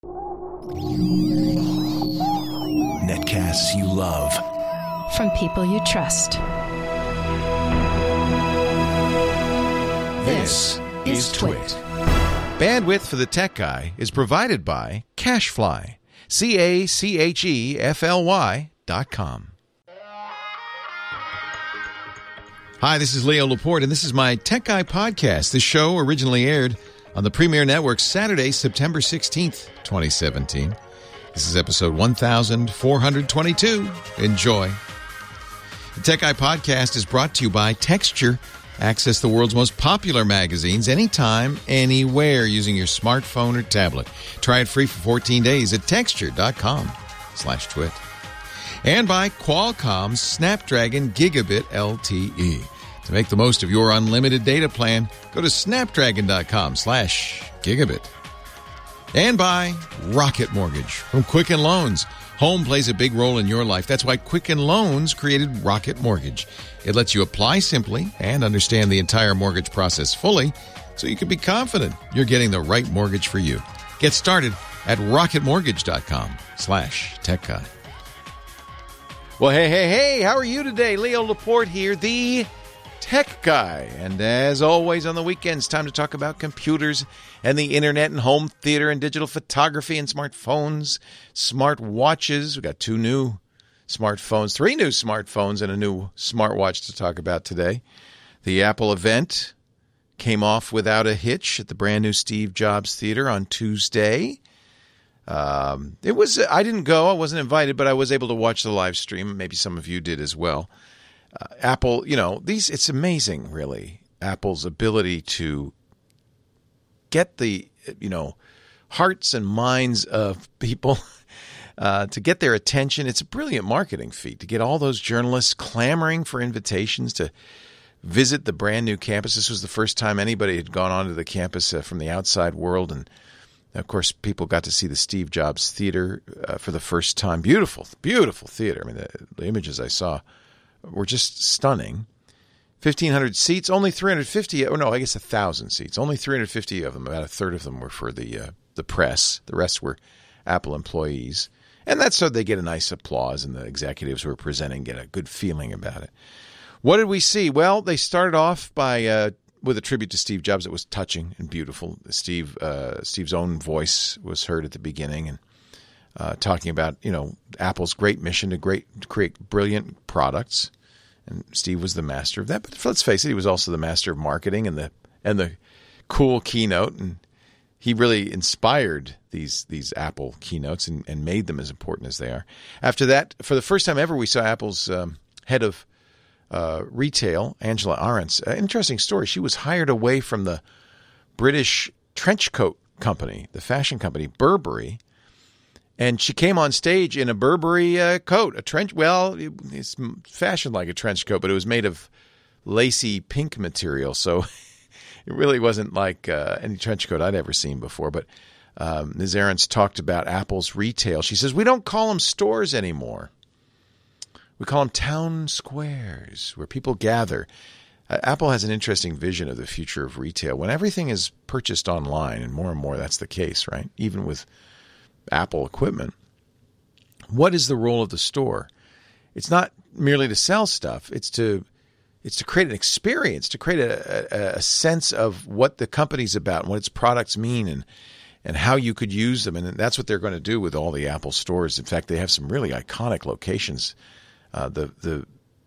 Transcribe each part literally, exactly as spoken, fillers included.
Netcasts you love. From people you trust. This is Twit. Bandwidth for the Tech Guy is provided by CacheFly. C A C H E F L Y dot com. Hi, this is Leo Laporte, and this is my Tech Guy podcast. This show originally aired on the Premier Network Saturday, September sixteenth, twenty seventeen. This is episode one thousand four hundred twenty-two. Enjoy. The Tech Guy podcast is brought to you by Texture. Access the world's most popular magazines anytime, anywhere using your smartphone or tablet. Try it free for fourteen days at texture.com slash twit. And by Qualcomm's Snapdragon Gigabit L T E. To make the most of your unlimited data plan, go to snapdragon.com slash gigabit. And by Rocket Mortgage from Quicken Loans. Home plays a big role in your life. That's why Quicken Loans created Rocket Mortgage. It lets you apply simply and understand the entire mortgage process fully so you can be confident you're getting the right mortgage for you. Get started at rocketmortgage.com slash tech guy. Well, hey, hey, hey, how are you today? Leo Laporte here, the Tech Guy. And as always on the weekends, time to talk about computers and the internet and home theater and digital photography and smartphones, smart watches. We've got two new smartphones, three new smartphones and a new smartwatch to talk about today. The Apple event came off without a hitch at the brand new Steve Jobs Theater on Tuesday. Um, it was, I didn't go, I wasn't invited, but I was able to watch the live stream. Maybe some of you did as well. Uh, Apple, you know, these, it's amazing, really, Apple's ability to get the, you know, hearts and minds of people, uh, to get their attention. It's a brilliant marketing feat to get all those journalists clamoring for invitations to visit the brand new campus. This was the first time anybody had gone onto the campus uh, from the outside world. And of course, people got to see the Steve Jobs Theater uh, for the first time. Beautiful, beautiful theater. I mean, the, the images I saw were just stunning. fifteen hundred seats, only three hundred fifty, or no, I guess one thousand seats. Only three hundred fifty of them, about a third of them were for the uh, the press. The rest were Apple employees. And that's so they get a nice applause and the executives who are presenting get a good feeling about it. What did we see? Well, they started off by uh, with a tribute to Steve Jobs that was touching and beautiful. Steve uh, Steve's own voice was heard at the beginning and uh, talking about, you know, Apple's great mission to great to create brilliant products. And Steve was the master of that. But let's face it, he was also the master of marketing and the and the cool keynote. And he really inspired these these Apple keynotes and, and made them as important as they are. After that, for the first time ever, we saw Apple's um, head of uh, retail, Angela Ahrendts. Uh, interesting story. She was hired away from the British trench coat company, the fashion company Burberry. And she came on stage in a Burberry uh, coat, a trench. Well, it, it's fashioned like a trench coat, but it was made of lacy pink material. So it really wasn't like uh, any trench coat I'd ever seen before. But um, Miz Ahrendts talked about Apple's retail. She says, we don't call them stores anymore. We call them town squares where people gather. Uh, Apple has an interesting vision of the future of retail. When everything is purchased online, and more and more that's the case, right? Even with Apple equipment. What is the role of the store? It's not merely to sell stuff. It's to it's to create an experience, to create a, a, a sense of what the company's about and what its products mean and and how you could use them. And that's what they're going to do with all the Apple stores. In fact, they have some really iconic locations. Uh, the the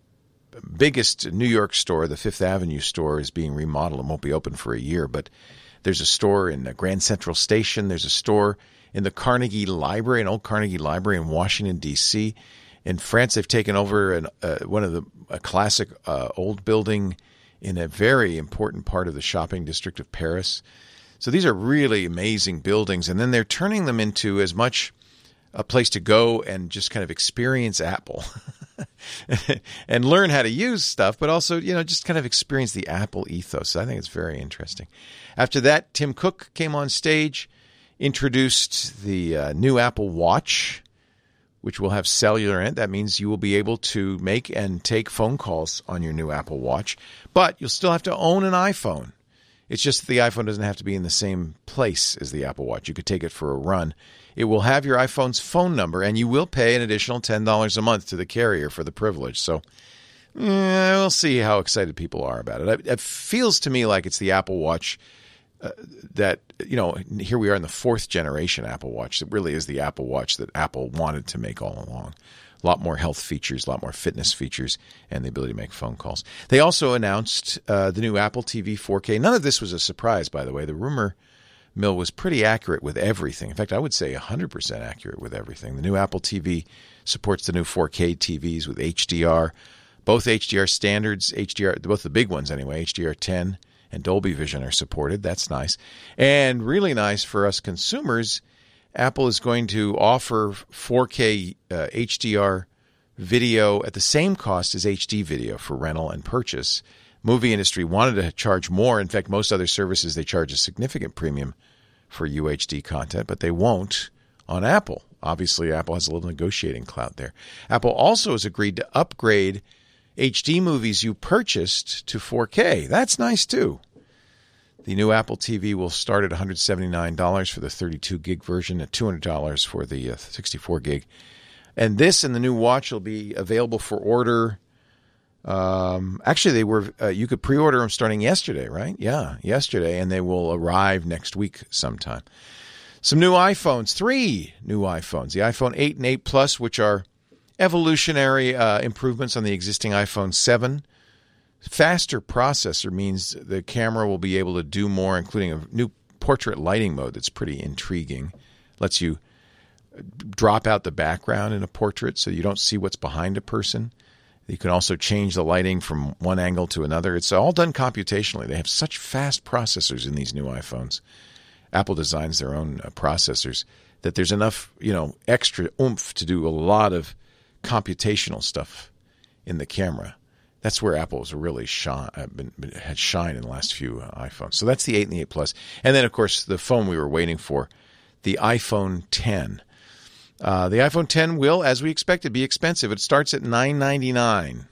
biggest New York store, the Fifth Avenue store, is being remodeled and won't be open for a year. But there's a store in the Grand Central Station. There's a store in the Carnegie Library, an old Carnegie Library in Washington, D C In France, they've taken over an, uh, one of the a classic uh, old building in a very important part of the shopping district of Paris. So these are really amazing buildings, and then they're turning them into as much a place to go and just kind of experience Apple and learn how to use stuff, but also, you know, just kind of experience the Apple ethos. So I think it's very interesting. After that, Tim Cook came on stage, introduced the uh, new Apple Watch, which will have cellular in it. That means you will be able to make and take phone calls on your new Apple Watch, but you'll still have to own an iPhone It's just that the iPhone doesn't have to be in the same place as the Apple Watch. You could take it for a run. It will have your iPhone's phone number, and you will pay an additional ten dollars a month to the carrier for the privilege. So eh, we'll see how excited people are about it. It feels to me like it's the Apple Watch uh, that, you know, here we are in the fourth generation Apple Watch. It really is the Apple Watch that Apple wanted to make all along. A lot more health features, a lot more fitness features, and the ability to make phone calls. They also announced uh, the new Apple T V four K. None of this was a surprise, by the way. The rumor mill was pretty accurate with everything. In fact, I would say one hundred percent accurate with everything. The new Apple T V supports the new four K T Vs with H D R. Both H D R standards, H D R, both the big ones anyway, H D R ten and Dolby Vision are supported. That's nice. And really nice for us consumers, Apple is going to offer four K uh, H D R video at the same cost as H D video for rental and purchase. Movie industry wanted to charge more. In fact, most other services, they charge a significant premium for U H D content, but they won't on Apple. Obviously, Apple has a little negotiating clout there. Apple also has agreed to upgrade H D movies you purchased to four K. That's nice, too. The new Apple T V will start at one hundred seventy-nine dollars for the thirty-two gig version and two hundred dollars for the uh, sixty-four gig. And this and the new watch will be available for order. Um, actually, they were uh, you could pre-order them starting yesterday, right? Yeah, yesterday, and they will arrive next week sometime. Some new iPhones, three new iPhones. The iPhone eight and eight Plus, which are evolutionary uh, improvements on the existing iPhone seven. Faster processor means the camera will be able to do more, including a new portrait lighting mode that's pretty intriguing. Lets you drop out the background in a portrait so you don't see what's behind a person. You can also change the lighting from one angle to another. It's all done computationally. They have such fast processors in these new iPhones. Apple designs their own uh, processors that there's enough, you know, extra oomph to do a lot of computational stuff in the camera. That's where Apple has really shine, been, been, had shine in the last few uh, iPhones. So that's the eight and the eight Plus. And then, of course, the phone we were waiting for, the iPhone ten. Uh, the iPhone ten will, as we expected, be expensive. It starts at nine ninety-nine.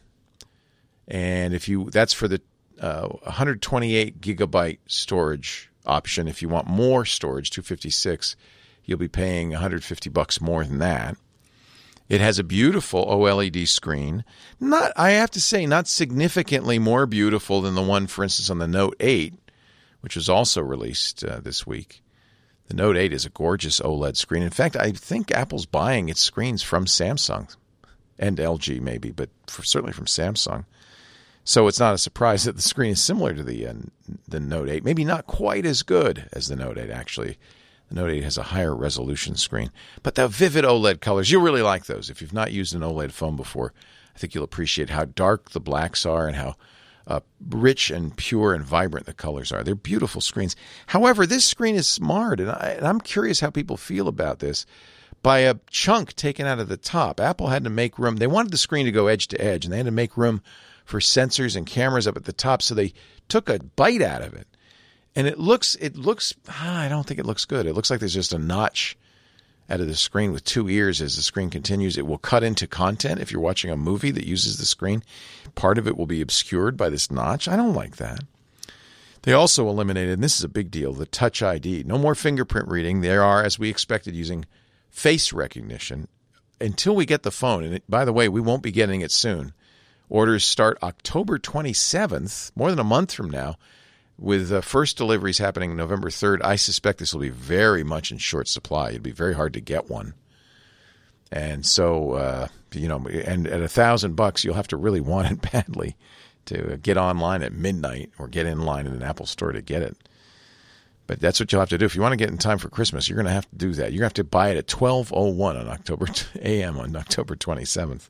And if you that's for the uh, one hundred twenty-eight gigabyte storage option. If you want more storage, two fifty-six, you'll be paying one hundred fifty bucks more than that. It has a beautiful OLED screen. Not, I have to say, not significantly more beautiful than the one, for instance, on the Note eight, which was also released uh, this week. The Note eight is a gorgeous OLED screen. In fact, I think Apple's buying its screens from Samsung and L G maybe, but for, certainly from Samsung. So it's not a surprise that the screen is similar to the uh, the Note eight. Maybe not quite as good as the Note eight, actually. The Note eight has a higher resolution screen. But the vivid OLED colors, you'll really like those. If you've not used an OLED phone before, I think you'll appreciate how dark the blacks are and how uh, rich and pure and vibrant the colors are. They're beautiful screens. However, this screen is marred, and, I, and I'm curious how people feel about this. By a chunk taken out of the top, Apple had to make room. They wanted the screen to go edge to edge, and they had to make room for sensors and cameras up at the top, so they took a bite out of it. And it looks, it looks, ah, I don't think it looks good. It looks like there's just a notch out of the screen with two ears as the screen continues. It will cut into content if you're watching a movie that uses the screen. Part of it will be obscured by this notch. I don't like that. They also eliminated, and this is a big deal, the Touch I D. No more fingerprint reading. They are, as we expected, using face recognition until we get the phone. And it, by the way, we won't be getting it soon. Orders start October twenty-seventh, more than a month from now. With uh, first deliveries happening November third, I suspect this will be very much in short supply. It'd be very hard to get one. And so, uh, you know, and at a thousand bucks, you'll have to really want it badly to get online at midnight or get in line in an Apple store to get it. But that's what you'll have to do. If you want to get in time for Christmas, you're going to have to do that. You're going to have to buy it at twelve oh one on October a m on October twenty-seventh.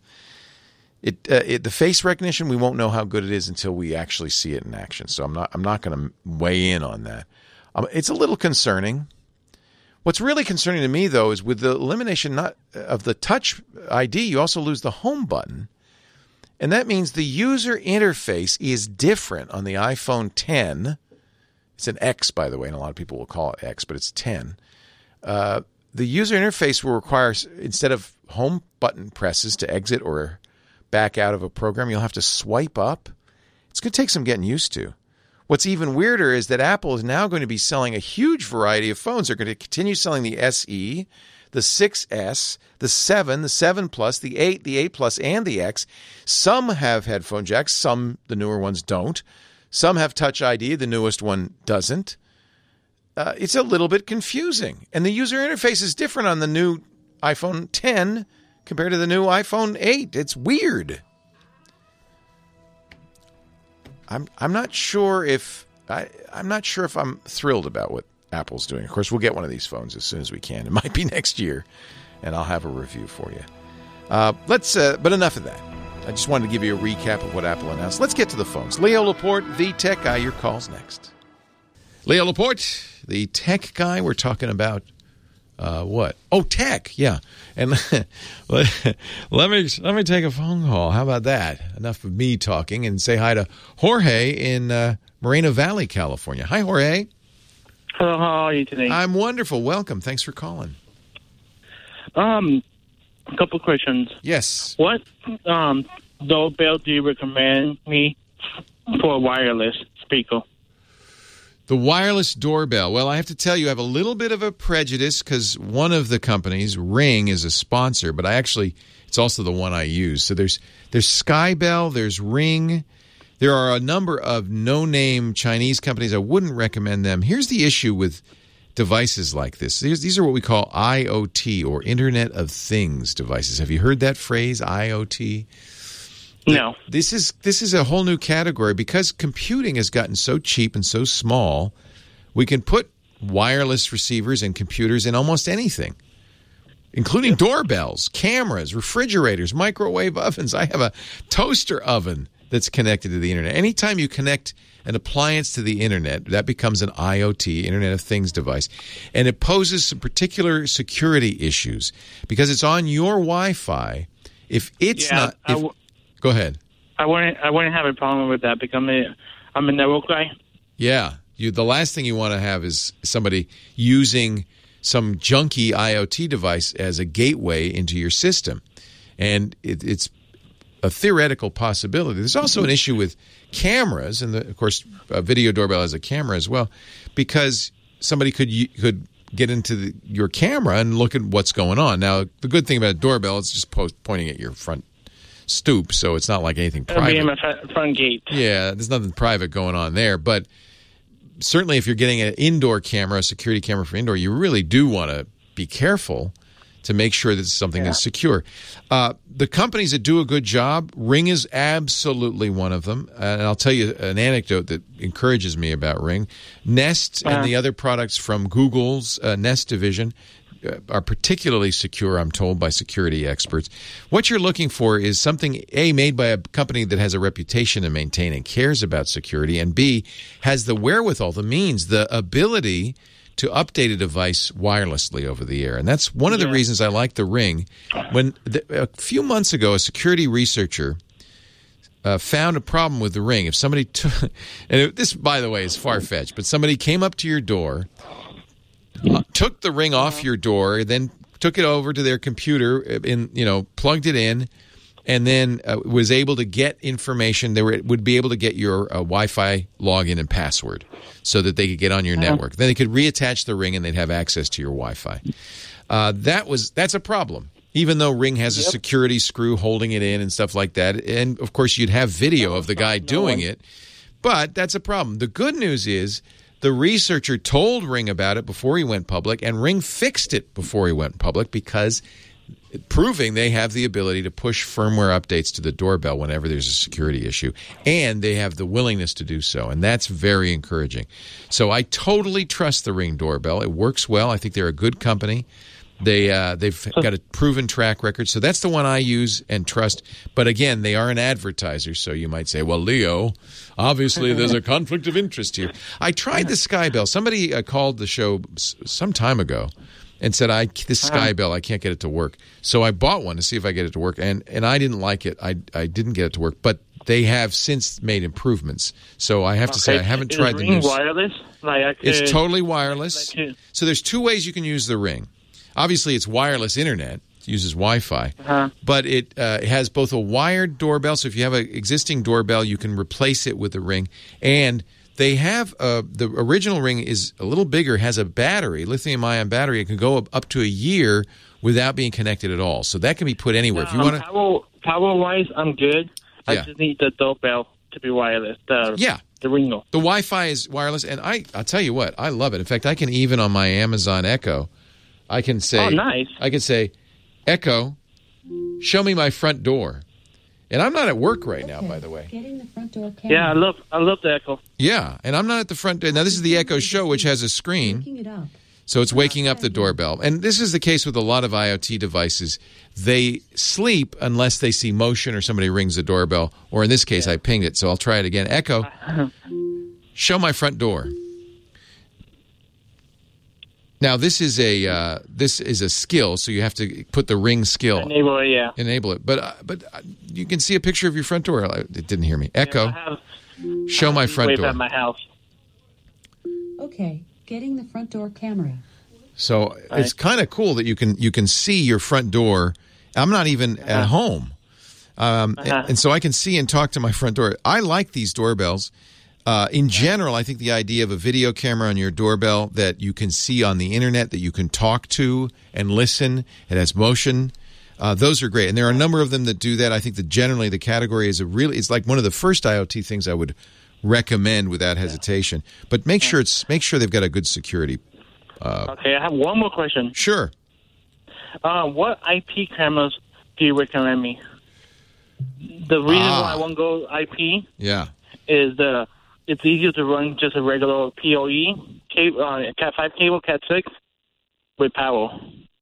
It, uh, it the face recognition, we won't know how good it is until we actually see it in action. So I'm not I'm not going to weigh in on that. Um, it's a little concerning. What's really concerning to me, though, is with the elimination not of the Touch I D, you also lose the home button. And that means the user interface is different on the iPhone ten. It's an X, by the way, and a lot of people will call it X, but it's ten. Uh, the user interface will require, instead of home button presses to exit or back out of a program, you'll have to swipe up. It's going to take some getting used to. What's even weirder is that Apple is now going to be selling a huge variety of phones. They're going to continue selling the S E, the six S, the seven, the seven Plus, the eight, the eight Plus, and the X. Some have headphone jacks. Some, the newer ones, don't. Some have Touch I D. The newest one doesn't. Uh, it's a little bit confusing. And the user interface is different on the new iPhone ten compared to the new iPhone eight. It's weird. I'm I'm not sure if I I'm not sure if I'm thrilled about what Apple's doing. Of course, we'll get one of these phones as soon as we can. It might be next year, and I'll have a review for you. Uh, let's. Uh, but enough of that. I just wanted to give you a recap of what Apple announced. Let's get to the phones. Leo Laporte, the tech guy. Your call's next. Leo Laporte, the tech guy. We're talking about uh, what? Oh, tech. Yeah. And let, let me let me take a phone call. How about that? Enough of me talking, and say hi to Jorge in uh, Moreno Valley, California. Hi, Jorge. Hello, how are you today? I'm wonderful. Welcome. Thanks for calling. Um, a couple questions. Yes. What um doorbell do you recommend me for a wireless speaker? The wireless doorbell. Well, I have to tell you, I have a little bit of a prejudice because one of the companies, Ring, is a sponsor, but I actually, it's also the one I use. So there's there's Skybell, there's Ring. There are a number of no-name Chinese companies. I wouldn't recommend them. Here's the issue with devices like this. These, these are what we call I O T, or Internet of Things devices. Have you heard that phrase, I O T? No. This is this is a whole new category because computing has gotten so cheap and so small. We can put wireless receivers and computers in almost anything, including doorbells, cameras, refrigerators, microwave ovens. I have a toaster oven that's connected to the internet. Anytime you connect an appliance to the internet, that becomes an I O T, Internet of Things device. And it poses some particular security issues because it's on your Wi-Fi. If it's yeah, not... If, I w- go ahead. I wouldn't, I wouldn't have a problem with that because I'm a, I'm a network guy. Yeah. You, the last thing you want to have is somebody using some junky I O T device as a gateway into your system. And it, it's a theoretical possibility. There's also an issue with cameras, and the, of course, a video doorbell has a camera as well, because somebody could could get into the, your camera and look at what's going on. Now, the good thing about a doorbell is just post, pointing at your front stoop, so it's not like anything It'll private. be in my front gate. Yeah, there's nothing private going on there, but certainly if you're getting an indoor camera, a security camera for indoor, you really do want to be careful to make sure that something yeah. is secure. Uh, the companies that do a good job, Ring is absolutely one of them. Uh, and I'll tell you an anecdote that encourages me about Ring. Nest uh-huh. and the other products from Google's uh, Nest division uh, are particularly secure, I'm told, by security experts. What you're looking for is something, A, made by a company that has a reputation to maintain and cares about security, and B, has the wherewithal, the means, the ability to update a device wirelessly over the air. And that's one of the yeah. reasons I like the Ring. When the, a few months ago, a security researcher uh, found a problem with the Ring. If somebody took, and it, this, by the way, is far-fetched, but somebody came up to your door, uh, took the Ring off your door, then took it over to their computer, in, you know, plugged it in, and then uh, was able to get information. They were, would be able to get your uh, Wi-Fi login and password so that they could get on your uh-huh. network. Then they could reattach the Ring and they'd have access to your Wi-Fi. Uh, that was that's a problem, even though Ring has a yep. security screw holding it in and stuff like that. And, of course, you'd have video of the guy doing it. But that's a problem. The good news is the researcher told Ring about it before he went public, and Ring fixed it before he went public because proving they have the ability to push firmware updates to the doorbell whenever there's a security issue, and they have the willingness to do so, and that's very encouraging. So I totally trust the Ring doorbell. It works well. I think they're a good company. They, uh, they've got a proven track record, so that's the one I use and trust. But again, they are an advertiser, so you might say, well, Leo, obviously there's a conflict of interest here. I tried the Skybell. Somebody uh, called the show some time ago and said, "I this Skybell, I can't get it to work." So I bought one to see if I get it to work, and, and I didn't like it. I I didn't get it to work, but they have since made improvements. So I have to okay. say I haven't Is tried the new. wireless? Like I could, it's totally wireless. Like so there's two ways you can use the Ring. Obviously, it's wireless internet. It uses Wi-Fi, uh-huh. but it uh, has both a wired doorbell. So if you have an existing doorbell, you can replace it with the Ring, and They have uh, the original Ring is a little bigger, has a battery, lithium-ion battery. It can go up, up to a year without being connected at all. So that can be put anywhere. If you Um, want to, power, power-wise, I'm good. I Yeah. just need the doorbell to be wireless. The, yeah, the Ringo. the Wi-Fi is wireless, and I I'll tell you what, I love it. In fact, I can even on my Amazon Echo, I can say, Oh, nice. I can say, Echo, show me my front door. And I'm not at work right now, by the way. Getting the front door camera. Yeah, I love I love the Echo. Yeah, and I'm not at the front door. Now, this is the Echo Show, which has a screen. Picking it up. So it's waking up the doorbell. And this is the case with a lot of IoT devices. They sleep unless they see motion or somebody rings the doorbell. Or in this case, I pinged it. So I'll try it again. Echo, show my front door. Now, this is a uh, this is a skill, so you have to put the Ring skill. Enable it, yeah. Enable it. But uh, but uh, you can see a picture of your front door. It didn't hear me. Echo, I have, show my front wave door. at my house. Okay, getting the front door camera. So it's kind of cool that you can you can see your front door. I'm not even Uh-huh. at home, um, Uh-huh. and, and so I can see and talk to my front door. I like these doorbells. Uh, in general, I think the idea of a video camera on your doorbell that you can see on the internet, that you can talk to and listen, it has motion. Uh, those are great, and there are a number of them that do that. I think that generally the category is a really it's like one of the first IoT things I would recommend without hesitation. But make sure it's make sure they've got a good security. Okay, I have one more question. Sure. Uh, what I P cameras do you recommend me? The reason Ah. why I won't go I P Yeah. is the it's easier to run just a regular P O E, cable, uh, Cat five cable, Cat six, with power.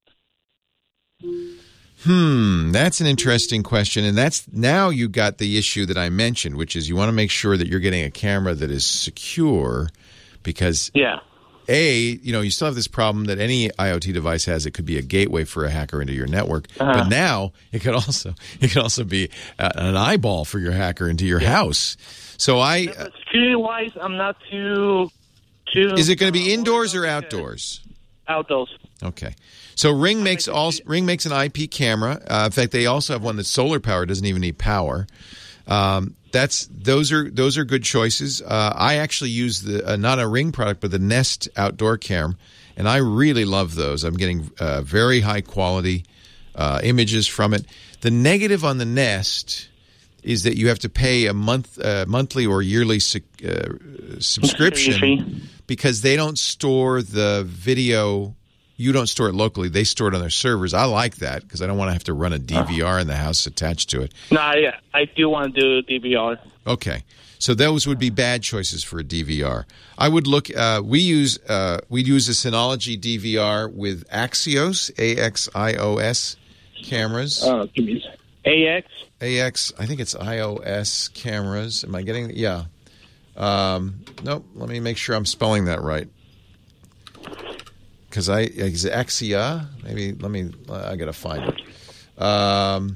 Hmm, that's an interesting question, and that's now you got the issue that I mentioned, which is you want to make sure that you're getting a camera that is secure, because Yeah. A, you know, you still have this problem that any IoT device has. It could be a gateway for a hacker into your network, Uh-huh. but now it could also it could also be uh, an eyeball for your hacker into your house. So I, uh, But security-wise, I'm not too too. is it going to be uh, indoors or worried about outdoors? it. Outdoors. Okay. So Ring makes all Ring makes an I P camera. Uh, in fact, they also have one that's solar powered, doesn't even need power. Um, that's those are those are good choices. Uh, I actually use the uh, not a Ring product, but the Nest outdoor cam, and I really love those. I'm getting uh, very high quality uh, images from it. The negative on the Nest is that you have to pay a month, uh, monthly or yearly su- uh, subscription because they don't store the video. You don't store it locally. They store it on their servers. I like that because I don't want to have to run a D V R in the house attached to it. No, I, I do want to do D V R. Okay. So those would be bad choices for a D V R. I would look, uh, we use uh, we use a Synology D V R with Axios, A X I O S cameras. Uh, give me A X. A X, I think it's iOS cameras. Am I getting, yeah. Um, nope, let me make sure I'm spelling that right. Because I, is it Axia? Maybe, let me, I got to find it. Um,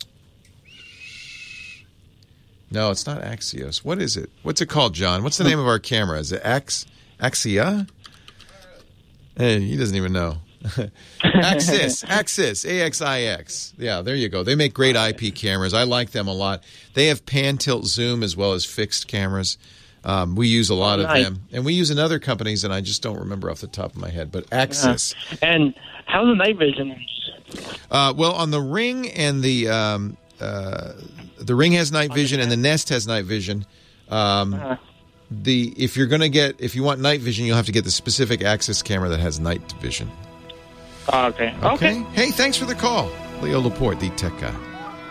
no, it's not Axios. What is it? What's it called, John? What's the name of our camera? Is it Ax, Axia? Hey, he doesn't even know. Axis, Axis, A X I X. Yeah, there you go. They make great I P cameras. I like them a lot. They have pan, tilt, zoom, as well as fixed cameras. Um, we use a lot Oh, of nice. them. And we use another companies, and I just don't remember off the top of my head. But Axis. Uh, and how's the night vision? Uh, well, on the Ring and the um, uh, the Ring has night vision, and the Nest has night vision. Um, Uh, the if you're going to get if you want night vision, you'll have to get the specific Axis camera that has night vision. oh, okay. Okay. Okay. Hey, thanks for the call, Leo Laporte, the tech guy.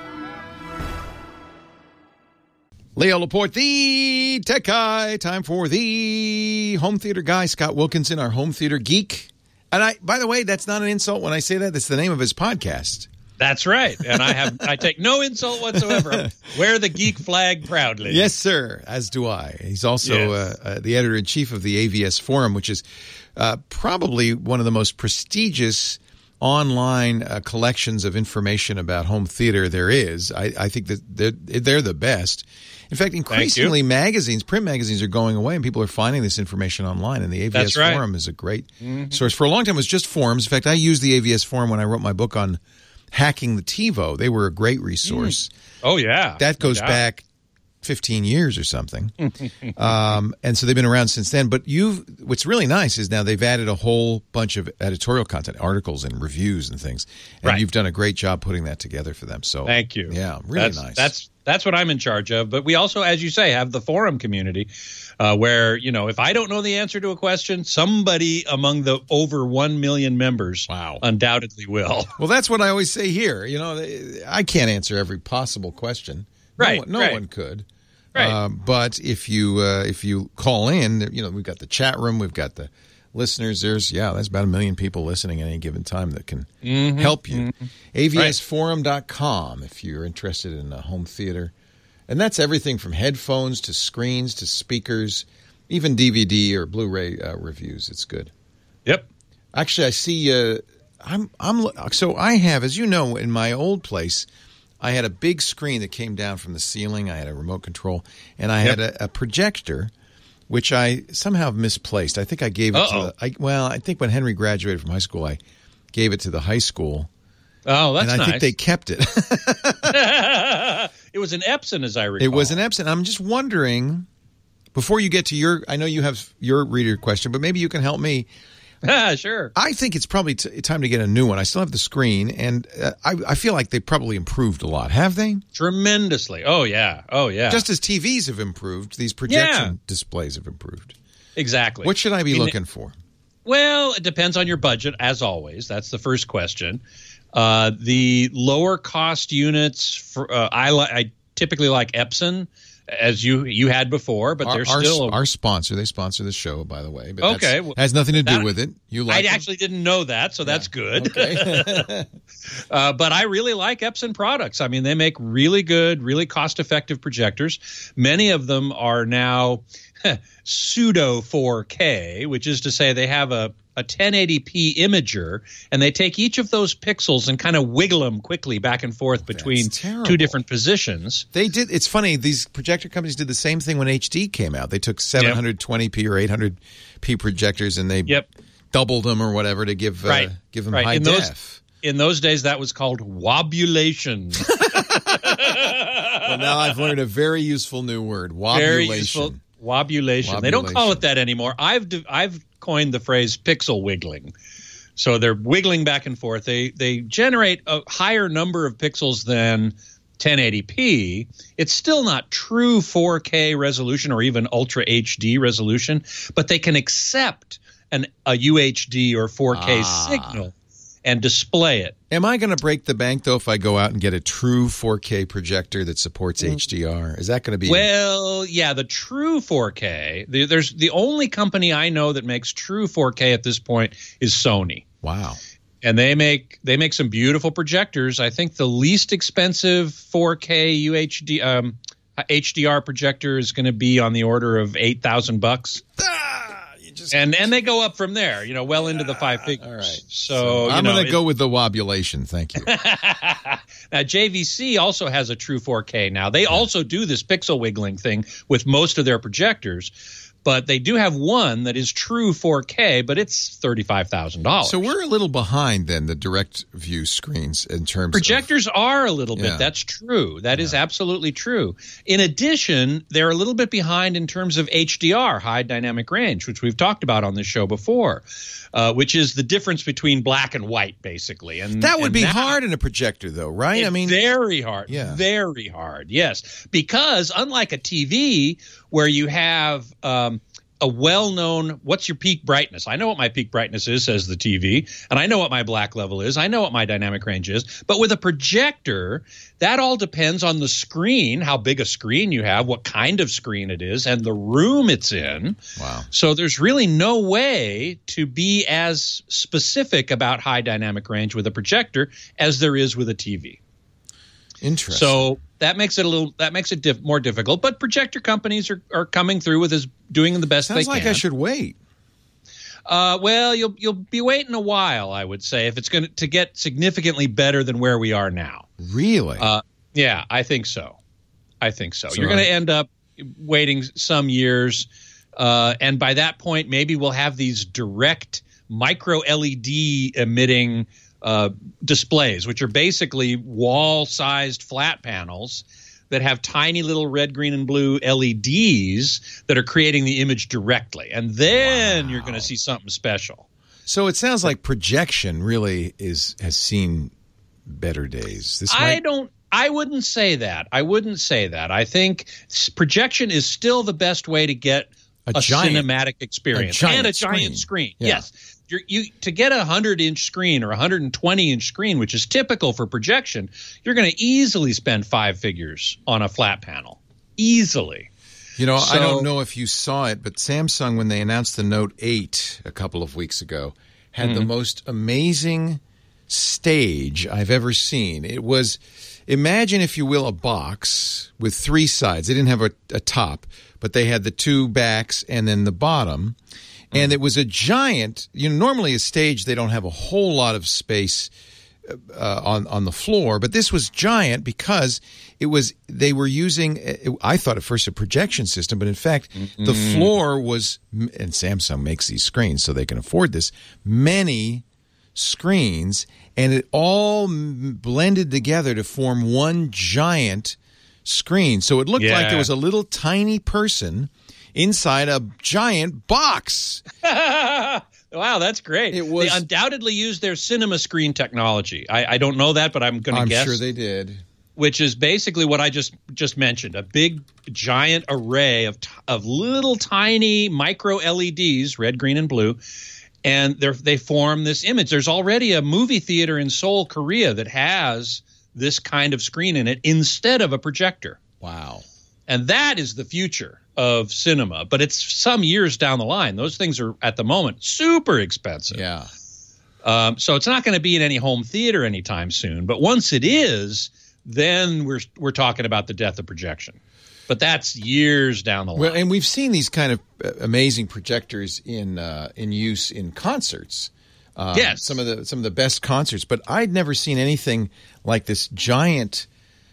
Leo Laporte, the tech guy. Time for the home theater guy, Scott Wilkinson, our home theater geek. And I, by the way, that's not an insult when I say that. That's the name of his podcast. That's right, and I have I take no insult whatsoever. Wear the geek flag proudly. Yes, sir. As do I. He's also Yes. uh, uh, the editor in chief of the A V S Forum, which is uh, probably one of the most prestigious online uh, collections of information about home theater there is. I, I think that they're, they're the best. In fact, increasingly magazines, print magazines are going away, and people are finding this information online. And the A V S That's right. Forum is a great source. For a long time, it was just forums. In fact, I used the A V S Forum when I wrote my book on hacking the TiVo. They were a great resource. Oh yeah, That goes No doubt. back fifteen years or something. um, and so they've been around since then. But you've what's really nice is now they've added a whole bunch of editorial content, articles and reviews and things. And Right. you've done a great job putting that together for them. So Thank you. Yeah, really that's, nice. That's that's what I'm in charge of. But we also, as you say, have the forum community uh, where, you know, if I don't know the answer to a question, somebody among the over one million members Wow. undoubtedly will. Well, that's what I always say here. You know, I can't answer every possible question. No Right, one, no right. one could. Right. Um, but if you uh, if you call in, you know, we've got the chat room, we've got the listeners. There's yeah, that's about a million people listening at any given time that can Mm-hmm. help you. Mm-hmm. A V S forum dot com if you're interested in a home theater, and that's everything from headphones to screens to speakers, even D V D or Blu-ray uh, reviews. It's good. Yep. Actually, I see. Uh, I'm. I'm. So I have, as you know, in my old place, I had a big screen that came down from the ceiling. I had a remote control, and I had a, a projector, which I somehow misplaced. I think I gave it Uh-oh. to. The, I, well, I think when Henry graduated from high school, I gave it to the high school, Oh, that's and I nice. think they kept it. It was an Epson, as I recall. It was an Epson. I'm just wondering. Before you get to your, I know you have your reader question, but maybe you can help me. Sure. I think it's probably t- time to get a new one. I still have the screen, and uh, I, I feel like they probably improved a lot. Have they? Tremendously. Oh, yeah. Oh, yeah. Just as T Vs have improved, these projection Yeah. displays have improved. exactly. What should I be In- looking for? Well, it depends on your budget, as always. That's the first question. Uh, the lower cost units, for uh, I, li- I typically like Epson, as you you had before, but Our, they're our, still. our sponsor. They sponsor the show, by the way. But Okay, that's- well, has nothing to do that- with it. You I like them? actually didn't know that, so that's good. Okay. uh, but I really like Epson products. I mean, they make really good, really cost-effective projectors. Many of them are now pseudo four K, which is to say they have a, a ten eighty p imager, and they take each of those pixels and kind of wiggle them quickly back and forth between terrible. two different positions. They did. It's funny. These projector companies did the same thing when H D came out. They took seven twenty p or eight hundred p projectors and they Yep. doubled them or whatever to give uh, Right. give them Right. high In def. those- In those days, that was called wobulation. Well, now I've learned a very useful new word: wobulation. Very useful. Wobulation. They don't call it that anymore. I've d- I've coined the phrase pixel wiggling. So they're wiggling back and forth. They they generate a higher number of pixels than ten eighty p. It's still not true four K resolution or even Ultra H D resolution, but they can accept an a U H D or four K Ah. signal and display it. Am I going to break the bank though if I go out and get a true four K projector that supports Mm. H D R? Is that going to be Well, yeah, the true four K. The, there's the only company I know that makes true four K at this point is Sony, wow? and they make they make some beautiful projectors. I think the least expensive four K U H D um, H D R projector is going to be on the order of eight thousand bucks, Ah, you just and and they go up from there. You know, well into the five figures. all right. So, you I'm know, going to it- go with the wobulation. Thank you. Now, J V C also has a true four K now. They also do this pixel wiggling thing with most of their projectors, but they do have one that is true four K, but it's thirty-five thousand dollars. So we're a little behind then the direct view screens in terms of Projectors are a little bit. Yeah. That's true. That is absolutely true. In addition, they're a little bit behind in terms of H D R, high dynamic range, which we've talked about on this show before, uh, which is the difference between black and white, basically. And that would and be that- hard in a projector though, right? I mean, very hard. Yeah. Very hard. Yes. Because unlike a T V where you have um, a well-known, what's your peak brightness? I know what my peak brightness is, says the T V, and I know what my black level is. I know what my dynamic range is. But with a projector, that all depends on the screen, how big a screen you have, what kind of screen it is, and the room it's in. wow. So there's really no way to be as specific about high dynamic range with a projector as there is with a T V. Interesting. So that makes it a little that makes it diff, more difficult. But projector companies are, are coming through with as doing the best sounds they like can. I should wait. Uh, well, you'll you'll be waiting a while, I would say, if it's going to get significantly better than where we are now. Really? Uh, yeah, I think so. I think so. So You're going I- to end up waiting some years, uh, and by that point, maybe we'll have these direct micro L E D emitting uh, displays, which are basically wall-sized flat panels that have tiny little red, green, and blue L E Ds that are creating the image directly. And then wow. you're going to see something special. So it sounds like projection really is has seen better days. This I might- don't. I wouldn't say that. I wouldn't say that. I think projection is still the best way to get a, a giant, cinematic experience a giant and a giant screen. screen. Yeah. Yes. You're, you to get a hundred inch screen or a hundred and twenty inch screen, which is typical for projection, you're going to easily spend five figures on a flat panel. Easily. You know, so, I don't know if you saw it, but Samsung, when they announced the Note eight a couple of weeks ago, had mm-hmm. the most amazing stage I've ever seen. It was, imagine, if you will, a box with three sides. They didn't have a, a top, but they had the two backs and then the bottom. And it was a giant, you know, normally a stage, they don't have a whole lot of space uh, on, on the floor, but this was giant because it was, they were using, I thought at first a projection system, but in fact, mm-hmm. the floor was, and Samsung makes these screens so they can afford this, many screens, and it all blended together to form one giant screen. So it looked yeah. like there was a little tiny person inside a giant box. Wow, that's great. It was, they undoubtedly used their cinema screen technology. I, I don't know that, but I'm going to guess. I'm sure they did. Which is basically what I just just mentioned, a big, giant array of of little tiny micro L E Ds, red, green, and blue, and they they form this image. There's already a movie theater in Seoul, Korea that has this kind of screen in it instead of a projector. Wow. And that is the future of cinema, but it's some years down the line. Those things are, at the moment, super expensive. Yeah. Um, so it's not going to be in any home theater anytime soon. But once it is, then we're we're talking about the death of projection. But that's years down the line. Well, and we've seen these kind of amazing projectors in uh, in use in concerts. Uh, yes. Some of the some of the best concerts. But I'd never seen anything like this giant.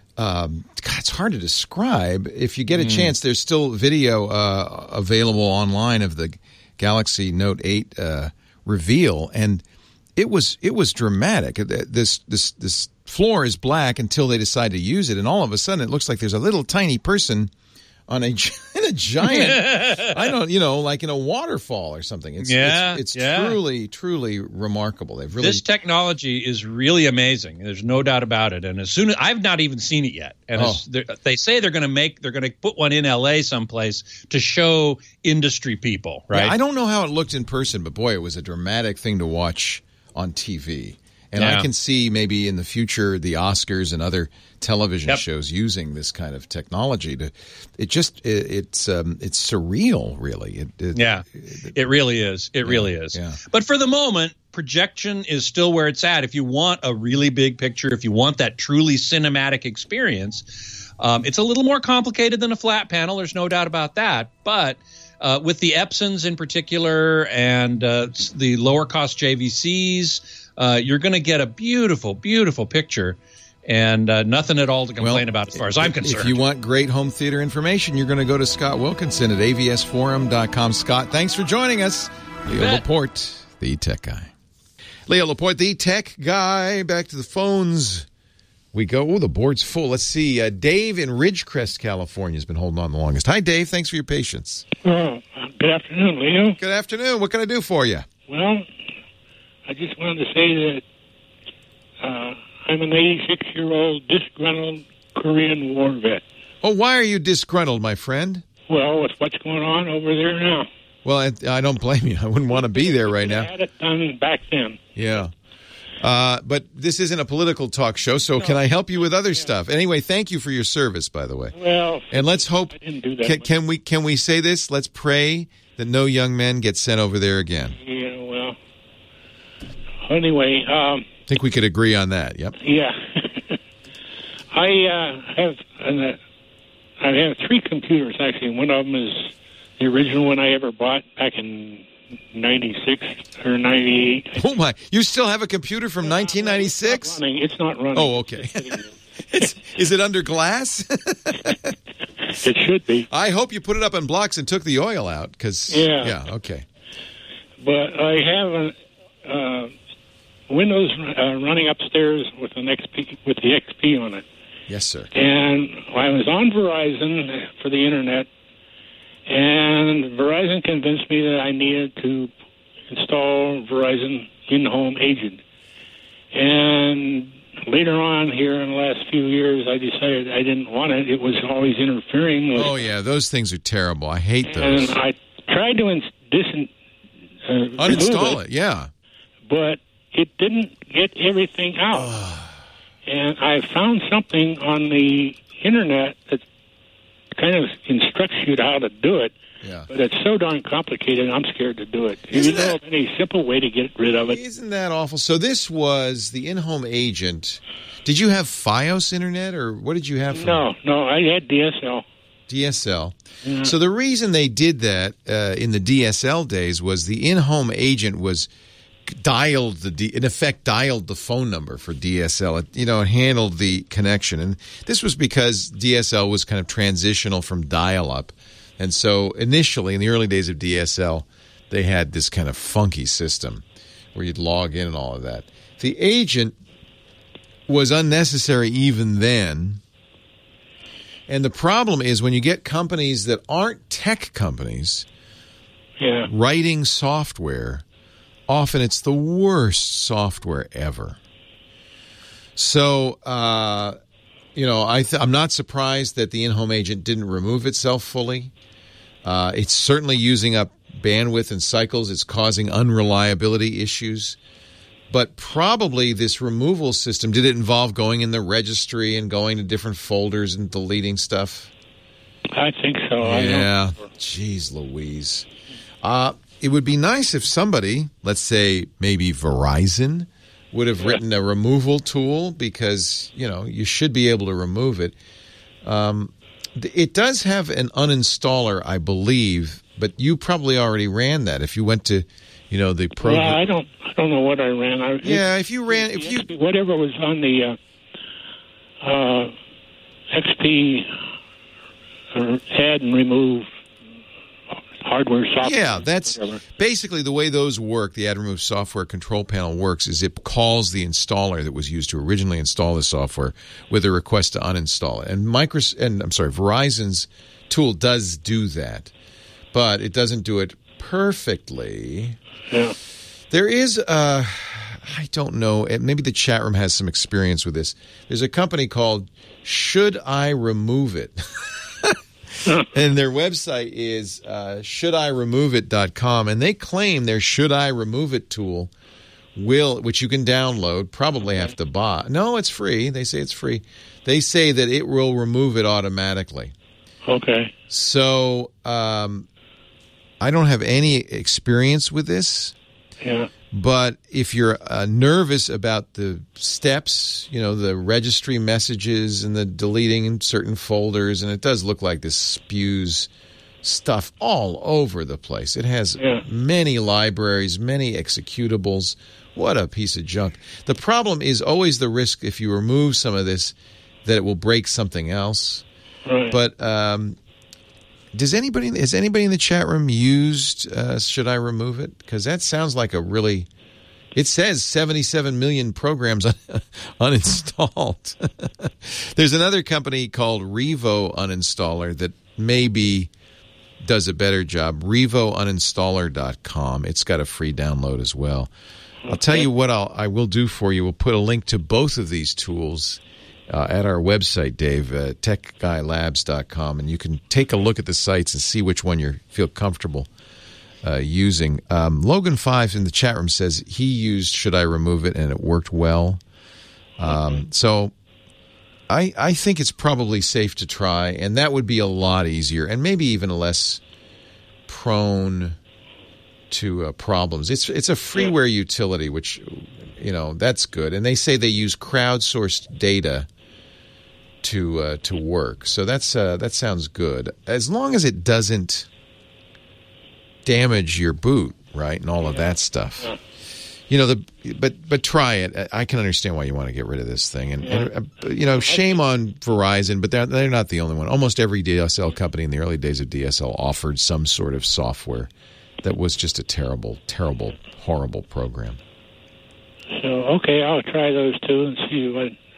Um, God, it's hard to describe. If you get a mm. chance, there's still video uh, available online of the Galaxy Note eight uh, reveal, and it was it was dramatic. This this this floor is black until they decide to use it, and all of a sudden it looks like there's a little tiny person on a in a giant. I don't, you know, like in a waterfall or something. It's yeah, it's, it's yeah. truly truly remarkable. They've really this technology is really amazing. There's no doubt about it. And as soon as I've not even seen it yet, and oh. as they say they're going to make they're going to put one in L A someplace to show industry people. Right? Yeah, I don't know how it looked in person, but boy, it was a dramatic thing to watch on T V. And yeah. I can see maybe in the future the Oscars and other television yep. shows using this kind of technology to. It just it, it's um, it's surreal, really. It, it, yeah, it, it really is. It yeah, really is. Yeah. But for the moment, projection is still where it's at. If you want a really big picture, if you want that truly cinematic experience, um, it's a little more complicated than a flat panel. There's no doubt about that. But uh, with the Epsons in particular and uh, the lower cost J V Cs. Uh, you're going to get a beautiful, beautiful picture and uh, nothing at all to complain well, about as far as I'm concerned. If you want great home theater information, you're going to go to Scott Wilkinson at A V S forum dot com. Scott, thanks for joining us. Leo Laporte, the tech guy. Leo Laporte, the tech guy. Back to the phones we go. Oh, the board's full. Let's see. Uh, Dave in Ridgecrest, California has been holding on the longest. Hi, Dave. Thanks for your patience. Oh, good afternoon, Leo. Good afternoon. What can I do for you? Well, I just wanted to say that uh, I'm an eighty-six-year-old disgruntled Korean War vet. Oh, why are you disgruntled, my friend? Well, with what's going on over there now. Well, I, I don't blame you. I wouldn't want to be there right now. I had it done back then. Yeah. Uh, but this isn't a political talk show, so no. Can I help you with other yeah. stuff? Anyway, thank you for your service, by the way. Well, and let's hope. I didn't do that can, can we can we say this? Let's pray that no young men get sent over there again. Yeah. Well. Anyway, um, I think we could agree on that. Yep. Yeah. I uh, have an, uh, I have three computers actually. One of them is the original one I ever bought back in ninety-six or ninety-eight. Oh my! You still have a computer from nineteen ninety-six? It's not running. It's not running. Oh, okay. it's, is it under glass? It should be. I hope you put it up on blocks and took the oil out. Cause, yeah. Yeah. Okay. But I have a. Uh, Windows uh, running upstairs with an X P with the X P on it, Yes, sir. And I was on Verizon for the internet, and Verizon convinced me that I needed to install Verizon in-home agent. And later on here in the last few years, I decided I didn't want it. It was always interfering with... Oh, yeah, those things are terrible. I hate those. And I tried to ins- dis- uh, uninstall it, it, yeah. But it didn't get everything out. And I found something on the internet that kind of instructs you how to do it. Yeah. But it's so darn complicated, I'm scared to do it. Do Isn't you know that- of any simple way to get rid of it? Isn't that awful? So this was the in-home agent. Did you have FiOS internet, or what did you have? From No, no, I had D S L. D S L. Yeah. So the reason they did that uh, in the D S L days was the in-home agent was dialed the D, in effect dialed the phone number for D S L. It, you know, it handled the connection, and this was because D S L was kind of transitional from dial-up, and so initially in the early days of D S L, they had this kind of funky system where you'd log in and all of that. The agent was unnecessary even then. And the problem is when you get companies that aren't tech companies Yeah. writing software, often it's the worst software ever. So, uh, you know, I th- I'm not surprised that the in-home agent didn't remove itself fully. Uh, it's certainly using up bandwidth and cycles. It's causing unreliability issues. But probably this removal system, did it involve going in the registry and going to different folders and deleting stuff? I think so. I Yeah. don't- Jeez Louise. Uh, it would be nice if somebody, let's say maybe Verizon, would have written a removal tool because, you know, you should be able to remove it. Um, th- it does have an uninstaller, I believe, but you probably already ran that. If you went to, you know, the program. Yeah, I don't. I don't know what I ran. I, Yeah, if you ran, if you whatever was on the uh, uh, X P uh, add and remove hardware software. Yeah, that's whatever. basically the way those work. The Add Remove Software Control Panel works is it calls the installer that was used to originally install the software with a request to uninstall it. And Micros and I'm sorry, Verizon's tool does do that, but it doesn't do it perfectly. Yeah. There is, uh, I don't know, maybe the chat room has some experience with this. There's a company called Should I Remove It? And their website is uh, should I remove it dot com, and they claim their Should I Remove It tool will, which you can download, probably have to buy. No, it's free. They say it's free. They say that it will remove it automatically. Okay. So um, I don't have any experience with this. Yeah. But if you're uh, nervous about the steps, you know, the registry messages and the deleting in certain folders, and it does look like this spews stuff all over the place. It has Yeah. many libraries, many executables. What a piece of junk. The problem is always the risk if you remove some of this that it will break something else. Right. But um, does anybody has anybody in the chat room used uh, Should I Remove It? Because that sounds like a really. It says seventy-seven million programs un- uninstalled. There's another company called Revo Uninstaller that maybe does a better job. Revo Uninstaller dot com. It's got a free download as well. I'll tell you what I'll, I will do for you. We'll put a link to both of these tools Uh, at our website, Dave, uh, tech guy labs dot com, and you can take a look at the sites and see which one you feel comfortable uh, using. Um, Logan Five in the chat room says he used Should I Remove It, and it worked well. Um, so I, I think it's probably safe to try, and that would be a lot easier and maybe even less prone to uh, problems. It's it's a freeware utility, which, you know, that's good. And they say they use crowdsourced data to uh, to work. So that's uh, that sounds good. As long as it doesn't damage your boot, right, and all of that stuff. You know, the but but try it. I can understand why you want to get rid of this thing. And, and uh, you know, shame on Verizon, but they're, they're not the only one. Almost every D S L company in the early days of D S L offered some sort of software that was just a terrible, terrible, horrible program. So, okay, I'll try those two and see what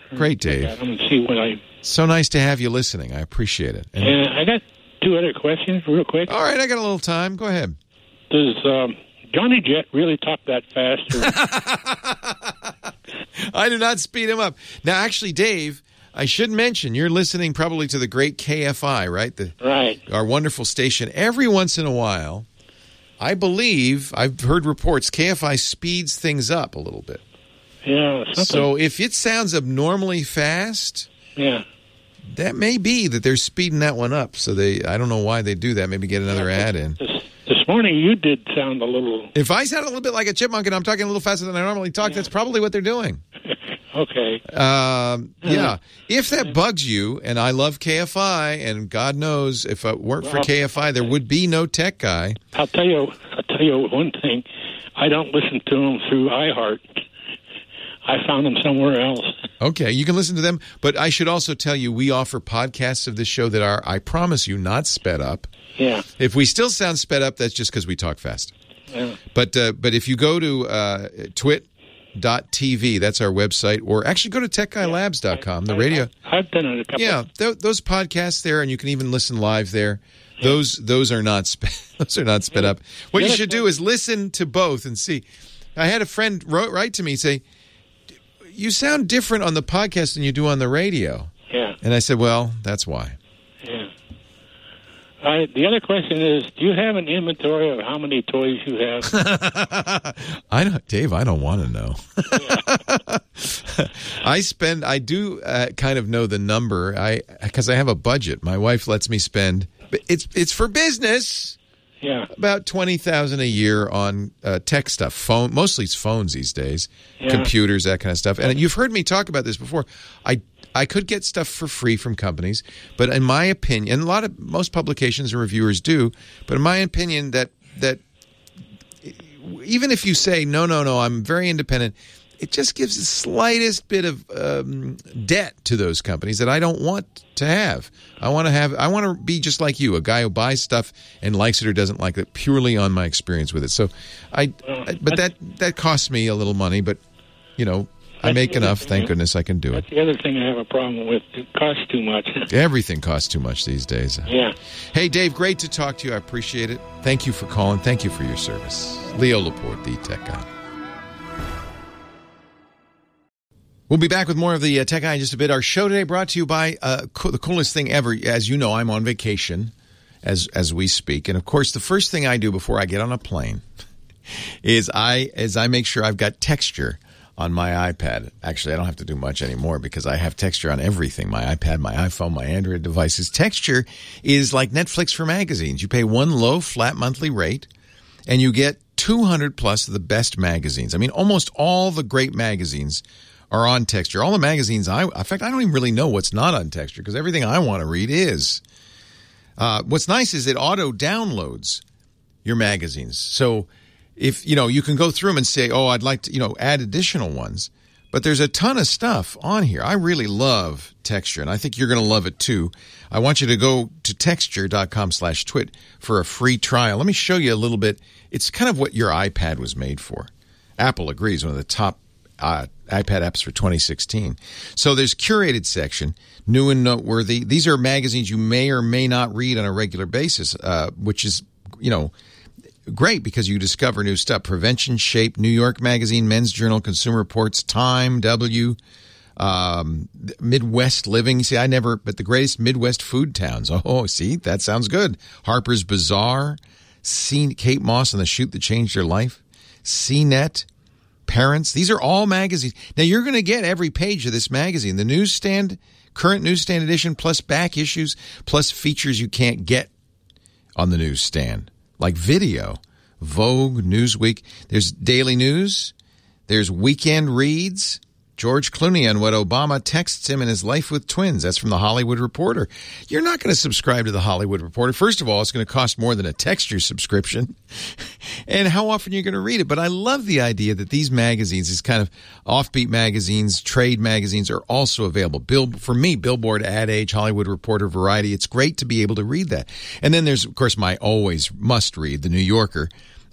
Great, Dave. I'm going to see what I... So nice to have you listening. I appreciate it. And, and I got two other questions real quick. All right, I got a little time. Go ahead. Does um, Johnny Jet really talk that fast? Or... I do not speed him up. Now, actually, Dave, I should mention, you're listening probably to the great K F I, right? The, right. Our wonderful station. Every once in a while, I believe, I've heard reports, K F I speeds things up a little bit. Yeah. Something. So if it sounds abnormally fast, yeah, that may be that they're speeding that one up. So they, I don't know why they do that. Maybe get another yeah, ad in. This, this morning you did sound a little... If I sound a little bit like a chipmunk and I'm talking a little faster than I normally talk, yeah. That's probably what they're doing. Okay. Um, yeah. If that bugs you, and I love K F I, and God knows if it weren't well, for K F I, there would be no Tech Guy. I'll tell you. I'll tell you one thing. I don't listen to them through iHeart. I found them somewhere else. Okay, you can listen to them, but I should also tell you we offer podcasts of this show that are, I promise you, not sped up. Yeah. If we still sound sped up, that's just because we talk fast. Yeah. But uh, but if you go to uh, twit dot t v, that's our website, or actually go to tech guy labs dot com, the radio. I, I've done it a couple. Yeah, th- those podcasts there, and you can even listen live there. Yeah. Those those are not spe- those are not sped yeah. up. What yeah, you should do is listen to both and see. I had a friend wrote write to me say, "You sound different on the podcast than you do on the radio." Yeah. And I said, "Well, that's why." Yeah. I, the other question is, do you have an inventory of how many toys you have? I don't, Dave, I don't want to know. I spend, I do uh, kind of know the number, I because I have a budget. My wife lets me spend, it's it's for business. Yeah. About twenty thousand dollars a year on uh, tech stuff. Phone, mostly it's phones these days, yeah. Computers, that kind of stuff. And you've heard me talk about this before. I I could get stuff for free from companies, but in my opinion, and a lot of most publications and reviewers do, but in my opinion, that that even if you say no, no, no, I'm very independent, it just gives the slightest bit of um, debt to those companies that I don't want to have. I want to have. I want to be just like you, a guy who buys stuff and likes it or doesn't like it purely on my experience with it. So, I. I but that that costs me a little money, but you know. I make enough. Thank goodness I can do it. That's the other thing I have a problem with. It costs too much. Everything costs too much these days. Yeah. Hey, Dave, great to talk to you. I appreciate it. Thank you for calling. Thank you for your service. Leo Laporte, the Tech Guy. We'll be back with more of the uh, Tech Guy in just a bit. Our show today brought to you by uh, co- the coolest thing ever. As you know, I'm on vacation as as we speak. And, of course, the first thing I do before I get on a plane is I is I make sure I've got texture on my iPad. Actually, I don't have to do much anymore because I have texture on everything. My iPad, my iPhone, my Android devices. Texture is like Netflix for magazines. You pay one low, flat monthly rate, and you get two hundred plus of the best magazines. I mean, almost all the great magazines are on Texture. All the magazines, I, in fact, I don't even really know what's not on Texture because everything I want to read is. Uh, what's nice is it auto-downloads your magazines. So if, you know, you can go through them and say, oh, I'd like to, you know, add additional ones. But there's a ton of stuff on here. I really love Texture, and I think you're going to love it too. I want you to go to texture.com slash twit for a free trial. Let me show you a little bit. It's kind of what your iPad was made for. Apple agrees, one of the top uh, iPad apps for twenty sixteen. So there's curated section, new and noteworthy. These are magazines you may or may not read on a regular basis, uh, which is, you know, great because you discover new stuff. Prevention, Shape, New York Magazine, Men's Journal, Consumer Reports, Time, W, um, Midwest Living. See, I never, but the greatest Midwest food towns. Oh, see, that sounds good. Harper's Bazaar, C, Kate Moss and the Shoot That Changed Your Life, C net, Parents. These are all magazines. Now, you're going to get every page of this magazine. The newsstand, current newsstand edition, plus back issues, plus features you can't get on the newsstand. Like video, Vogue, Newsweek. There's daily news. There's weekend reads. George Clooney on what Obama texts him in his life with twins. That's from the Hollywood Reporter. You're not going to subscribe to the Hollywood Reporter. First of all, it's going to cost more than a Texture subscription. And how often are you going to read it? But I love the idea that these magazines, these kind of offbeat magazines, trade magazines, are also available. Bill, for me, Billboard, Ad Age, Hollywood Reporter, Variety. It's great to be able to read that. And then there's, of course, my always must read, The New Yorker.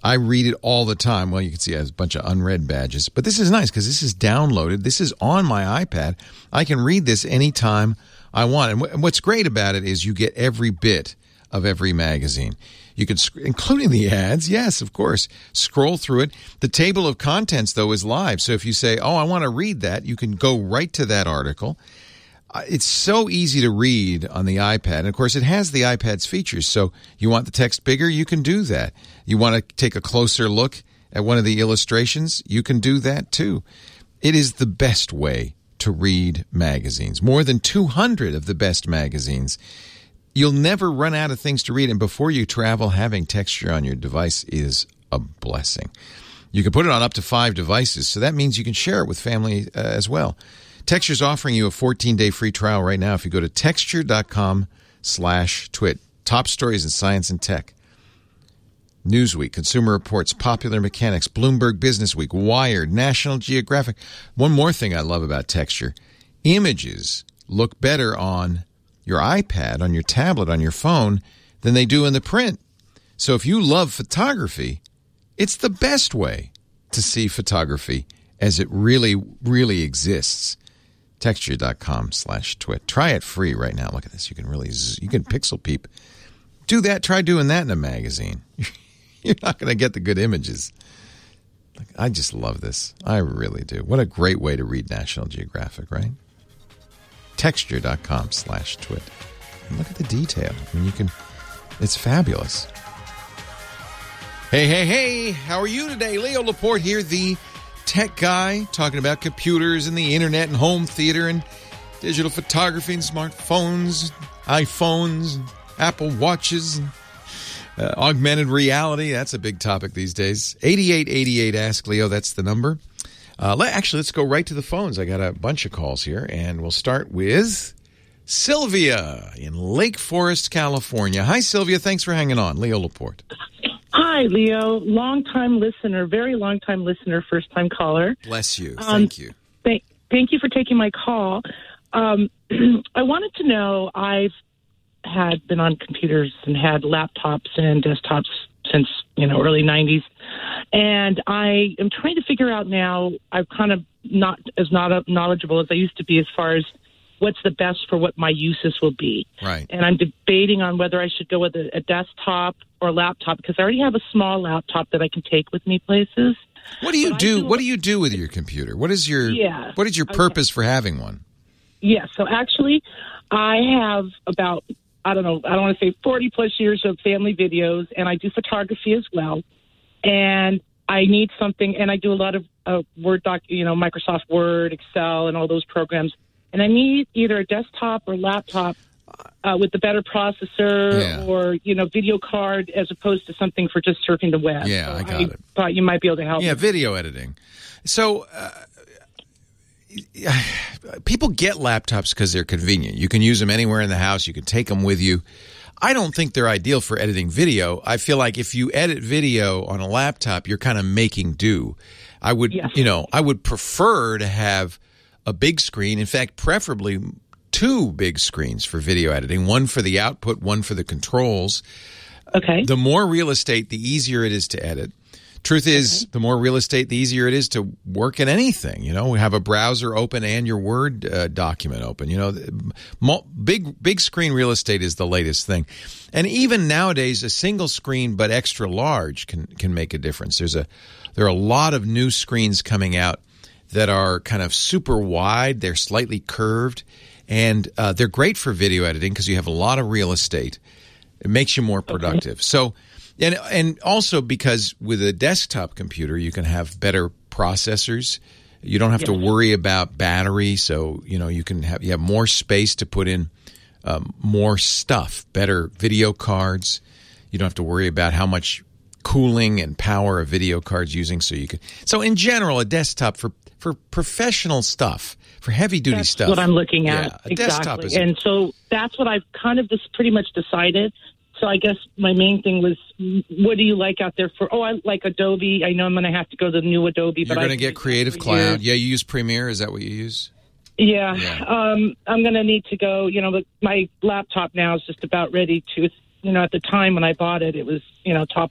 I read it all the time. Well, you can see it has a bunch of unread badges. But this is nice because this is downloaded. This is on my iPad. I can read this anytime I want. And, w- and what's great about it is you get every bit of every magazine. You can, sc- including the ads, yes, of course, scroll through it. The table of contents, though, is live. So if you say, oh, I want to read that, you can go right to that article. Uh, it's so easy to read on the iPad. And, of course, it has the iPad's features. So you want the text bigger, you can do that. You want to take a closer look at one of the illustrations, you can do that, too. It is the best way to read magazines. More than two hundred of the best magazines. You'll never run out of things to read, and before you travel, having Texture on your device is a blessing. You can put it on up to five devices, so that means you can share it with family uh, as well. Texture's offering you a fourteen-day free trial right now if you go to texture.com slash twit. Top stories in science and tech. Newsweek, Consumer Reports, Popular Mechanics, Bloomberg Businessweek, Wired, National Geographic. One more thing I love about Texture. Images look better on your iPad, on your tablet, on your phone than they do in the print. So if you love photography, it's the best way to see photography as it really, really exists. Texture.com slash twit. Try it free right now. Look at this. You can really, you can pixel peep. Do that. Try doing that in a magazine. You're not going to get the good images. I just love this. I really do. What a great way to read National Geographic, right? Texture.com slash twit. And look at the detail. I mean, you can, it's fabulous. Hey, hey, hey. How are you today? Leo Laporte here, the tech guy, talking about computers and the internet and home theater and digital photography and smartphones, iPhones, and Apple Watches, and uh, augmented reality. That's a big topic these days. eighty-eight eighty-eight Ask Leo, that's the number. Uh, let, actually, let's go right to the phones. I got a bunch of calls here, and we'll start with Sylvia in Lake Forest, California. Hi, Sylvia. Thanks for hanging on. Leo Laporte. Hi, Leo. Long-time listener, very long-time listener, first-time caller. Bless you. Um, Thank you. Thank, thank you for taking my call. Um, I wanted to know, I've had been on computers and had laptops and desktops since, you know, early nineties. And I am trying to figure out now, I'm kind of not as not knowledgeable as I used to be as far as what's the best for what my uses will be. Right. And I'm debating on whether I should go with a, a desktop or a laptop because I already have a small laptop that I can take with me places. What do you but do? do What do you do with your computer? What is your yeah, What is your purpose okay. for having one? Yeah, so actually, I have about, I don't know, I don't want to say forty plus years of family videos, and I do photography as well. And I need something, and I do a lot of uh, Word doc, you know, Microsoft Word, Excel, and all those programs. And I need either a desktop or laptop uh, with the better processor yeah. or, you know, video card as opposed to something for just surfing the web. Yeah, so I got I it. Thought you might be able to help. Yeah, me. video editing. So uh, people get laptops because they're convenient. You can use them anywhere in the house. You can take them with you. I don't think they're ideal for editing video. I feel like if you edit video on a laptop, you're kind of making do. I would, yes. you know, I would prefer to have a big screen. In fact, preferably two big screens for video editing, one for the output, one for the controls. Okay. The more real estate, the easier it is to edit. Truth is, okay. the more real estate, the easier it is to work in anything. You know, we have a browser open and your Word uh, document open. You know, big big screen real estate is the latest thing. And even nowadays, a single screen but extra large can can make a difference. There's a there are a lot of new screens coming out that are kind of super wide. They're slightly curved, and uh, they're great for video editing because you have a lot of real estate. It makes you more productive. Okay. So. And and also because with a desktop computer, you can have better processors. You don't have yes. to worry about battery, so you know you can have you have more space to put in um, more stuff, better video cards. You don't have to worry about how much cooling and power a video card's using. So you can. So in general, a desktop for for professional stuff, for heavy duty that's stuff. That's what I'm looking at. Yeah, a exactly. desktop is and so that's what I've kind of just pretty much decided. So I guess my main thing was, what do you like out there for? Oh, I like Adobe. I know I'm going to have to go to the new Adobe. You're but going to get Creative Cloud. Years. Yeah, you use Premiere. Is that what you use? Yeah. yeah. Um, I'm going to need to go. You know, but my laptop now is just about ready to, you know, at the time when I bought it, it was, you know, top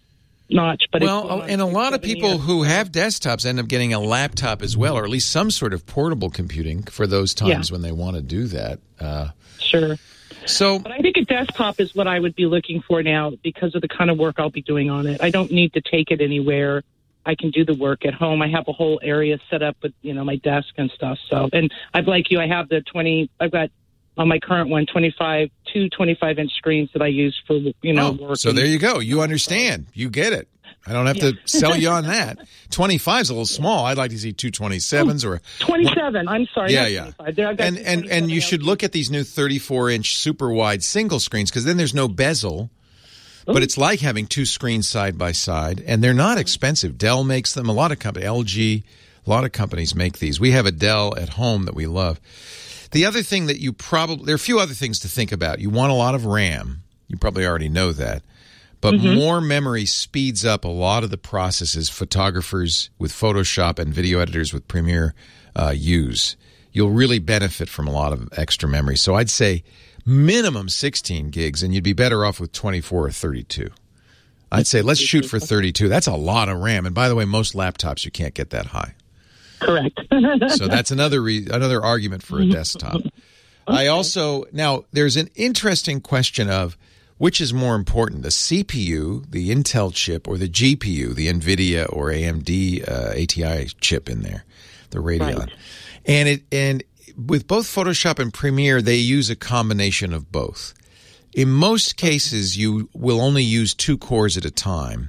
notch. But well, it's and a lot of people years. who have desktops end up getting a laptop as well, or at least some sort of portable computing for those times yeah. when they want to do that. Uh, sure. So, but I think a desktop is what I would be looking for now because of the kind of work I'll be doing on it. I don't need to take it anywhere. I can do the work at home. I have a whole area set up with, you know, my desk and stuff. So, and I've like you, I have the twenty, I've got on my current one, twenty-five, two twenty-five inch screens that I use for, you know, oh, work. So there you go. You understand. You get it. I don't have yeah. to sell you on that. twenty-five is a little small. I'd like to see two twenty-sevens or twenty-seven. I'm sorry. Yeah, yeah. There, and and and you should look at these new thirty-four inch super wide single screens because then there's no bezel. But it's like having two screens side by side, and they're not expensive. Dell makes them. A lot of companies, L G, a lot of companies make these. We have a Dell at home that we love. The other thing that you probably, there are a few other things to think about. You want a lot of RAM. You probably already know that. But mm-hmm. more memory speeds up a lot of the processes photographers with Photoshop and video editors with Premiere uh, use. You'll really benefit from a lot of extra memory. So I'd say minimum sixteen gigs, and you'd be better off with twenty-four or thirty-two. I'd say let's shoot for thirty-two. That's a lot of RAM. And by the way, most laptops, you can't get that high. Correct. So that's another re- another argument for a desktop. Okay. I also, now, there's an interesting question of which is more important, the C P U, the Intel chip, or the G P U, the NVIDIA or A M D uh, A T I chip in there, the Radeon. Right. And it and with both Photoshop and Premiere, they use a combination of both. In most cases, you will only use two cores at a time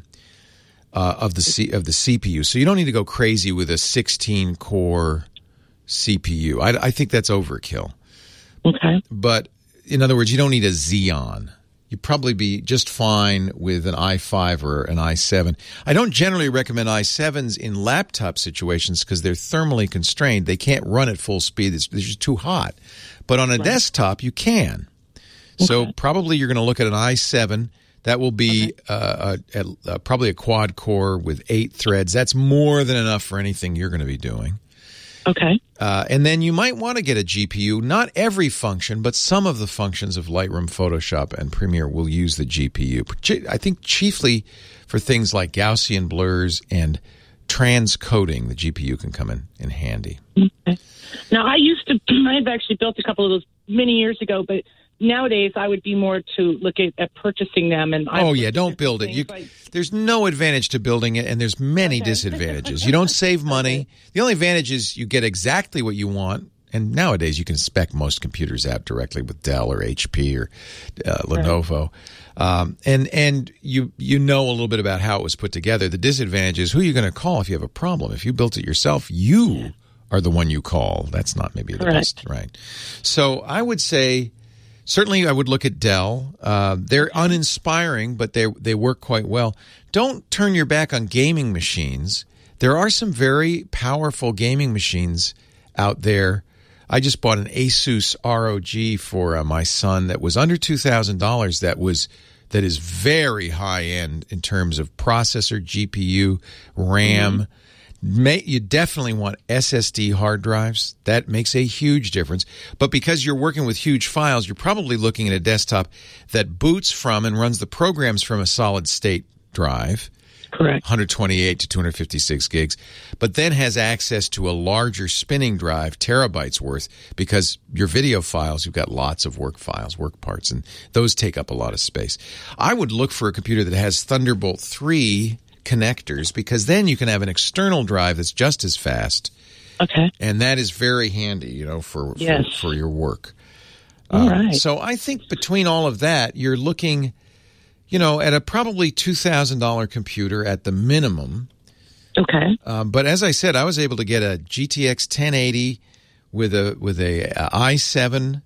uh, of the C, of the C P U, so you don't need to go crazy with a sixteen core C P U. I, I think that's overkill. Okay. But in other words, you don't need a Xeon. You'd probably be just fine with an i five or an i seven. I don't generally recommend i sevens in laptop situations because they're thermally constrained. They can't run at full speed. It's, it's just too hot. But on a right. desktop, you can. Okay. So probably you're going to look at an i seven. That will be okay. uh, a, a, a, probably a quad core with eight threads. That's more than enough for anything you're going to be doing. Okay. Uh, and then you might want to get a G P U. Not every function, but some of the functions of Lightroom, Photoshop, and Premiere will use the G P U. I think chiefly for things like Gaussian blurs and transcoding, the G P U can come in, in handy. Okay. Now, I used to, I had actually built a couple of those many years ago, but nowadays I would be more to look at, at purchasing them. And oh yeah, don't build it. You, like, there's no advantage to building it, and there's many okay. disadvantages. You don't save money. Okay. The only advantage is you get exactly what you want. And nowadays you can spec most computers out directly with Dell or H P or uh, Lenovo, right. um, and and you you know a little bit about how it was put together. The disadvantage is who you're going to call if you have a problem. If you built it yourself, you yeah. are the one you call. That's not maybe the Correct. best, right? So I would say. Certainly, I would look at Dell. Uh, they're uninspiring, but they they work quite well. Don't turn your back on gaming machines. There are some very powerful gaming machines out there. I just bought an Asus R O G for uh, my son that was under two thousand dollars. That was that is very high end in terms of processor, G P U, RAM. Mm-hmm. May, you definitely want S S D hard drives. That makes a huge difference. But because you're working with huge files, you're probably looking at a desktop that boots from and runs the programs from a solid state drive. Correct. one twenty-eight to two fifty-six gigs, but then has access to a larger spinning drive, terabytes worth, because your video files, you've got lots of work files, work parts, and those take up a lot of space. I would look for a computer that has Thunderbolt three connectors, because then you can have an external drive that's just as fast. Okay. And that is very handy, you know, for yes. for, for your work. All uh, right. So I think between all of that, you're looking, you know, at a probably two thousand dollars computer at the minimum. Okay. Um, but as I said, I was able to get a G T X ten eighty with a with a, a i seven.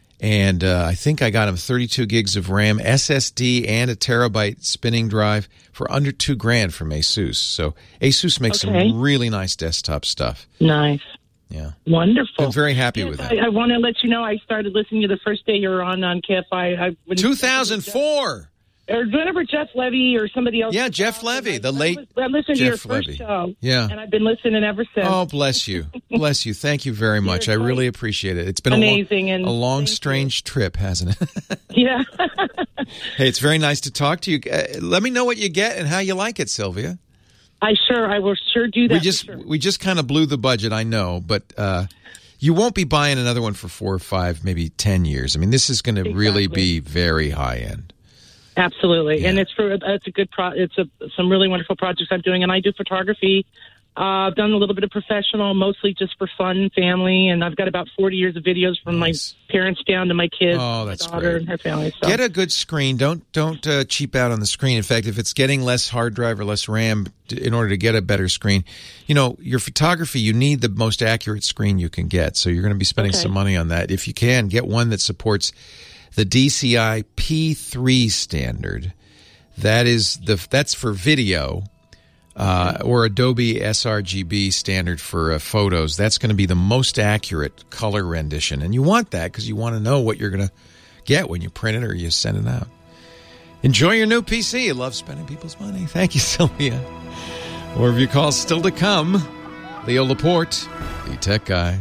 And uh, I think I got him thirty-two gigs of RAM, S S D, and a terabyte spinning drive for under two grand from Asus. So Asus makes okay. some really nice desktop stuff. Nice. Yeah. Wonderful. I'm very happy yes, with that. I, I want to let you know I started listening to the first day you were on on K F I. I two thousand four. or whenever Jeff Levy or somebody else. Yeah, Jeff Levy, the late I listened to your Jeff first Levy. show. Yeah. And I've been listening ever since. Oh, bless you. Bless you. Thank you very much. I really appreciate it. It's been amazing a long, and a long strange trip, hasn't it? Yeah. Hey, it's very nice to talk to you. Uh, let me know what you get and how you like it, Sylvia. I sure, I will sure do that. We just for sure. we just kind of blew the budget, I know, but uh, you won't be buying another one for four or five, maybe ten years. I mean, this is going to Exactly. really be very high end. Absolutely, Yeah. and it's for it's a good pro. It's a some really wonderful projects I'm doing, and I do photography. Uh, I've done a little bit of professional, mostly just for fun, family, and I've got about forty years of videos from Nice. my parents down to my kids, Oh, that's my daughter, great. and her family. So. Get a good screen. Don't don't uh, cheap out on the screen. In fact, if it's getting less hard drive or less RAM to, in order to get a better screen, you know, your photography, you need the most accurate screen you can get. So you're going to be spending Okay. some money on that. If you can, get one that supports the D C I P three standard. That is the that's for video. Uh, or Adobe sRGB standard for uh, photos. That's going to be the most accurate color rendition. And you want that because you want to know what you're going to get when you print it or you send it out. Enjoy your new P C. You love spending people's money. Thank you, Sylvia. More of your calls still to come. Leo Laporte, the tech guy.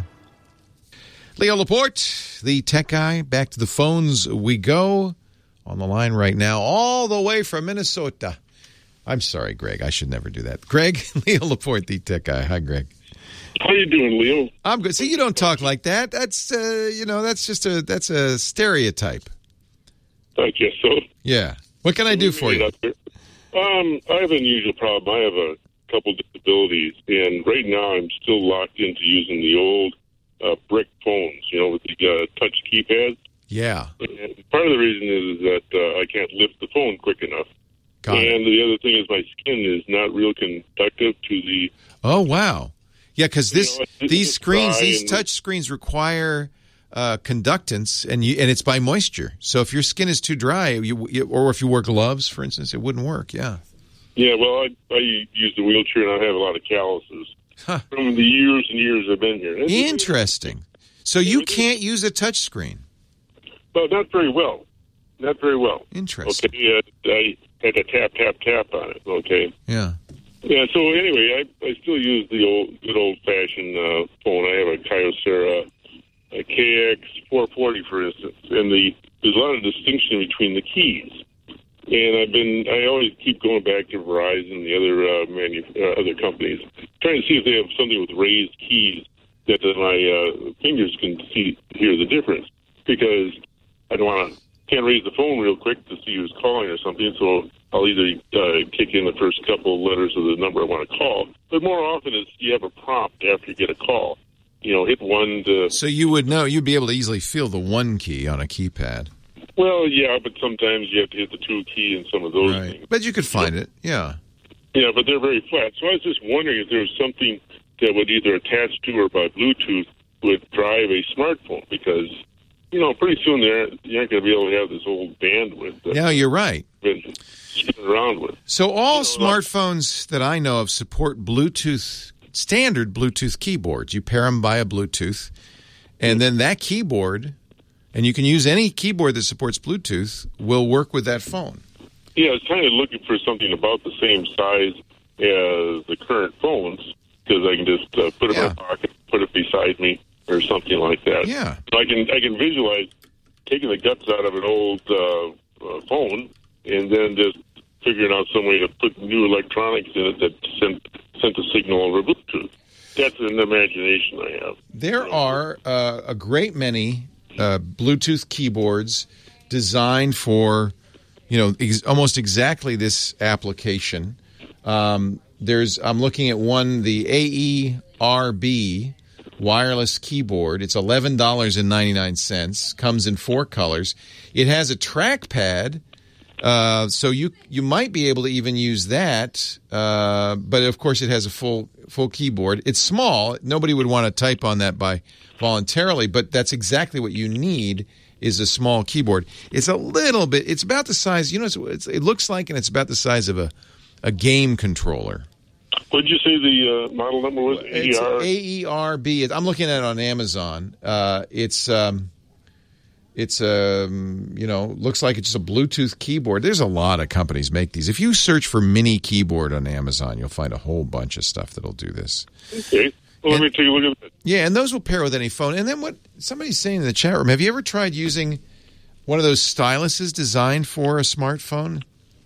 Leo Laporte, the tech guy. Back to the phones we go. On the line right now, all the way from Minnesota. I'm sorry, Greg. I should never do that. Greg, Leo Laporte, the tech guy. Hi, Greg. How you doing, Leo? I'm good. See, you don't talk like that. That's uh, you know, that's just a that's a stereotype. I guess so. Yeah. What can I do for you? Um, I have an unusual problem. I have a couple disabilities, and right now I'm still locked into using the old uh, brick phones. You know, with the uh, touch keypad. Yeah. And part of the reason is, is that uh, I can't lift the phone quick enough. Got it. And the other thing is my skin is not real conductive to the. Oh wow. Yeah, because this You know, it's- these it's screens, dry these and- touch screens require uh, conductance, and you and it's by moisture. So if your skin is too dry, you, you or if you wear gloves, for instance, it wouldn't work. Yeah. Yeah, well, I, I use the wheelchair, and I have a lot of calluses Huh. from the years and years I've been here. It's- Interesting. So you can't use a touch screen. Well, not very well. Not very well. Interesting. Okay, uh, I had to tap, tap, tap on it, okay? Yeah. Yeah, so anyway, I, I still use the old, good old-fashioned uh, phone. I have a Kyocera a K X four forty, for instance, and the there's a lot of distinction between the keys. And I've been, I always keep going back to Verizon and the other uh, manu- uh, other companies, trying to see if they have something with raised keys that uh, my uh, fingers can see, hear the difference. Because I don't want to, can't raise the phone real quick to see who's calling or something, so I'll either uh, kick in the first couple of letters of the number I want to call. But more often, it's you have a prompt after you get a call. You know, hit one to... So you would know, you'd be able to easily feel the one key on a keypad. Well, yeah, but sometimes you have to hit the two key and some of those Right. things. But you could find it, yeah. Yeah, but they're very flat. So I was just wondering if there was something that would either attach to or by Bluetooth would drive a smartphone, because, you know, pretty soon there you aren't going to be able to have this old bandwidth that Yeah, you're right. you've been spinning around with. So all You know, smartphones that I know of support Bluetooth, standard Bluetooth keyboards. You pair them by a Bluetooth, and then that keyboard, and you can use any keyboard that supports Bluetooth, will work with that phone. Yeah, I was kind of looking for something about the same size as the current phones, because I can just uh, put it Yeah. in my pocket, put it beside me, or something like that. Yeah. So I can I can visualize taking the guts out of an old uh, uh, phone and then just figuring out some way to put new electronics in it that sent sent a signal over Bluetooth. That's an imagination I have. There are uh, a great many uh, Bluetooth keyboards designed for, you know, ex- almost exactly this application. Um, there's, I'm looking at one, the A E R B wireless keyboard. It's eleven dollars and ninety-nine cents. Comes in four colors. It has a trackpad. Uh, so you you might be able to even use that, uh, but of course it has a full full keyboard. It's small. Nobody would want to type on that by voluntarily, but that's exactly what you need is a small keyboard. It's a little bit. It's about the size. You know, it's, it's, it looks like, and it's about the size of a a game controller. What did you say the uh, model number was? It's A E R? A E R B. I'm looking at it on Amazon. Uh, it's um, It's a, um, you know, looks like it's just a Bluetooth keyboard. There's a lot of companies make these. If you search for mini keyboard on Amazon, you'll find a whole bunch of stuff that'll do this. Okay. Well, and, let me take a look at that. Yeah, and those will pair with any phone. And then what somebody's saying in the chat room, have you ever tried using one of those styluses designed for a smartphone?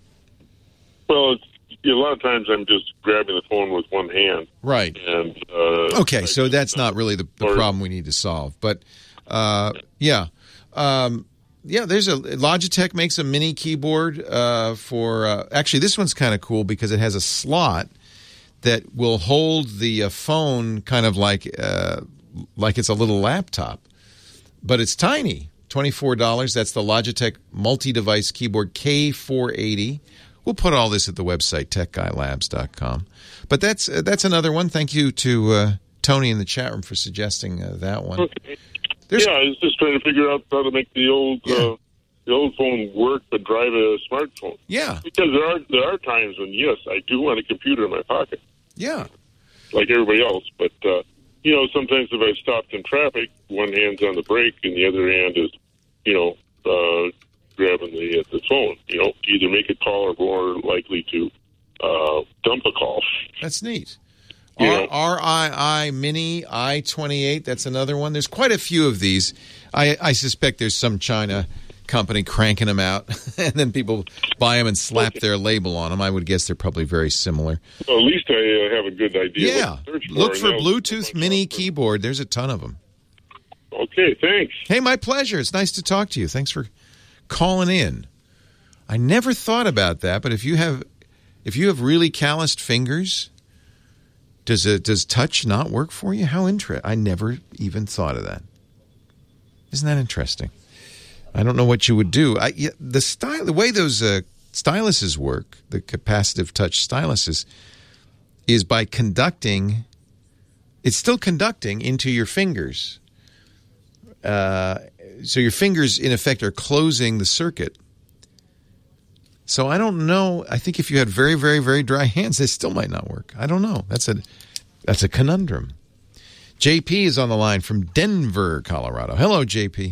Well, it's, a lot of times I'm just grabbing the phone with one hand. Right. And uh, okay, so that's not really the, the problem we need to solve. But, uh, yeah. Um, yeah, there's a Logitech makes a mini keyboard uh, for uh, actually this one's kind of cool because it has a slot that will hold the uh, phone kind of like uh, like it's a little laptop, but it's tiny. twenty-four dollars. That's the Logitech multi-device keyboard K four eighty. We'll put all this at the website tech guy labs dot com. But that's uh, that's another one. Thank you to uh, Tony in the chat room for suggesting uh, that one. Okay. There's, yeah, I was just trying to figure out how to make the old yeah. uh, the old phone work but drive a smartphone. Yeah, because there are there are times when yes, I do want a computer in my pocket. Yeah, like everybody else. But uh, you know, sometimes if I stopped in traffic, one hand's on the brake and the other hand is, you know, uh, grabbing the uh, the phone. You know, either make a call or more likely to uh, dump a call. That's neat. R I I Mini I twenty-eight, that's another one. There's quite a few of these. I, I suspect there's some China company cranking them out, and then people buy them and slap their label on them. I would guess they're probably very similar. Well, at least I uh, have a good idea. Yeah, what to look for now. Bluetooth Mini keyboard. There's a ton of them. Okay, thanks. Hey, my pleasure. It's nice to talk to you. Thanks for calling in. I never thought about that, but if you have, if you have really calloused fingers... Does it, does touch not work for you? How interesting. I never even thought of that. Isn't that interesting? I don't know what you would do. I, yeah, the style, the way those uh, styluses work, the capacitive touch styluses, is by conducting, it's still conducting into your fingers. Uh, so your fingers, in effect, are closing the circuit. So I don't know. I think if you had very, very, very dry hands, they still might not work. I don't know. That's a that's a conundrum. J P is on the line from Denver, Colorado. Hello, J P.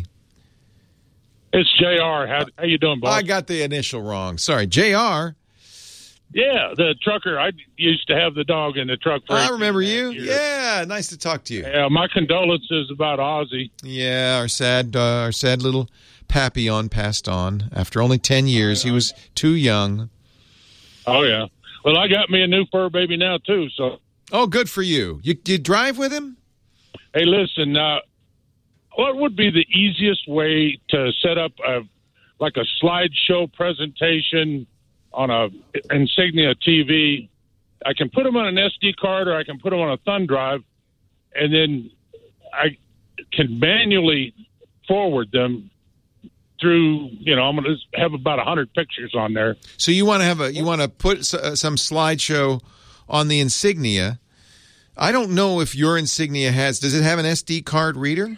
It's J R. How how you doing, boss? I got the initial wrong. Sorry, J R. Yeah, the trucker. I used to have the dog in the truck. For I remember you. Years. Yeah, nice to talk to you. Yeah, my condolences about Ozzy. Yeah, our sad, uh, our sad little Papillon passed on after only ten years. He was too young. Oh, yeah. Well, I got me a new fur baby now, too. So. Oh, good for you. You, you drive with him? Hey, listen, uh, what would be the easiest way to set up a like a slideshow presentation on a Insignia T V? I can put them on an S D card or I can put them on a thumb drive, and then I can manually forward them through, you know, I'm going to have about one hundred pictures on there. So you want to have a, you want to put uh, some slideshow on the Insignia. I don't know if your Insignia has, does it have an S D card reader?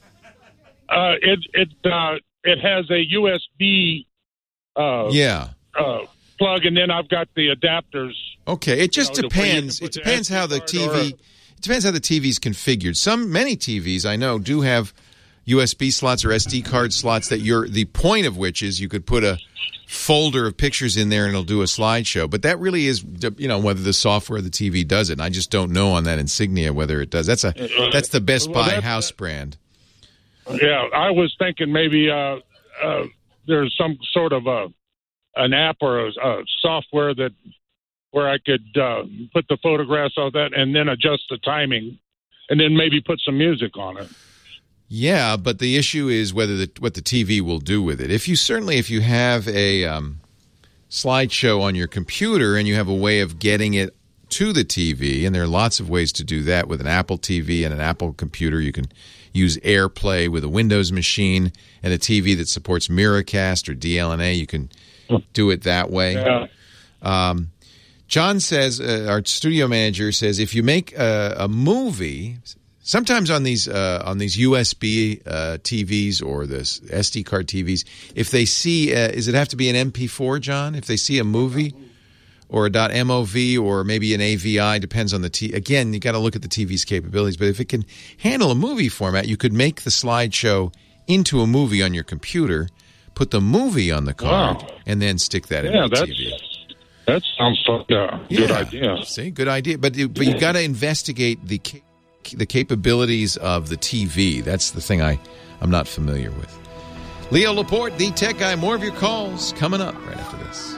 Uh, it, it, uh, it has a U S B uh, yeah. uh, plug, and then I've got the adapters. Okay. It just you know, depends. It depends how the T V, or, it depends how the T V's configured. Some, many T Vs I know do have U S B slots or S D card slots that you're, the point of which is you could put a folder of pictures in there and it'll do a slideshow. But that really is, you know, whether the software of the T V does it. And I just don't know on that Insignia whether it does. That's a that's the Best Buy well, house brand. Yeah, I was thinking maybe uh, uh, there's some sort of a an app or a, a software that where I could uh, put the photographs of that and then adjust the timing, and then maybe put some music on it. Yeah, but the issue is whether the, what the T V will do with it. If you certainly, if you have a um, slideshow on your computer and you have a way of getting it to the T V, and there are lots of ways to do that with an Apple T V and an Apple computer. You can use AirPlay with a Windows machine and a T V that supports Miracast or D L N A. You can do it that way. Yeah. Um, John says, uh, our studio manager says, if you make a, a movie. Sometimes on these uh, on these U S B uh, T Vs or this S D card T Vs, if they see, uh, does it have to be an M P four, John? If they see a movie or a .mov or maybe an A V I, depends on the T. Again, you got to look at the T V's capabilities. But if it can handle a movie format, you could make the slideshow into a movie on your computer, put the movie on the card, Wow. and then stick that Yeah, in the that's, T V. that sounds like a good Yeah. idea. See, good idea. But you, but you got to investigate the ca- the capabilities of the T V. That's the thing I I'm not familiar with. Leo Laporte, the tech guy. More of your calls coming up right after this.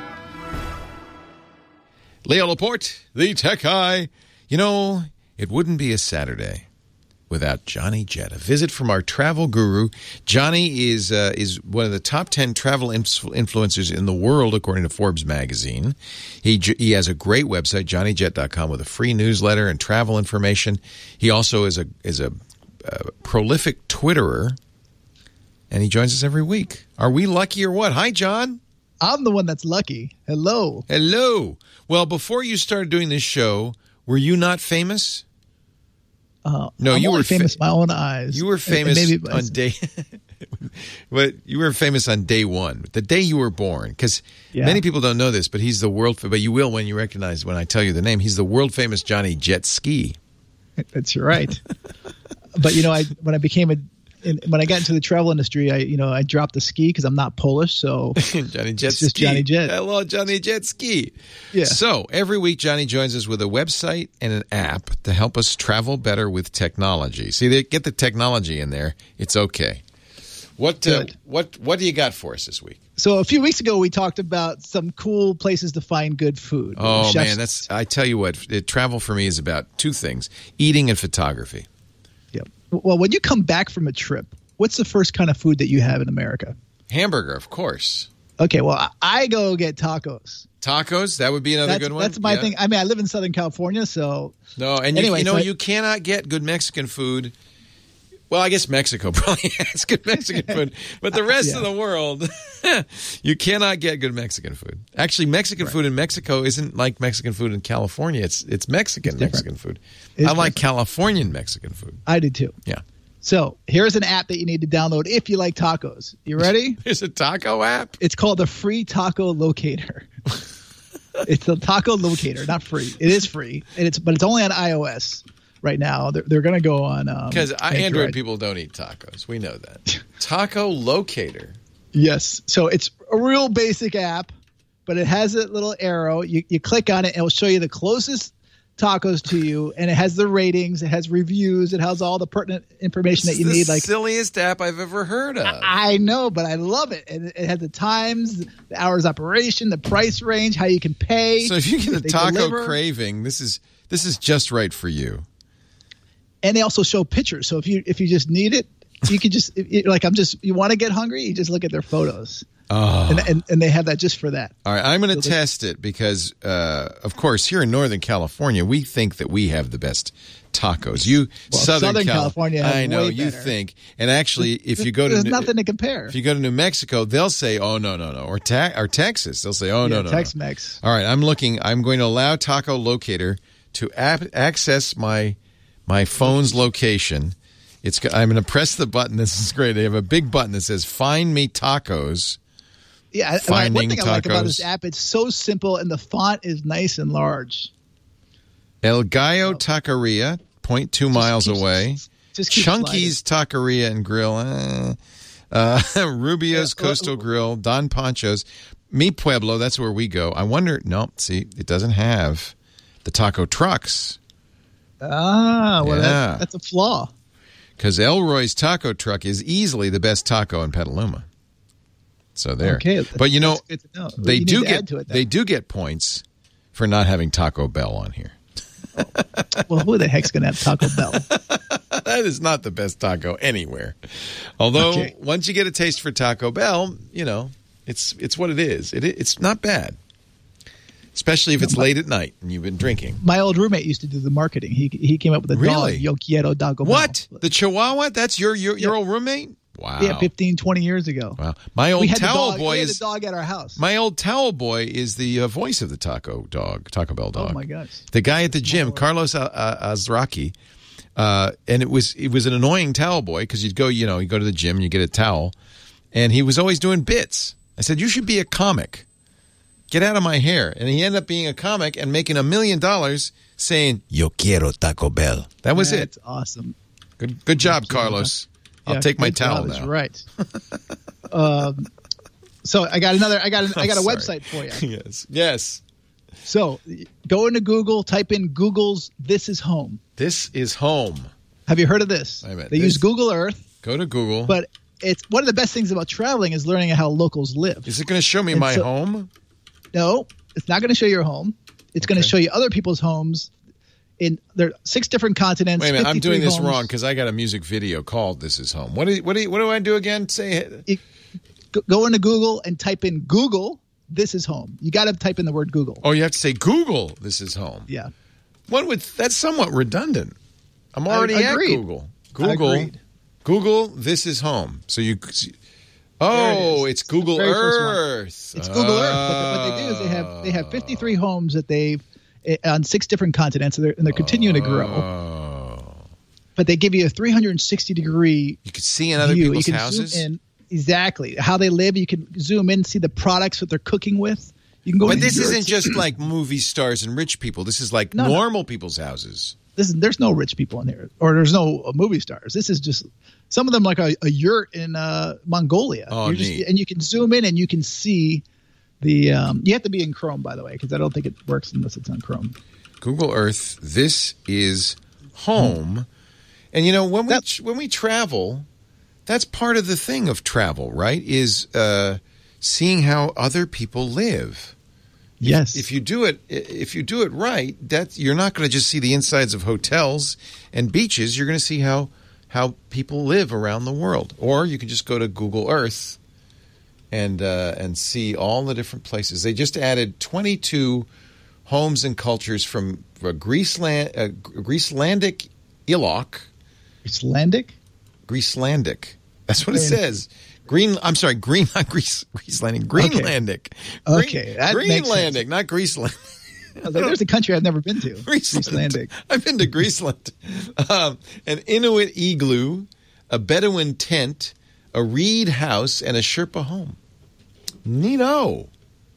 Leo Laporte, the tech guy. You know, it wouldn't be a Saturday without Johnny Jet. A visit from our travel guru. Johnny is uh, is one of the top ten travel influ- influencers in the world, according to Forbes magazine. He he has a great website, johnny jet dot com, with a free newsletter and travel information. He also is a is a uh, prolific Twitterer, and he joins us every week. Are we lucky or what? Hi, John. I'm the one that's lucky. Hello. Hello. Well, before you started doing this show, were you not famous? Uh, No, I'm you only were fa- famous in my own eyes. You were And- famous and maybe on day, but you were famous on day one, the day you were born. Because Yeah. many people don't know this, but he's the world. But you will when you recognize when I tell you the name. He's the world famous Johnny Jet Ski. That's right. But you know, I when I became a in, when I got into the travel industry, I you know I dropped the ski because I'm not Polish, so Johnny Jet it's just Ski. Johnny Jet. Hello, Johnny Jet Ski. Yeah. So every week, Johnny joins us with a website and an app to help us travel better with technology. See, they get the technology in there. It's okay. What uh, Good. what what do you got for us this week? So a few weeks ago, we talked about some cool places to find good food. Oh Chefs- man, that's I tell you what, it, travel for me is about two things: eating and photography. Yep. Well, when you come back from a trip, what's the first kind of food that you have in America? Hamburger, of course. Okay, well, I- I go get tacos. Tacos, that would be another That's, good one. that's my Yeah. thing. I mean, I live in Southern California, so No, and Anyway, you, you know so I- you cannot get good Mexican food. Well, I guess Mexico probably has good Mexican food, but the rest Yeah. of the world, you cannot get good Mexican food. Actually, Mexican food in Mexico isn't like Mexican food in California. It's it's Mexican It's different. Mexican food. It's I like different. Californian Mexican food. I do too. Yeah. So here's an app that you need to download if you like tacos. You ready? There's a taco app. It's called the Free Taco Locator. It's the Taco Locator, not free. It is free, and it's but it's only on iOS right now. They're, they're going to go on um, Because Android people don't eat tacos. We know that. Taco Locator. Yes. So it's a real basic app, but it has a little arrow. You, you click on it, and it will show you the closest tacos to you, and it has the ratings, it has reviews, it has all the pertinent information that you It's need. the Like silliest app I've ever heard of. I know, but I love it. And it has the times, the hours operation, the price range, how you can pay. So if you get a they taco deliver. craving, this is this is just right for you. And they also show pictures. So if you if you just need it, you can just if, like I'm just you want to get hungry, you just look at their photos. Oh. And, and and they have that just for that. All right, I'm going to So they- test it because, uh, of course, here in Northern California, we think that we have the best tacos. You, Well, Southern, Southern Cal- California has I know way you better. think, and actually, if you go to There's New- nothing to compare. if you go to New Mexico, they'll say, "Oh no, no, no," or ta- or Texas, they'll say, "Oh no, Yeah, no, Tex-Mex. no." All right, I'm looking. I'm going to allow Taco Locator to ap- access my my phone's location. It's. I'm going to press the button. This is great. They have a big button that says "Find Me Tacos." Yeah, I- I- Finding one thing I like about tacos. this app, it's so simple and the font is nice and large. El Gallo Taqueria, zero point two miles keep- away. just keep Chunky's Taqueria and Grill. Uh, uh, Rubio's Yeah, uh, Coastal Grill. Don Pancho's. Mi Pueblo, that's where we go. I wonder, no, see, it doesn't have the taco trucks. Ah, well, Yeah. that, that's a flaw. Because Elroy's Taco Truck is easily the best taco in Petaluma. So there. Okay, But you know, that's good to know. they You need do to get add to it then. they do get points for not having Taco Bell on here. Well, who the heck's going to have Taco Bell? That is not the best taco anywhere. Although Okay. once you get a taste for Taco Bell, you know, it's it's what it is. It it's not bad. Especially if it's late at night and you've been drinking. My old roommate used to do the marketing. He he came up with a Really? dog, Yo Quiero Taco Bell. What? The Chihuahua? That's your your, your old roommate? Wow. Yeah, fifteen, twenty years ago. Wow. My We old had the towel dog, boy we had is the dog at our house. my old towel boy is the uh, voice of the taco dog, Taco Bell dog. Oh my gosh. The guy at the gym, Carlos uh, uh, Azraki, uh, and it was it was an annoying towel boy because you'd go, you know, you go to the gym and you get a towel, and he was always doing bits. I said, you should be a comic. Get out of my hair. And he ended up being a comic and making a million dollars saying, Yo quiero Taco Bell. That was That's it. awesome. Good good job, Carlos. I'll Yeah, take my good job, towel that's now. Right. um, so I got another. I got. An, I got a Sorry. website for you. Yes. Yes. So go into Google. Type in Google's "This Is Home." This is home. Have you heard of this? I bet they this- use Google Earth. Go to Google. But it's one of the best things about traveling is learning how locals live. Is it going to show me And my so- home? No, it's not going to show your home. It's going to Okay. show you other people's homes. In there are six different continents. Wait a minute, I'm doing this homes. wrong because I got a music video called "This Is Home." What do you, what do you, what do I do again? Say it. You go- go into Google and type in Google. This is home. You got to type in the word Google. Oh, you have to say Google. This is home. Yeah. What would that's somewhat redundant. I'm I- already at agreed. Google. Google. Agreed. Google. This is home. So you. Oh, it is. it's Google the very first one. Earth. It's Google Earth. But what they do is they have they have fifty-three homes that they've eh, on six different continents, and they're, and they're continuing to grow. Oh. But they give you a three hundred sixty degree. You can see in other view. people's you can houses. Zoom in exactly how they live. You can zoom in, see the products that they're cooking with. You can go. But into this yours. isn't just like movie stars and rich people. This is like No, no. normal people's houses. This is, there's no rich people in here, or there's no uh, movie stars. This is just some of them like a, a yurt in uh, Mongolia. Oh, You're just, neat. and you can zoom in and you can see the. Um, you have to be in Chrome, by the way, because I don't think it works unless it's on Chrome. Google Earth. This is home. And you know when we That- when we travel, that's part of the thing of travel, right? Is uh, seeing how other people live. Yes. If you do it, if you do it right, that you're not going to just see the insides of hotels and beaches. You're going to see how how people live around the world. Or you can just go to Google Earth and uh, and see all the different places. They just added twenty-two homes and cultures from uh, Greeceland, uh, Greecelandic Ilok. Icelandic? Greecelandic. That's what it Wait. says. Green. I'm sorry. Green. Not Greece. Greecelandic. Greenlandic. Green- Okay, that makes Greenlandic, sense. not Greeceland. I was like, there's a country I've never been to. Greeceland. Icelandic. I've been to Greeceland. Um, an Inuit igloo, a Bedouin tent, a reed house, and a Sherpa home. Neato.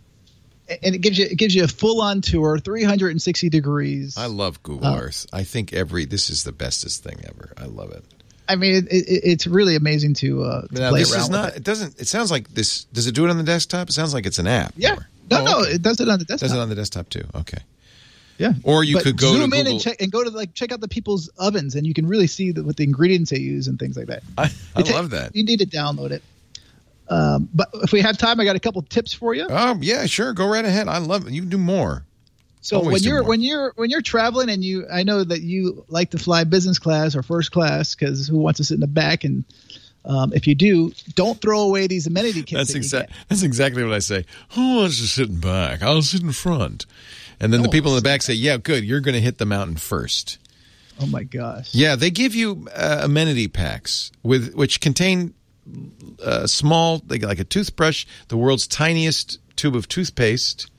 And it gives you it gives you a full on tour, three hundred sixty degrees. I love Google Uh, Earth. I think every this is the bestest thing ever. I love it. I mean, it, it, it's really amazing to, uh, to Now play this around is with not. it. It doesn't. It sounds like this. Does it do it on the desktop? It sounds like it's an app. Yeah. more. No, Oh, no, okay. it does it on the desktop. Does it on the desktop too? Okay. Yeah. Or you But could go to zoom in Google. and check and go to like check out the people's ovens, and you can really see the, what the ingredients they use and things like that. I, I It ta- love that. You need to download it. Um, but if we have time, I got a couple tips for you. Oh yeah, sure. Go right ahead. I love it. You can do more. So always when do you're more. when you're when you're traveling, and you, I know that you like to fly business class or first class, because who wants to sit in the back? And um, if you do, don't throw away these amenity kits. That's that you exactly get. that's exactly what I say. Who wants to sit in back? I'll sit in front. And then No the people in one the back say, "Yeah, good. You're going to hit the mountain first." Oh my gosh! Yeah, they give you uh, amenity packs with which contain uh, small, like, like a toothbrush, the world's tiniest tube of toothpaste,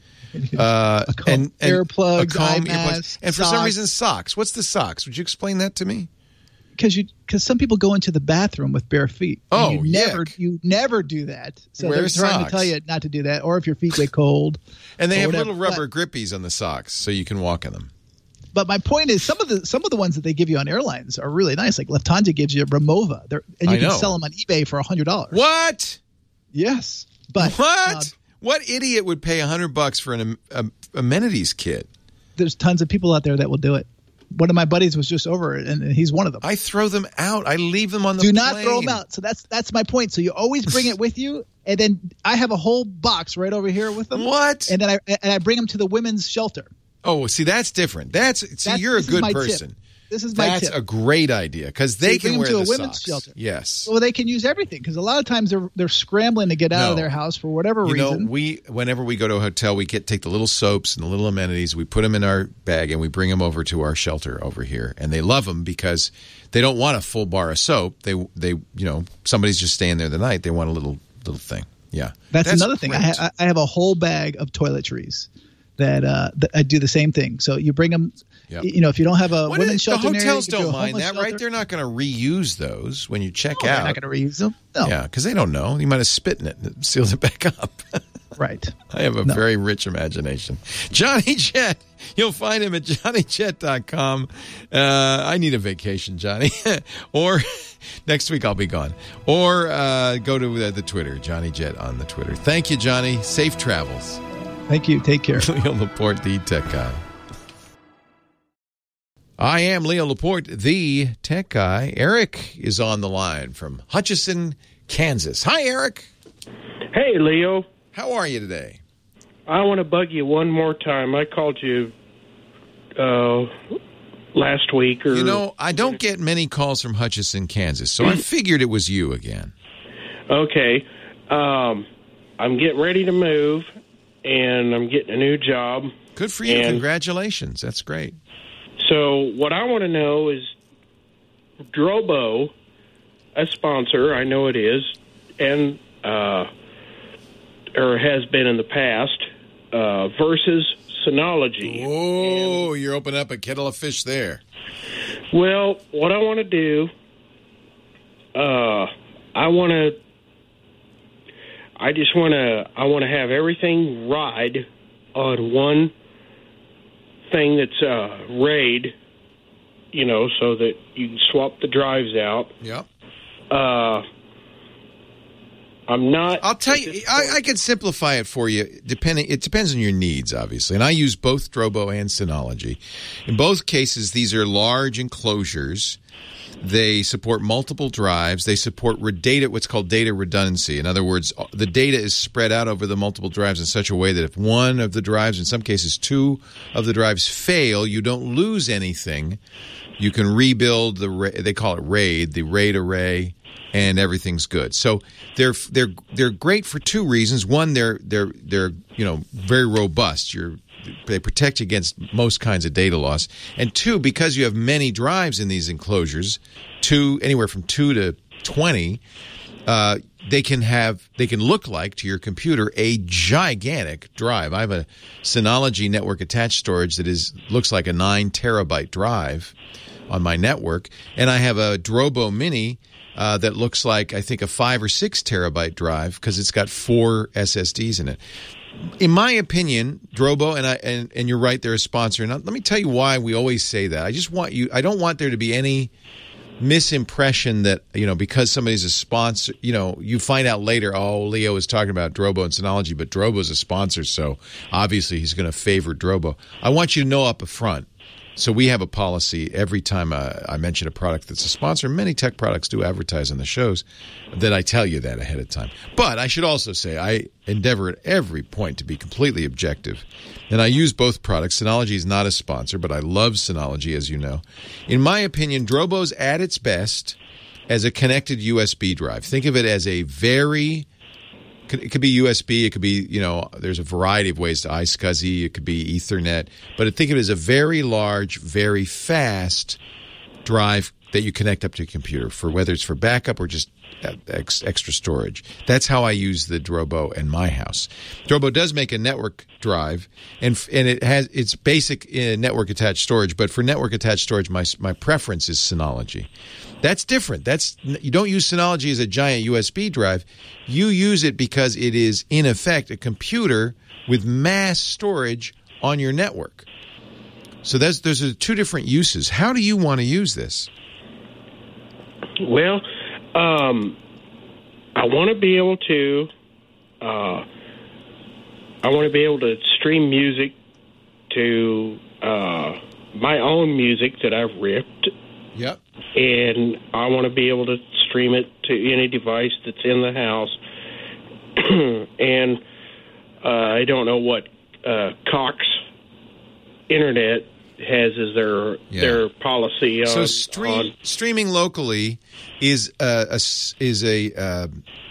uh, A comb, and, and earplugs, a comb, eye earplugs, masks, and for some socks. reason socks. What's the socks? Would you explain that to me? Because you because some people go into the bathroom with bare feet. and Oh, you never yuck. you never do that. So Wear they're trying socks. to tell you not to do that, or if your feet get cold. And they or have whatever. little rubber grippies on the socks, so you can walk in them. But my point is, some of the some of the ones that they give you on airlines are really nice. Like Lufthansa gives you a Remova, They're, and you I can know. sell them on eBay for a hundred dollars. What? Yes, but What? uh, What idiot would pay a hundred bucks for an um, amenities kit? there's tons of people out there that will do it. One of my buddies was just over it, and he's one of them. I throw them out. I leave them on the Do plane. not throw them out. So that's that's my point. So you always bring it with you, and then I have a whole box right over here with them. What? And then I and I bring them to the women's shelter. Oh, see, that's different. That's see, That's- you're a this is good my person. tip. This is my That's tip. a great idea because they you can bring wear them to the a women's socks. shelter. Yes. Well, they can use everything because a lot of times they're they're scrambling to get out No. of their house for whatever You reason. know, we whenever we go to a hotel, we get take the little soaps and the little amenities, we put them in our bag, and we bring them over to our shelter over here, and they love them because they don't want a full bar of soap. They they you know somebody's just staying there the night. They want a little little thing. Yeah, That's, another thing. I, great. ha- I have a whole bag of toiletries that uh, that I do the same thing. So you bring them. Yep. You know, if you don't have a What women's is- shelter, the near you, hotels you can do don't a mind homeless that, right? shelter. They're not going to reuse those when you check No, out. they're not going to reuse them. No. Yeah, because they don't know. You might have spit in it and it seals it back up. Right. I have a no. very rich imagination. Johnny Jet. You'll find him at johnny jet dot com. Uh, I need a vacation, Johnny. Or next week I'll be gone. Or uh, go to the, the Twitter, Johnny Jet on the Twitter. Thank you, Johnny. Safe travels. Thank you. Take care. Leo Laporte, the tech guy. I am Leo Laporte, the tech guy. Eric is on the line from Hutchinson, Kansas. Hi, Eric. Hey, Leo. How are you today? I want to bug you one more time. I called you uh, last week. Or You know, I don't get many calls from Hutchinson, Kansas, so I figured it was you again. Okay. Um, I'm getting ready to move, and I'm getting a new job. Good for you. And congratulations. That's great. So what I want to know is Drobo, a sponsor, I know it is, and uh, or has been in the past, uh, versus Synology. Oh, and, you're opening up a kettle of fish there. Well, what I want to do, uh, I want to, I just want to, I want to have everything ride on one thing that's uh, RAID, you know, so that you can swap the drives out. Yep. Uh, I'm not. I'll tell you. I, I can simplify it for you. Depending, it depends on your needs, obviously. And I use both Drobo and Synology. In both cases, these are large enclosures. They support multiple drives. They support data, what's called data redundancy. In other words, the data is spread out over the multiple drives in such a way that if one of the drives, in some cases two of the drives, fail, you don't lose anything. You can rebuild the. They call it RAID, the RAID array. And everything's good. So they're they're they're great for two reasons. One, they're they're they're you know very robust. You're they protect you against most kinds of data loss. And two, because you have many drives in these enclosures, two anywhere from two to twenty, uh, they can have they can look like to your computer a gigantic drive. I have a Synology network attached storage that is looks like a nine terabyte drive on my network, and I have a Drobo Mini. Uh, that looks like, I think, a five or six terabyte drive because it's got four S S Ds in it. In my opinion, Drobo, and I and, and you're right, they're a sponsor. And let me tell you why we always say that. I just want you, I don't want there to be any misimpression that, you know, because somebody's a sponsor, you know, you find out later, oh, Leo is talking about Drobo and Synology, but Drobo's a sponsor, so obviously he's going to favor Drobo. I want you to know up front. So we have a policy every time uh, I mention a product that's a sponsor. Many tech products do advertise on the shows that I tell you that ahead of time. But I should also say I endeavor at every point to be completely objective. And I use both products. Synology is not a sponsor, but I love Synology, as you know. In my opinion, Drobo's at its best as a connected U S B drive. Think of it as a very... It could be U S B. It could be, you know, there's a variety of ways to iSCSI. It could be Ethernet. But think of it as a very large, very fast drive that you connect up to a computer for whether it's for backup or just ex- extra storage. That's how I use the Drobo in my house. Drobo does make a network drive, and and it has it's basic uh, network attached storage. But for network attached storage, my my preference is Synology. That's different. That's you don't use Synology as a giant U S B drive. You use it because it is, in effect, a computer with mass storage on your network. So that's, those are two different uses. How do you want to use this? Well, um, I want to be able to. Uh, I want to be able to stream music to uh, my own music that I've ripped. Yep. And I want to be able to stream it to any device that's in the house. and uh, I don't know what uh, Cox Internet has as their yeah. their policy on. So stream, on, streaming locally is a, a is a uh,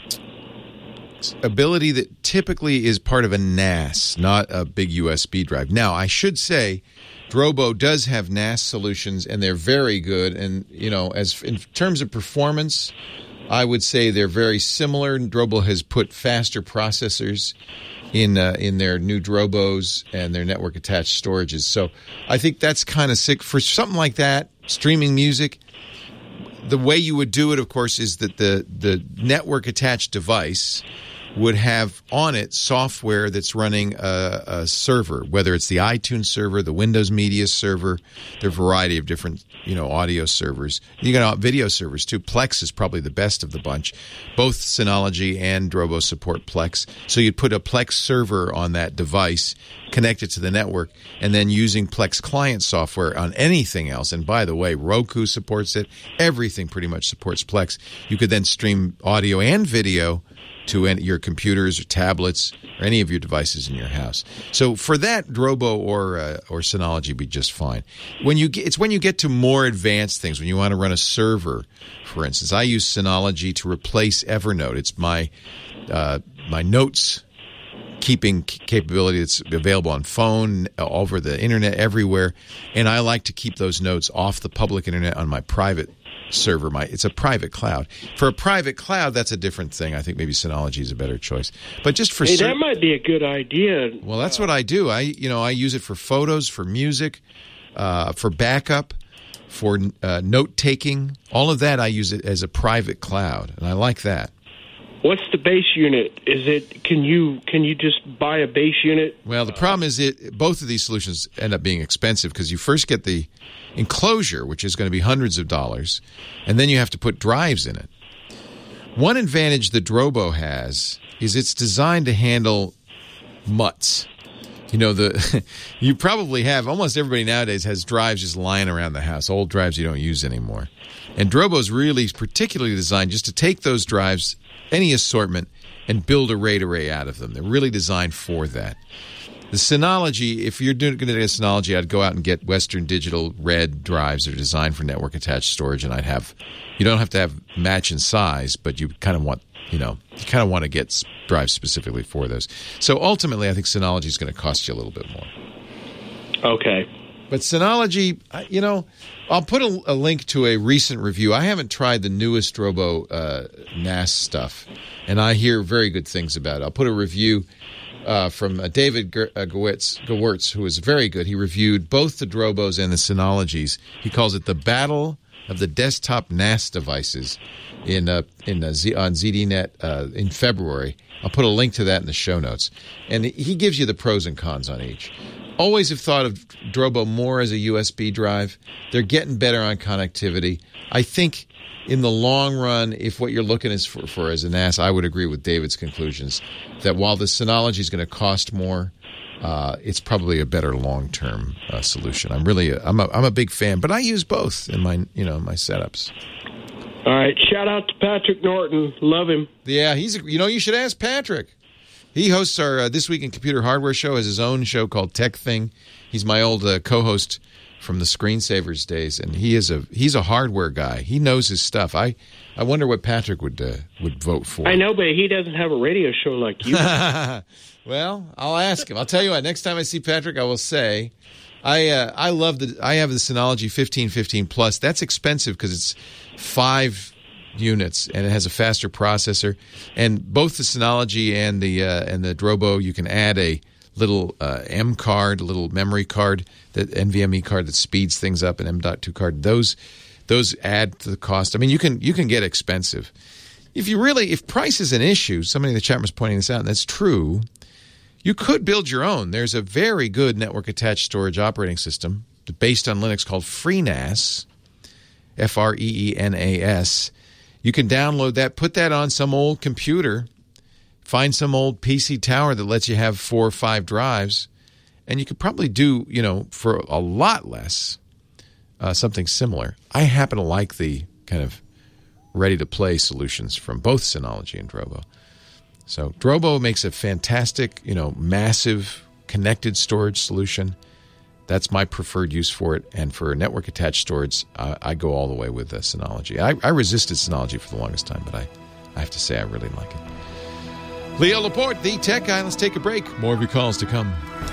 ability that typically is part of a N A S, not a big U S B drive. Now, I should say, Drobo does have N A S solutions, and they're very good. And you know, as in terms of performance, I would say they're very similar. Drobo has put faster processors in uh, in their new Drobos and their network attached storages. So I think that's kind of sick for something like that. Streaming music, the way you would do it, of course, is that the the network attached device would have on it software that's running a, a server, whether it's the iTunes server, the Windows Media server, there are a variety of different, you know, audio servers. You got video servers too. Plex is probably the best of the bunch. Both Synology and Drobo support Plex. So you'd put a Plex server on that device, connect it to the network, and then using Plex client software on anything else. And by the way, Roku supports it. Everything pretty much supports Plex. You could then stream audio and video to any, your computers or tablets or any of your devices in your house. So for that, Drobo or uh, or Synology would be just fine. When you get, it's when you get to more advanced things, when you want to run a server, for instance. I use Synology to replace Evernote. It's my uh, my notes keeping capability that's available on phone, over the internet, everywhere. And I like to keep those notes off the public internet on my private server. My it's a private cloud. For a private cloud, that's a different thing. I think maybe Synology is a better choice. But just for hey, cer- that might be a good idea. Well, that's what I do. I you know I use it for photos, for music, uh, for backup, for uh, note taking. All of that I use it as a private cloud, and I like that. What's the base unit? Is it can you can you just buy a base unit? Well, the problem is it both of these solutions end up being expensive because you first get the enclosure, which is going to be hundreds of dollars, and then you have to put drives in it. One advantage the Drobo has is it's designed to handle mutts. You know, the you probably have, almost everybody nowadays has drives just lying around the house, old drives you don't use anymore. And Drobo's really particularly designed just to take those drives, any assortment, and build a RAID array out of them. They're really designed for that. The Synology, if you're doing going to do a Synology, I'd go out and get Western Digital Red drives that are designed for network-attached storage, and I'd have, you don't have to have match in size, but you kind of want, you know, you kind of want to get drives specifically for those. So ultimately, I think Synology is going to cost you a little bit more. Okay. But Synology, you know, I'll put a, a link to a recent review. I haven't tried the newest Drobo uh, N A S stuff, and I hear very good things about it. I'll put a review uh, from uh, David G- uh, Gewitz, Gewirtz, who is very good. He reviewed both the Drobos and the Synologies. He calls it the battle of the desktop N A S devices in uh, in uh, Z- on Z D Net uh, in February. I'll put a link to that in the show notes. And he gives you the pros and cons on each. Always have thought of Drobo more as a U S B drive. They're getting better on connectivity. I think in the long run, if what you're looking is for, for as an N A S, I would agree with David's conclusions that while the Synology is going to cost more, uh, it's probably a better long-term uh, solution. I'm really a, I'm a I'm a big fan, but I use both in my you know my setups. All right, shout out to Patrick Norton. Love him. Yeah, he's a, you know you should ask Patrick. He hosts our uh, This Week in Computer Hardware show, has his own show called Tech Thing. He's my old uh, co-host from the Screensavers days, and he is a he's a hardware guy. He knows his stuff. I, I wonder what Patrick would uh, would vote for. I know, but he doesn't have a radio show like you. Well, I'll ask him. I'll tell you what. Next time I see Patrick, I will say, I uh, I love the I have the Synology fifteen fifteen Plus. That's expensive because it's five units and it has a faster processor. And both the Synology and the uh, and the Drobo, you can add a little uh, M card, a little memory card, that NVMe card that speeds things up, an M dot two card. Those those add to the cost. I mean, you can you can get expensive. If you really if price is an issue, somebody in the chat room is pointing this out, and that's true. You could build your own. There's a very good network-attached storage operating system based on Linux called FreeNAS, F R E E N A S. You can download that, put that on some old computer, find some old P C tower that lets you have four or five drives, and you could probably do, you know, for a lot less, uh, something similar. I happen to like the kind of ready-to-play solutions from both Synology and Drobo. So Drobo makes a fantastic, you know, massive connected storage solution. That's my preferred use for it. And for network-attached storage, uh, I go all the way with uh, Synology. I, I resisted Synology for the longest time, but I, I have to say I really like it. Leo Laporte, the tech guy. Let's take a break. More of your calls to come.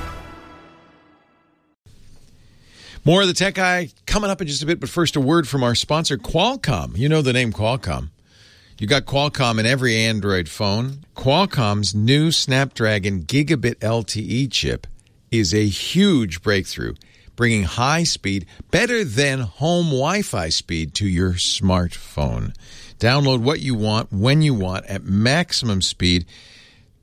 More of the tech guy coming up in just a bit, but first a word from our sponsor, Qualcomm. You know the name Qualcomm. You got Qualcomm in every Android phone. Qualcomm's new Snapdragon Gigabit L T E chip is a huge breakthrough, bringing high speed, better than home Wi-Fi speed to your smartphone. Download what you want, when you want, at maximum speed.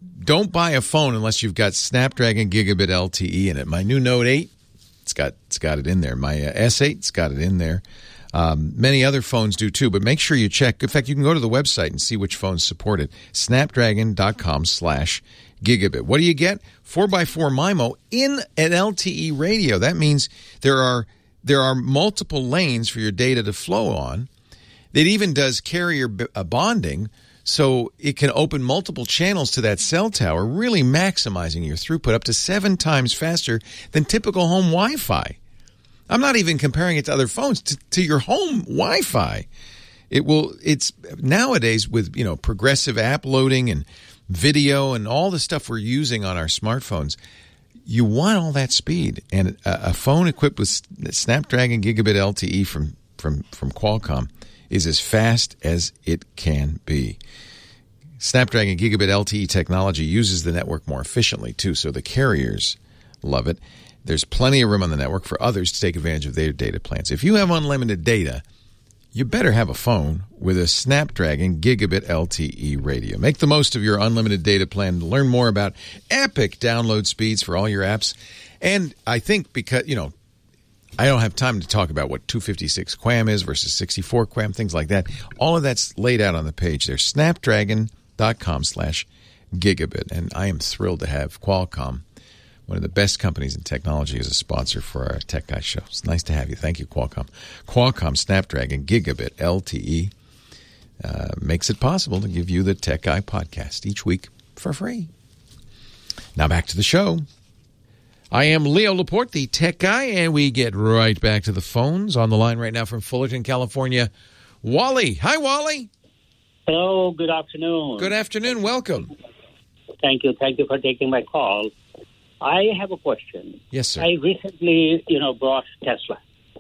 don't buy a phone unless you've got Snapdragon Gigabit L T E in it. My new Note eight, it's got it's got it in there. My uh, S eight, it's got it in there. Um, many other phones do too, but make sure you check. In fact, you can go to the website and see which phones support it. Snapdragon.com slash gigabit. What do you get? four by four MIMO in an L T E radio. That means there are there are multiple lanes for your data to flow on. It even does carrier b- uh, bonding, so it can open multiple channels to that cell tower, really maximizing your throughput up to seven times faster than typical home Wi-Fi. I'm not even comparing it to other phones, to, to your home Wi-Fi. It will. It's nowadays with, you know, progressive app loading and video and all the stuff we're using on our smartphones. You want all that speed, and a, a phone equipped with Snapdragon Gigabit L T E from from from Qualcomm is as fast as it can be. Snapdragon Gigabit L T E technology uses the network more efficiently too, so the carriers love it. There's plenty of room on the network for others to take advantage of their data plans. If you have unlimited data, you better have a phone with a Snapdragon Gigabit L T E radio. Make the most of your unlimited data plan to learn more about epic download speeds for all your apps. And I think because, you know, I don't have time to talk about what two fifty-six QAM is versus sixty-four QAM, things like that. All of that's laid out on the page there, snapdragon.com slash gigabit. And I am thrilled to have Qualcomm, one of the best companies in technology, as a sponsor for our Tech Guy show. It's nice to have you. Thank you, Qualcomm. Qualcomm Snapdragon Gigabit L T E uh, makes it possible to give you the Tech Guy podcast each week for free. Now back to the show. I am Leo Laporte, the Tech Guy, and we get right back to the phones. On the line right now from Fullerton, California, Wally. Hi, Wally. Hello, good afternoon. Good afternoon. Welcome. Thank you. Thank you for taking my call. I have a question. Yes, sir. I recently, you know, bought Tesla.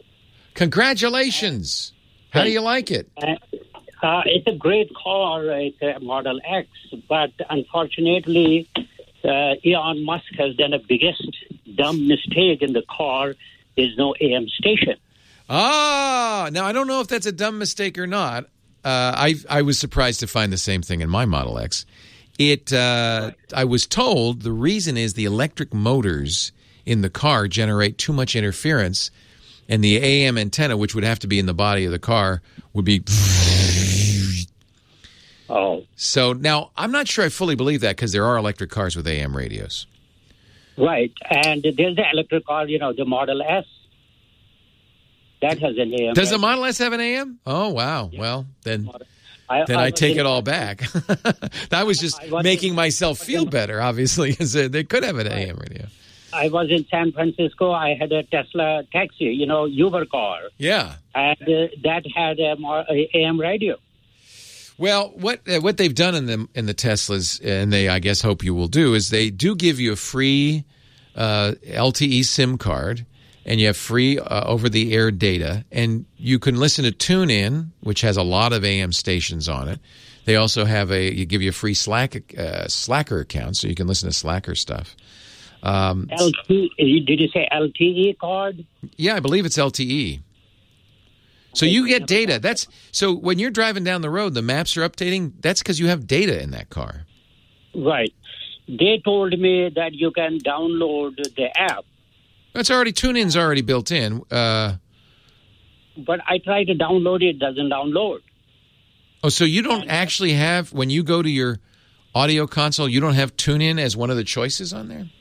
Congratulations. How do you like it? Uh, uh, it's a great car. It's a Model X, but unfortunately, uh, Elon Musk has done a biggest dumb mistake in the car. There's no A M station. Ah, now I don't know if that's a dumb mistake or not. Uh, I I was surprised to find the same thing in my Model X. It. Uh, I was told the reason is the electric motors in the car generate too much interference, and the A M antenna, which would have to be in the body of the car, would be. Oh. So now I'm not sure I fully believe that because there are electric cars with A M radios. Right, and there's the electric car, you know, the Model S. That has an A M. Does the Model S have an A M? Oh, wow. Yeah. Well, then I, then I, I take it all back. That was just was making in, myself feel better, obviously, because they could have an right. A M radio. I was in San Francisco. I had a Tesla taxi, you know, Uber car. Yeah. And uh, that had a, a A M radio. Well, what uh, what they've done in the in the Teslas, and they I guess hope you will do, is they do give you a free uh, L T E SIM card, and you have free uh, over-the-air data, and you can listen to TuneIn, which has a lot of A M stations on it. They also have a you give you a free Slack uh, Slacker account, so you can listen to Slacker stuff. Um, L T E, did you say L T E card? Yeah, I believe it's L T E. So you get data. That's so when you're driving down the road, the maps are updating. That's because you have data in that car. Right. They told me that you can download the app. That's already TuneIn's already built in. Uh, but I tried to download it; it doesn't download. Oh, so you don't actually have when you go to your audio console, you don't have TuneIn as one of the choices on there?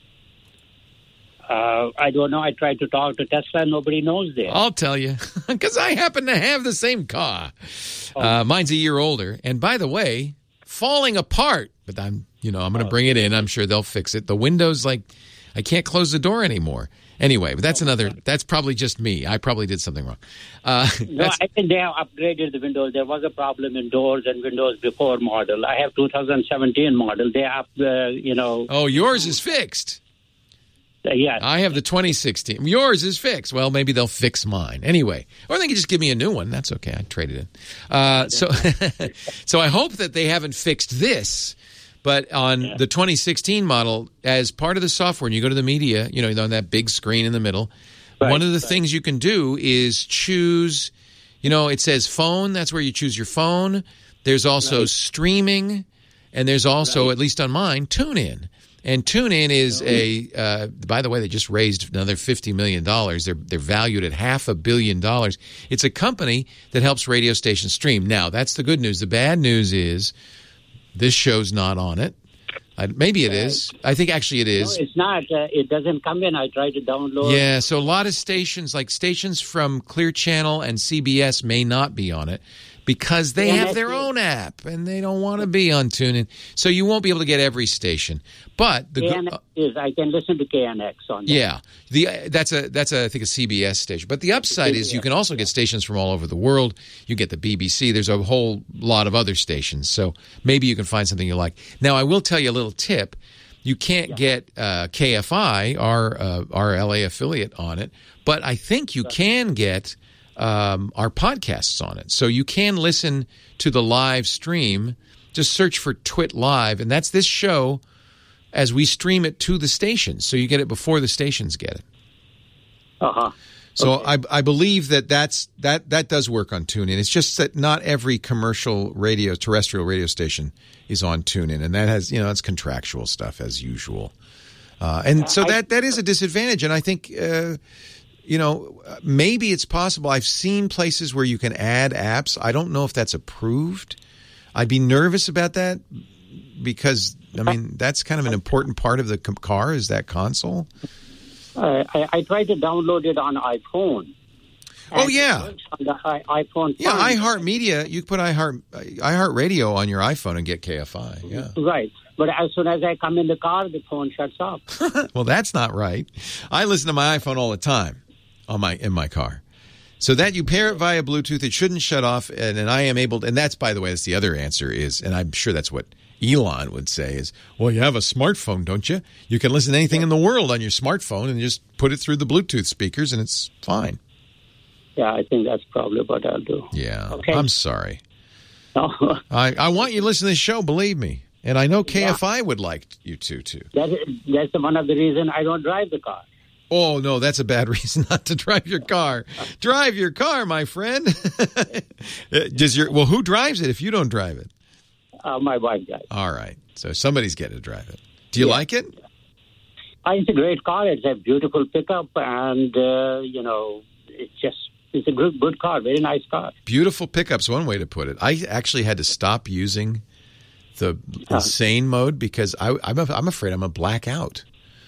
Uh, I don't know. I tried to talk to Tesla. Nobody knows there. I'll tell you, because I happen to have the same car. Oh. Uh, mine's a year older. And by the way, falling apart. But I'm, you know, I'm going to bring it in. I'm sure they'll fix it. The window's like, I can't close the door anymore. Anyway, but that's another, that's probably just me. I probably did something wrong. Uh, no, I think they have upgraded the windows. There was a problem in doors and windows before model. I have two thousand seventeen model. They have, uh, you know. Oh, yours is fixed. Uh, yeah. I have the twenty sixteen. Yours is fixed. Well, maybe they'll fix mine. Anyway, or they can just give me a new one. That's okay. I trade it in. Uh, so, so I hope that they haven't fixed this. But on yeah. the twenty sixteen model, as part of the software, and you go to the media, you know, on that big screen in the middle, right, one of the right. things you can do is choose, you know, it says phone. That's where you choose your phone. There's also right. streaming. And there's also, right. at least on mine, TuneIn. And TuneIn is a, uh, by the way, they just raised another fifty million dollars. They're, they're valued at half a billion dollars. It's a company that helps radio stations stream. Now, that's the good news. The bad news is this show's not on it. I, maybe it is. I think actually it is. No, it's not. Uh, it doesn't come in. I tried to download. Yeah, so a lot of stations, like stations from Clear Channel and C B S may not be on it. Because they have their own app, and they don't want to be on TuneIn. So you won't be able to get every station. But the K N X is, I can listen to K N X on that. Yeah. The, uh, that's, a, that's a, I think, a C B S station. But the upside is you can also get stations from all over the world. You get the B B C. There's a whole lot of other stations. So maybe you can find something you like. Now, I will tell you a little tip. You can't yeah. get uh, K F I, our, uh, our L A affiliate, on it. But I think you can get... Um, our podcasts on it. So you can listen to the live stream. Just search for Twit Live, and that's this show as we stream it to the stations. So you get it before the stations get it. Uh-huh. So okay. I, I believe that that's, that that does work on TuneIn. It's just that not every commercial radio, terrestrial radio station is on TuneIn, and that has, you know, it's contractual stuff as usual. Uh, and so that that is a disadvantage, and I think... Uh, You know, maybe it's possible. I've seen places where you can add apps. I don't know if that's approved. I'd be nervous about that because, I mean, that's kind of an important part of the car is that console. Uh, I, I tried to download it on iPhone. Oh, yeah. On the I, iPhone. Yeah, iHeartMedia. You can put iHeart, iHeartRadio on your iPhone and get K F I. Yeah. Right. But as soon as I come in the car, the phone shuts off. Well, that's not right. I listen to my iPhone all the time. On my in my car, so that you pair it via Bluetooth, it shouldn't shut off, and, and I am able to, and that's, by the way, that's the other answer is, and I'm sure that's what Elon would say is, well, you have a smartphone, don't you? You can listen to anything in the world on your smartphone and just put it through the Bluetooth speakers, and it's fine. Yeah, I think that's probably what I'll do. Yeah, okay. I'm sorry. No. I, I want you to listen to this show, believe me, and I know K F I yeah. would like you to, too. That is, that's one of the reasons I don't drive the car. Oh, no, that's a bad reason not to drive your car. Drive your car, my friend. Does your Well, who drives it if you don't drive it? Uh, my wife drives. All right. So somebody's getting to drive it. Do you yeah. like it? Uh, it's a great car. It's a beautiful pickup, and, uh, you know, it's just, it's a good, good car, very nice car. Beautiful pickup's one way to put it. I actually had to stop using the uh, insane mode because I, I'm, I'm afraid I'm going to black out.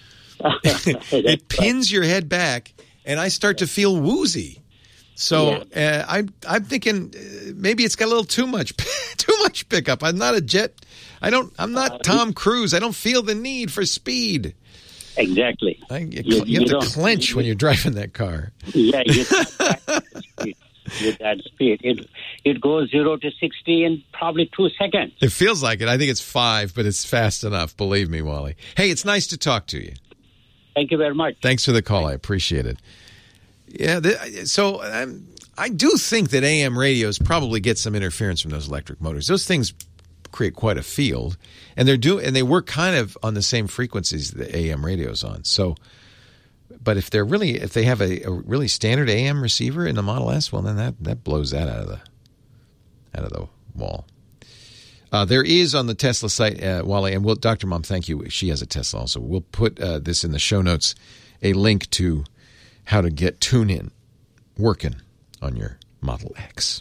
It pins your head back, and I start to feel woozy. So yeah. uh, I'm I'm thinking uh, maybe it's got a little too much too much pickup. I'm not a jet. I don't. I'm not Tom Cruise. I don't feel the need for speed. Exactly. I, you, you, you have to clench when you're driving that car. Yeah, you speed with that speed. It it goes zero to sixty in probably two seconds. It feels like it. I think it's five, but it's fast enough. Believe me, Wally. Hey, it's nice to talk to you. Thank you very much. Thanks for the call. I appreciate it. Yeah, the, so um, I do think that A M radios probably get some interference from those electric motors. Those things create quite a field, and they're do and they work kind of on the same frequencies the A M radio's on. So, but if they're really if they have a, a really standard A M receiver in the Model S, well, then that, that blows that out of the out of the wall. Uh, there is on the Tesla site, uh, Wally, and we'll, Doctor Mom, thank you. She has a Tesla also. We'll put uh, this in the show notes, a link to how to get TuneIn working on your Model X.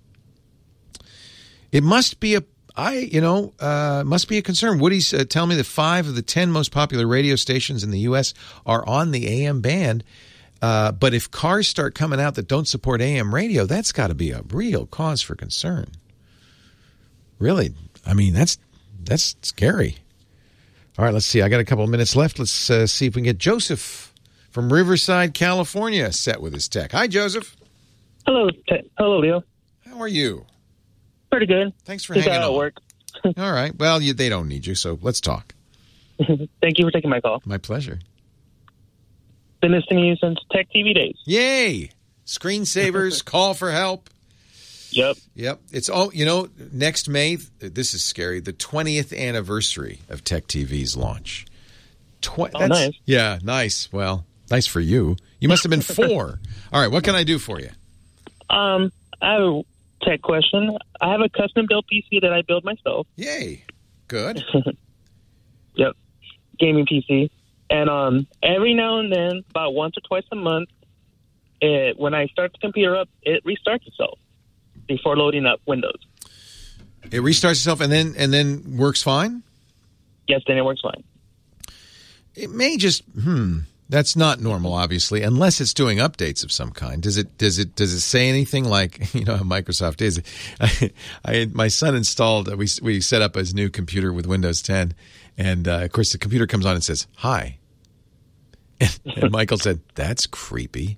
It must be a, I, you know, uh, must be a concern. Woody's uh, telling me that five of the ten most popular radio stations in the U S are on the A M band. Uh, but if cars start coming out that don't support A M radio, that's got to be a real cause for concern. Really, I mean, that's that's scary. All right, let's see. I got a couple of minutes left. Let's uh, see if we can get Joseph from Riverside, California, set with his tech. Hi, Joseph. Hello, te- hello, Leo. How are you? Pretty good. Thanks for Just hanging out on. At work. All right. Well, you, they don't need you, so let's talk. Thank you for taking my call. My pleasure. Been listening to you since Tech T V days. Yay! Screensavers, call for help. Yep. Yep. It's all, you know, next May, this is scary, the twentieth anniversary of Tech T V's launch. Tw- oh, nice. Yeah, nice. Well, nice for you. You must have been four. All right, what can I do for you? Um, I have a tech question. I have a custom-built P C that I build myself. Yay. Good. Yep. Gaming P C. And um, every now and then, about once or twice a month, it, when I start the computer up, it restarts itself before loading up Windows. It restarts itself and then and then works fine? Yes, then it works fine. It may just hmm. That's not normal, obviously, unless it's doing updates of some kind. Does it? Does it? Does it say anything like, you know how Microsoft is? I, I my son installed. We we set up his new computer with Windows ten, and uh, of course the computer comes on and says hi, and, and Michael said, "That's creepy."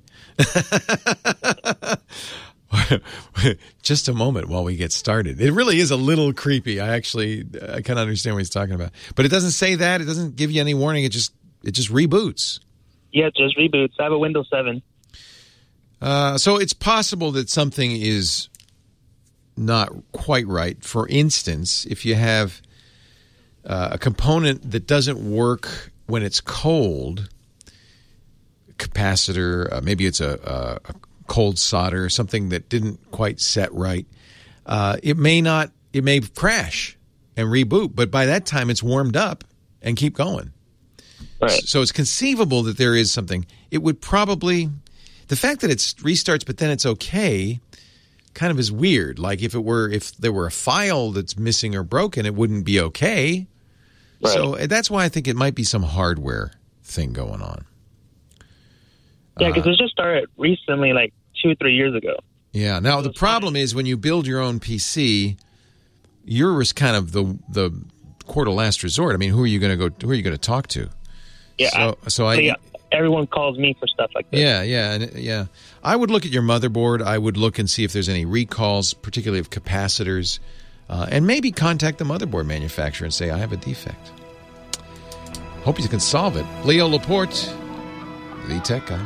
Just a moment while we get started. It really is a little creepy. I actually I kind of understand what he's talking about, but it doesn't say that. It doesn't give you any warning. It just it just reboots. Yeah, it just reboots. I have a Windows seven. Uh, so it's possible that something is not quite right. For instance, if you have uh, a component that doesn't work when it's cold, capacitor, uh, maybe it's a, a, a cold solder, something that didn't quite set right, uh, it may not, it may crash and reboot, but by that time it's warmed up and keep going. Right. So it's conceivable that there is something. It would probably, the fact that it restarts but then it's okay kind of is weird. Like if it were, if there were a file that's missing or broken, it wouldn't be okay. Right. So that's why I think it might be some hardware thing going on. Yeah, because uh, it just started recently, like two, three years ago. Yeah. Now the problem is when you build your own P C, you're kind of the the court of last resort. I mean, who are you going to go? Who are you going to talk to? Yeah. So, I, so I. yeah, everyone calls me for stuff like this. Yeah, yeah, and yeah. I would look at your motherboard. I would look and see if there's any recalls, particularly of capacitors, uh, and maybe contact the motherboard manufacturer and say, I have a defect. Hope you can solve it. Leo Laporte, the tech guy.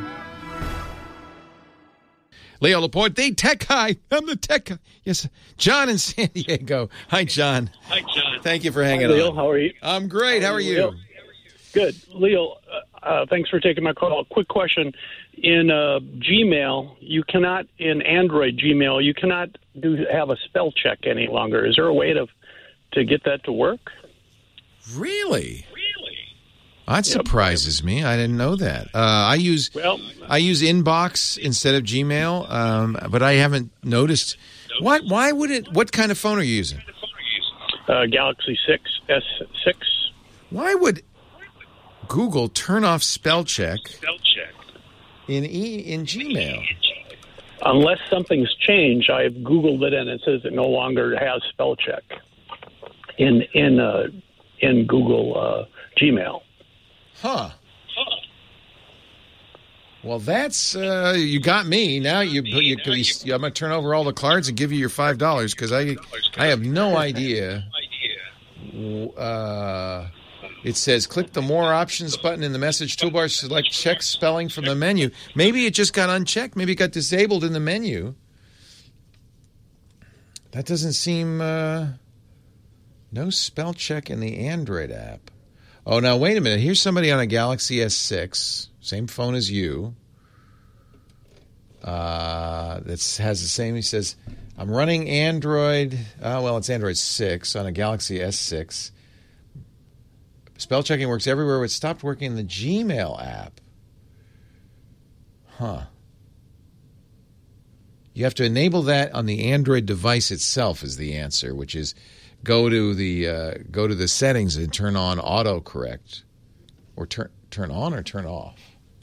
Leo Laporte, the tech guy. I'm the tech guy. Yes, John in San Diego. Hi, John. Hi, John. Thank you for hanging Hi, Leo. on. How are you? I'm great. How are you? Leo? Good. Leo, uh, uh, thanks for taking my call. Quick question. In uh, Gmail, you cannot, in Android Gmail, you cannot do have a spell check any longer. Is there a way to to get that to work? Really? Really? That surprises me. I didn't know that. Uh, I use well, I use Inbox instead of Gmail, um, but I haven't noticed. What? Why would it? What kind of phone are you using? Uh, Galaxy six S six. Why would Google turn off spell check, spell check. in e in Gmail? Unless something's changed, I've Googled it and it says it no longer has spell check in in uh, in Google uh, Gmail. Huh. Well, that's uh, you got me. Now you, you, you, you I'm going to turn over all the cards and give you your five dollars because I I have no idea. Uh, it says click the more options button in the message toolbar. Select check spelling from the menu. Maybe it just got unchecked. Maybe it got disabled in the menu. That doesn't seem uh, no spell check in the Android app. Oh, now wait a minute. Here's somebody on a Galaxy S six, same phone as you. Uh, that has the same. He says, "I'm running Android. Uh, well, it's Android six on a Galaxy S six. Spell checking works everywhere. It stopped working in the Gmail app. Huh? You have to enable that on the Android device itself. Is the answer, which is." Go to the uh, go to the settings and turn on autocorrect, or turn turn on or turn off.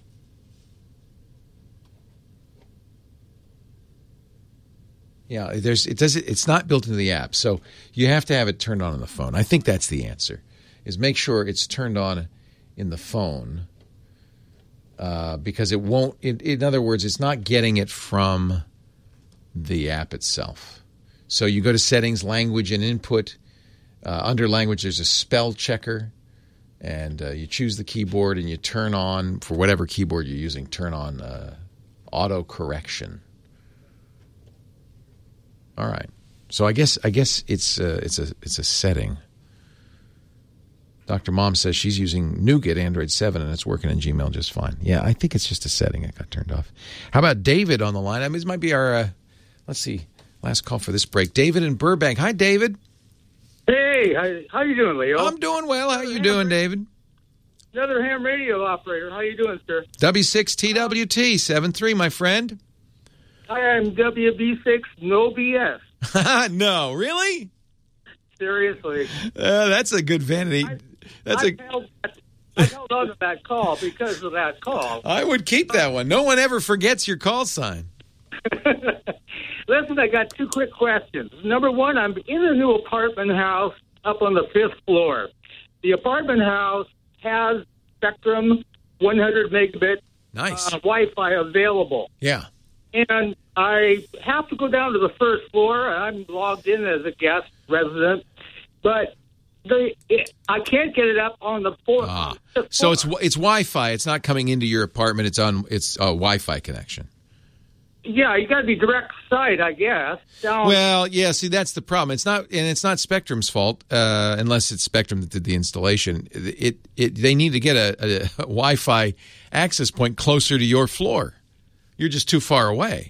Yeah, there's it does it, it's not built into the app, so you have to have it turned on on the phone. I think that's the answer. Is make sure it's turned on in the phone uh, because it won't. It, in other words, it's not getting it from the app itself. So you go to settings, language, and input. Uh, under language, there's a spell checker, and uh, you choose the keyboard and you turn on, for whatever keyboard you're using, turn on uh, auto correction. All right. So I guess I guess it's uh, it's a it's a setting. Doctor Mom says she's using Nougat Android seven and it's working in Gmail just fine. Yeah, I think it's just a setting that got turned off. How about David on the line? I mean, this might be our. Uh, let's see. Last call for this break. David in Burbank. Hi, David. Hey, how, how you doing, Leo? I'm doing well. How you doing, David? Another ham radio operator. How you doing, sir? W six T W T seven three, my friend. Hi, I'm W B six, no B S. No, really? Seriously. Uh, that's a good vanity. I, That's I a. Held, I held on to that call because of that call. I would keep that one. No one ever forgets your call sign. Listen, I got two quick questions. Number one, I'm in a new apartment house up on the fifth floor. The apartment house has Spectrum one hundred megabit nice. uh, Wi-Fi available. Yeah. And I have to go down to the first floor. I'm logged in as a guest resident, but the it, I can't get it up on the fourth. Ah. So it's it's Wi-Fi. It's not coming into your apartment. It's on. It's a Wi-Fi connection. Yeah, you got to be direct site, I guess. Down. Well, yeah. See, that's the problem. It's not, and it's not Spectrum's fault, uh, unless it's Spectrum that did the installation. It, it, they need to get a, a, a Wi-Fi access point closer to your floor. You're just too far away.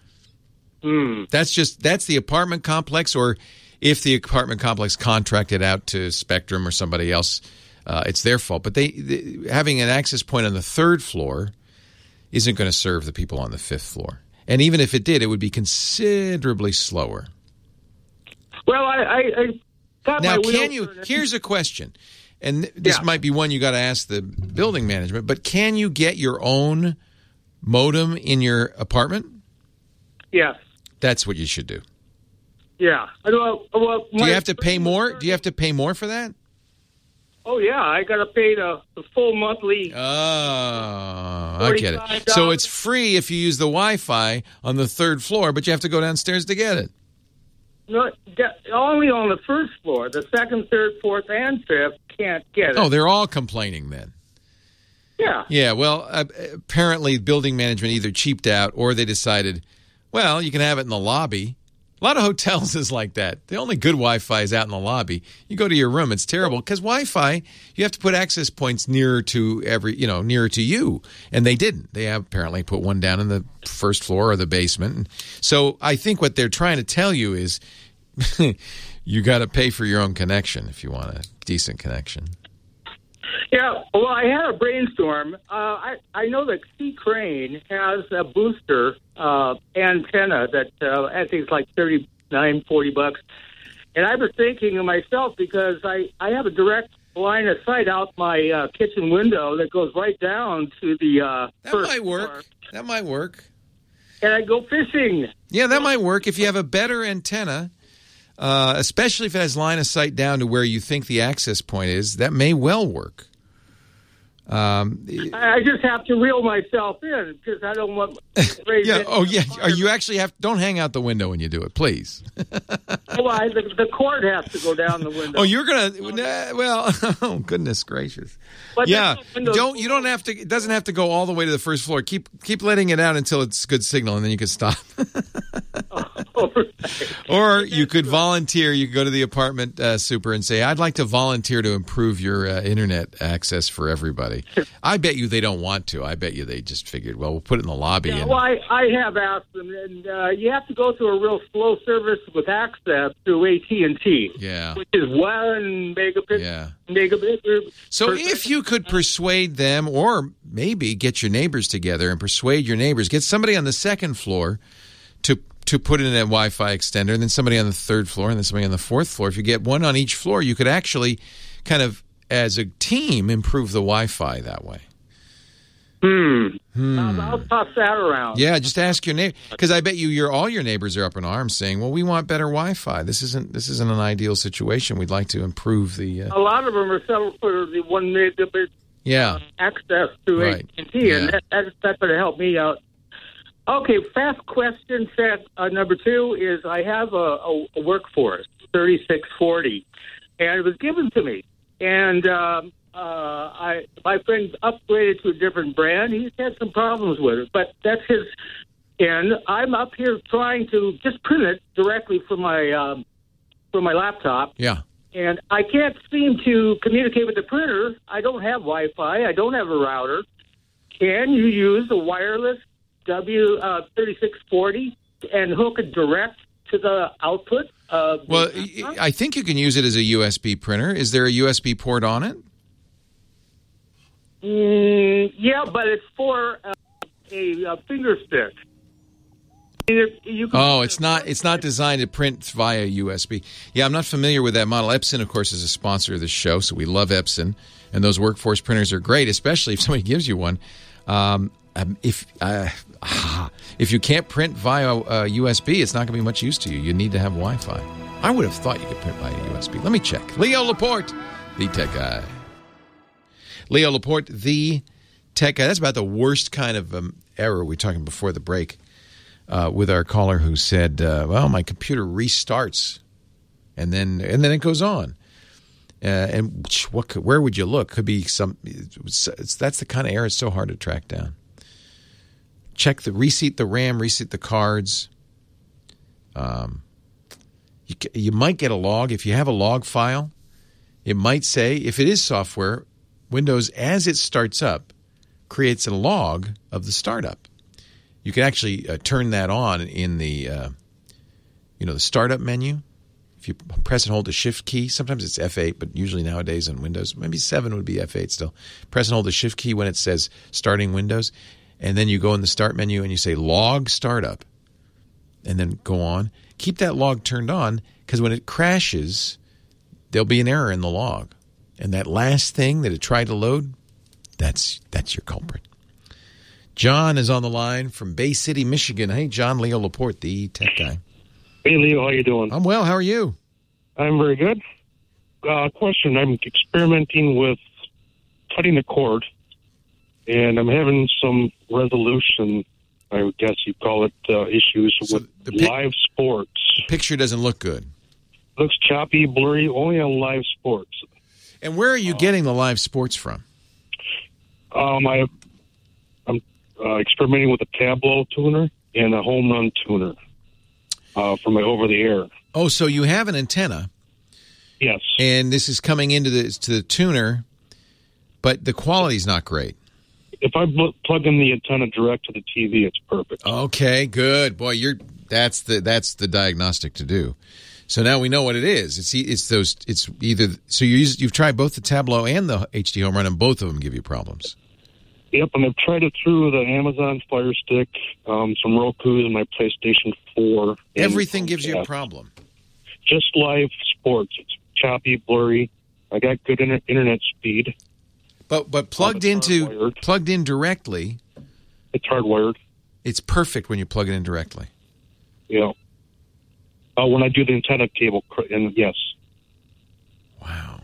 Mm. That's just that's the apartment complex, or if the apartment complex contracted out to Spectrum or somebody else, uh, it's their fault. But they, they having an access point on the third floor isn't going to serve the people on the fifth floor. And even if it did, it would be considerably slower. Well, I, I, I got now, my can wheels you? turning. Here's a question, and this Yeah. might be one you got to ask the building management. But can you get your own modem in your apartment? Yes. That's what you should do. Yeah. Well, well, Do you have to pay more? Do you have to pay more for that? Oh, yeah. I got to pay the, the full monthly. Oh, I get it. So it's free if you use the Wi-Fi on the third floor, but you have to go downstairs to get it. No, de- only on the first floor. The second, third, fourth, and fifth can't get it. Oh, they're all complaining then. Yeah. Yeah, well, uh, apparently building management either cheaped out or they decided, well, you can have it in the lobby. A lot of hotels is like that. The only good Wi-Fi is out in the lobby. You go to your room, it's terrible because Wi-Fi, you have to put access points nearer to every, you know, nearer to you, and they didn't. They have apparently put one down in the first floor or the basement. So I think what they're trying to tell you is you got to pay for your own connection if you want a decent connection. Yeah, well, I had a brainstorm. Uh, I, I know that C. Crane has a booster uh, antenna that uh, I think is like thirty-nine, forty bucks. And I was thinking to myself, because I, I have a direct line of sight out my uh, kitchen window that goes right down to the uh, That first might work. floor. That might work. And I go fishing. Yeah, that might work if you have a better antenna, uh, especially if it has line of sight down to where you think the access point is. That may well work. Um, I I just have to reel myself in because I don't want. yeah. Oh, yeah. Are you actually have? Don't hang out the window when you do it, please. Well, I, the, the cord has to go down the window. Oh, you're gonna. Nah, well, oh goodness gracious. But yeah. there's no windows. Don't. You don't have to. It doesn't have to go all the way to the first floor. Keep keep letting it out until it's good signal, and then you can stop. Oh, right. Or you could volunteer. You could go to the apartment uh, super and say, "I'd like to volunteer to improve your uh, internet access for everybody." I bet you they don't want to. I bet you they just figured, well, we'll put it in the lobby. Yeah, and well, I, I have asked them, and uh, you have to go through a real slow service with access through A T and T, yeah. which is one megabit. Yeah. megabit per- So per if you could persuade them, or maybe get your neighbors together and persuade your neighbors, get somebody on the second floor to to put in a Wi-Fi extender, and then somebody on the third floor, and then somebody on the fourth floor. If you get one on each floor, you could actually kind of, as a team, improve the Wi-Fi that way. Hmm. Hmm. I'll, I'll toss that around. Yeah, just ask your neighbor, because I bet you your all your neighbors are up in arms saying, "Well, we want better Wi-Fi. This isn't this isn't an ideal situation. We'd like to improve the." Uh... A lot of them are settled for the one megabit Yeah. access to Right. A T and T, Yeah. and that, that's, that's going to help me out. Okay, fast question set uh, number two is I have a, a, a workforce, thirty-six forty, and it was given to me. And um, uh, I, my friend upgraded to a different brand. He's had some problems with it, but that's his end. I'm up here trying to just print it directly from my um, from my laptop. Yeah. And I can't seem to communicate with the printer. I don't have Wi-Fi. I don't have a router. Can you use a wireless W uh, thirty-six forty and hook it direct to the output. Uh, Well, I think you can use it as a U S B printer. Is there a U S B port on it? Mm, yeah, but it's for uh, a, a finger stick. Either, you can Oh, it's not. It's not designed to print via U S B. Yeah, I'm not familiar with that model. Epson, of course, is a sponsor of this show, so we love Epson, and those workforce printers are great, especially if somebody gives you one. Um, if uh, if you can't print via uh, U S B, it's not going to be much use to you. You need to have Wi-Fi. I would have thought you could print via U S B. Let me check. Leo Laporte, the tech guy. Leo Laporte, the tech guy. That's about the worst kind of um, error we were talking before the break. Uh, with our caller who said, uh, well, my computer restarts, and then and then it goes on. Uh, and what? Could, where would you look? Could be some. It's, it's, that's the kind of error. It's so hard to track down. Check the reseat the RAM, reseat the cards. Um, you you might get a log if you have a log file. It might say, if it is software, Windows as it starts up creates a log of the startup. You can actually uh, turn that on in the, uh, you know, the startup menu. If you press and hold the Shift key, sometimes it's F eight, but usually nowadays on Windows, maybe seven would be F eight still. Press and hold the Shift key when it says starting Windows, and then you go in the start menu and you say log startup, and then go on. Keep that log turned on because when it crashes, there'll be an error in the log, and that last thing that it tried to load, that's that's your culprit. John is on the line from Bay City, Michigan. Hey, John, Leo Laporte, the tech guy. Hey, Leo, how you doing? I'm well. How are you? I'm very good. Uh, question, I'm experimenting with cutting the cord, and I'm having some resolution, I guess you call it, uh, issues so with the pic- live sports. The picture doesn't look good. Looks choppy, blurry, only on live sports. And where are you uh, getting the live sports from? Um, I, I'm uh, experimenting with a Tableau tuner and a home run tuner uh, for my over-the-air. Oh, so you have an antenna. Yes. And this is coming into the, to the tuner, but the quality's not great. If I bl- plug in the antenna direct to the T V, it's perfect. Okay, good. Boy, you're that's the that's the diagnostic to do. So now we know what it is. It's it's those. It's either so you use, you've tried both the Tableau and the H D Home Run, and both of them give you problems. Yep, and I've tried it through the Amazon Fire Stick, um, some Roku's, and my PlayStation four. Everything gives you a problem. Just live sports. It's choppy, blurry. I got good inter- internet speed. But but plugged uh, into hardwired. plugged in directly. It's hardwired. It's perfect when you plug it in directly. Yeah. Uh, when I do the antenna cable, and yes. Wow.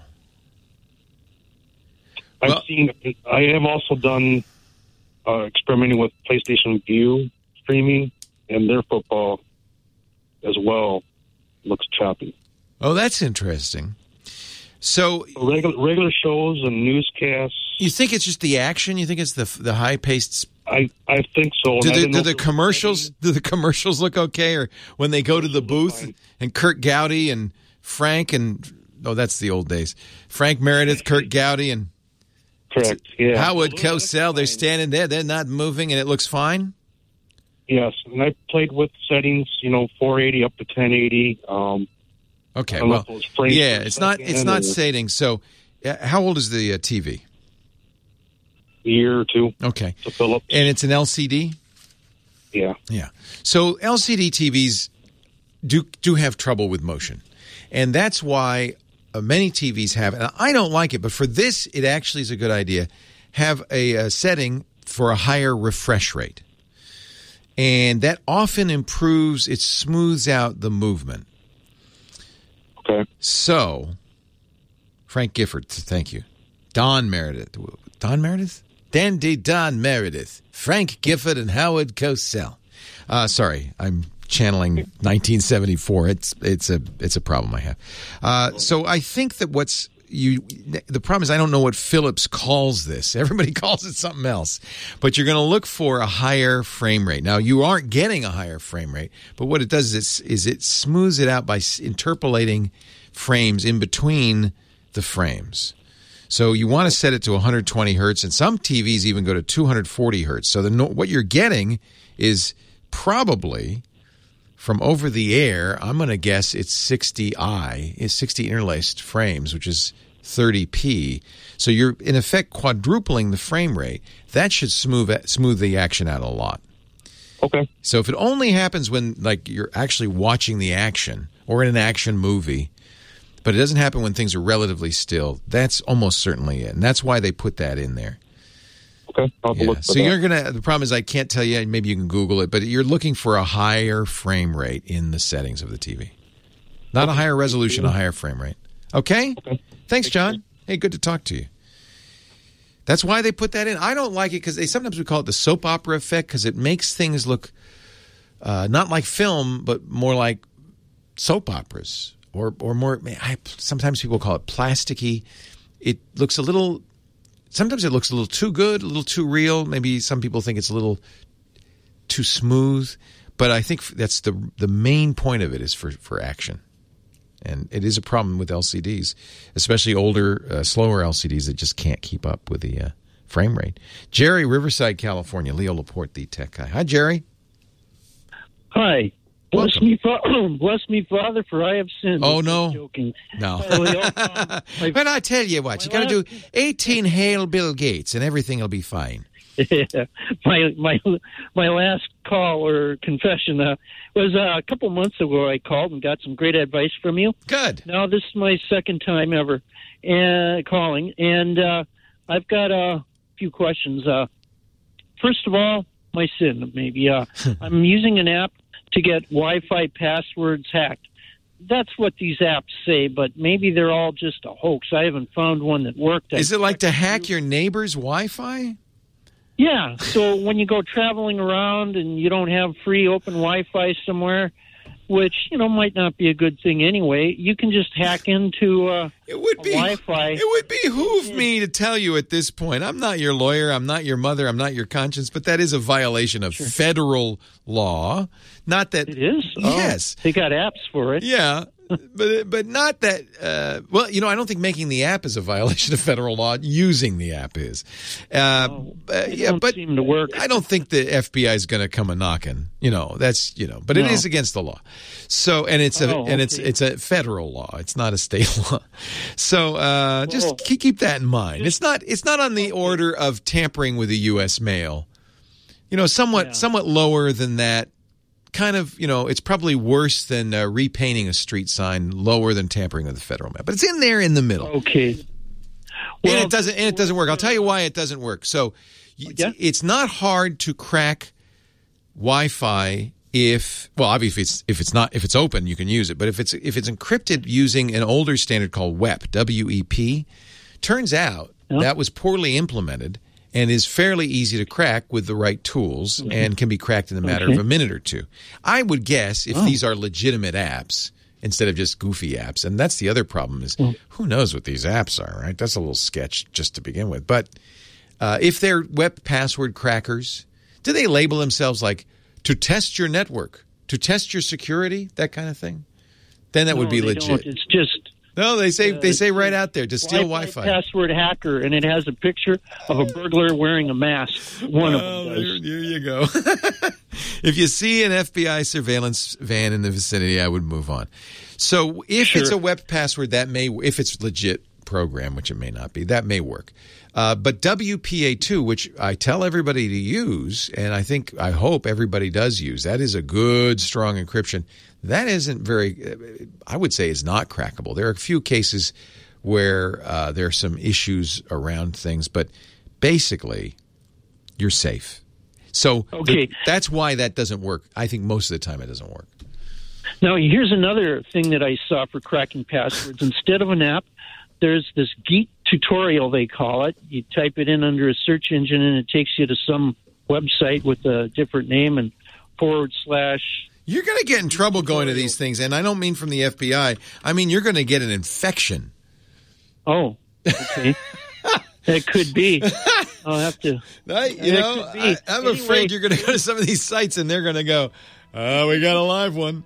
I've well, seen. I have also done uh, experimenting with PlayStation View streaming, and their football as well looks choppy. Oh, that's interesting. So regular regular shows and newscasts. You think it's just the action? You think it's the the high paced? I, I think so. Do the, do the commercials do the commercials look okay, or when they go to the booth and Kurt Gowdy and Frank and oh, that's the old days. Frank Meredith, Kurt Gowdy, and correct. Yeah. Howard Cosell. They're standing there. They're not moving, and it looks fine. Yes, and I played with settings. You know, four eighty up to ten eighty. Um, Okay, well, yeah, it's not it's not setting. So, uh, how old is the uh, T V? A year or two. Okay, to Philips. And it's an L C D. Yeah, yeah. So L C D T Vs do do have trouble with motion, and that's why uh, many T Vs have. And I don't like it, but for this, it actually is a good idea. Have a, a setting for a higher refresh rate, and that often improves. It smooths out the movement. Okay. So, Frank Gifford, thank you. Don Meredith. Don Meredith? Dandy Don Meredith. Frank Gifford and Howard Cosell. Uh, sorry, I'm channeling nineteen seventy-four. It's it's a it's a problem I have. Uh, so I think that what's you the problem is I don't know what Philips calls this. Everybody calls it something else. But you're going to look for a higher frame rate. Now, you aren't getting a higher frame rate, but what it does is, is it smooths it out by interpolating frames in between the frames. So you want to set it to one hundred twenty hertz, and some T Vs even go to two hundred forty hertz. So the what you're getting is probably from over the air, I'm going to guess it's sixty I, it's sixty interlaced frames, which is thirty p. So you're, in effect, quadrupling the frame rate. That should smooth smooth the action out a lot. Okay. So if it only happens when, like, you're actually watching the action or in an action movie, but it doesn't happen when things are relatively still, that's almost certainly it. And that's why they put that in there. Okay. I'll Yeah. look for So that. you're going to, the problem is I can't tell you, maybe you can Google it, but you're looking for a higher frame rate in the settings of the T V. Not a higher resolution, a higher frame rate. Okay? Okay. Thanks, John. Hey, good to talk to you. That's why they put that in. I don't like it because they sometimes we call it the soap opera effect because it makes things look uh, not like film, but more like soap operas or or more. I, sometimes people call it plasticky. It looks a little. Sometimes it looks a little too good, a little too real. Maybe some people think it's a little too smooth, but I think that's the the main point of it is for for action. And it is a problem with L C Ds, especially older, uh, slower L C Ds that just can't keep up with the uh, frame rate. Jerry, Riverside, California. Leo Laporte, the tech guy. Hi, Jerry. Hi. Bless Welcome. me, fa- bless me, Father, for I have sinned. Oh, no. I'm joking. No. Hi, Leo. Um, my- But I tell you what, you got to do eighteen Hail Bill Gates and everything will be fine. my my my last call or confession uh, was uh, a couple months ago. I called and got some great advice from you. Good. Now this is my second time ever uh, calling, and uh, I've got a few questions. Uh, first of all, my sin maybe. Uh, I'm using an app to get Wi-Fi passwords hacked. That's what these apps say, but maybe they're all just a hoax. I haven't found one that worked. Is it like to hack your neighbor's Wi-Fi? Yeah, so when you go traveling around and you don't have free open Wi-Fi somewhere, which, you know, might not be a good thing anyway, you can just hack into uh, it would be, Wi-Fi. It would behoove me to tell you at this point, I'm not your lawyer, I'm not your mother, I'm not your conscience, but that is a violation of sure. federal law. Not that... It is? Yes. Oh, they got apps for it. Yeah. But but not that, uh, well, you know, I don't think making the app is a violation of federal law. Using the app is. Uh, oh, uh, yeah, but seem to work. I don't think the F B I is going to come a knocking. You know, that's, you know, but no. It is against the law. So, and it's a, oh, and okay. it's it's a federal law. It's not a state law. So uh, just oh. keep that in mind. It's not it's not on the order of tampering with the U S mail. You know, somewhat yeah. somewhat lower than that. Kind of, you know, it's probably worse than uh, repainting a street sign, lower than tampering with the federal map. But it's in there in the middle. Okay. Well, and it doesn't and it doesn't work. I'll tell you why it doesn't work. So it's, yeah. it's not hard to crack Wi-Fi if, well, obviously if it's if it's not if it's open, you can use it. But if it's if it's encrypted using an older standard called W E P, W E P, turns out yeah. that was poorly implemented. And is fairly easy to crack with the right tools mm-hmm. and can be cracked in a matter okay. of a minute or two. I would guess if oh. these are legitimate apps instead of just goofy apps, and that's the other problem is mm. who knows what these apps are, right? That's a little sketch just to begin with. But uh, if they're web password crackers, do they label themselves like to test your network, to test your security, that kind of thing? Then that no, would be they legit. Don't. It's just... No, they say uh, they say right out there to steal Wi-Fi, Wi-Fi. Password hacker, and it has a picture of a burglar wearing a mask. One well, of them does. There, there you go. If you see an F B I surveillance van in the vicinity, I would move on. So if sure. it's a web password, that may, if it's legit program, which it may not be, that may work. Uh, but W P A two, which I tell everybody to use, and I think, I hope everybody does use, that is a good, strong encryption. That isn't very, I would say is not crackable. There are a few cases where uh, there are some issues around things, but basically, you're safe. So okay. the, that's why that doesn't work. I think most of the time it doesn't work. Now, here's another thing that I saw for cracking passwords. Instead of an app, there's this Geek tutorial, they call it. You type it in under a search engine, and it takes you to some website with a different name and forward slash. You're going to get in trouble going to these things, and I don't mean from the F B I. I mean, you're going to get an infection. Oh, okay. That could be. I'll have to. I, you know, I, I'm anyway, afraid you're going to go to some of these sites, and they're going to go, oh, we got a live one.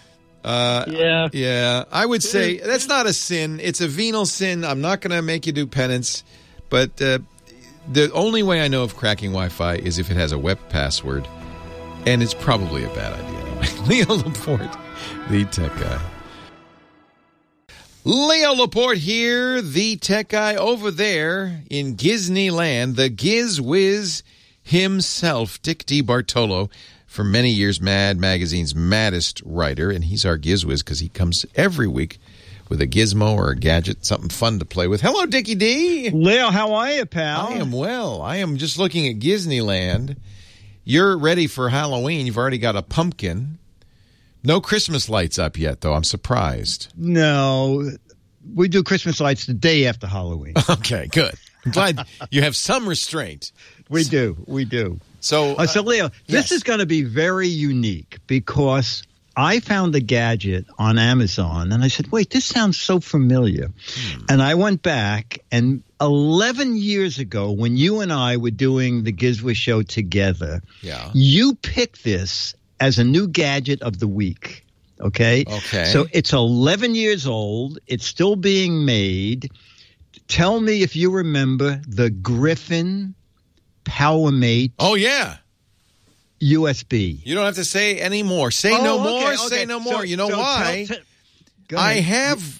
Uh, yeah. Yeah. I would say that's not a sin. It's a venal sin. I'm not going to make you do penance. But uh, the only way I know of cracking Wi-Fi is if it has a web password, and it's probably a bad idea anyway. Leo Laporte, the tech guy. Leo Laporte here, the tech guy over there in Disneyland, the Giz Wiz himself, Dick DeBartolo, for many years Mad Magazine's maddest writer, and he's our Giz Wiz because he comes every week with a gizmo or a gadget, something fun to play with. Hello, Dickie D. Leo, how are you, pal? I am well. I am just looking at Disneyland. You're ready for Halloween. You've already got a pumpkin. No Christmas lights up yet, though. I'm surprised. No, we do Christmas lights the day after Halloween. Okay, good. I'm glad you have some restraint. We do. We do. So, uh, so Leo, this yes. is going to be very unique because I found a gadget on Amazon, and I said, wait, this sounds so familiar. Hmm. And I went back, and eleven years ago, when you and I were doing the Gizwiz show together, yeah. you picked this as a new gadget of the week, okay? Okay. So it's eleven years old. It's still being made. Tell me if you remember the Griffin PowerMate. Oh, yeah. U S B. You don't have to say any more. Say oh, no okay, more. Okay. Say no more. So, you know so why? Tell, tell, I have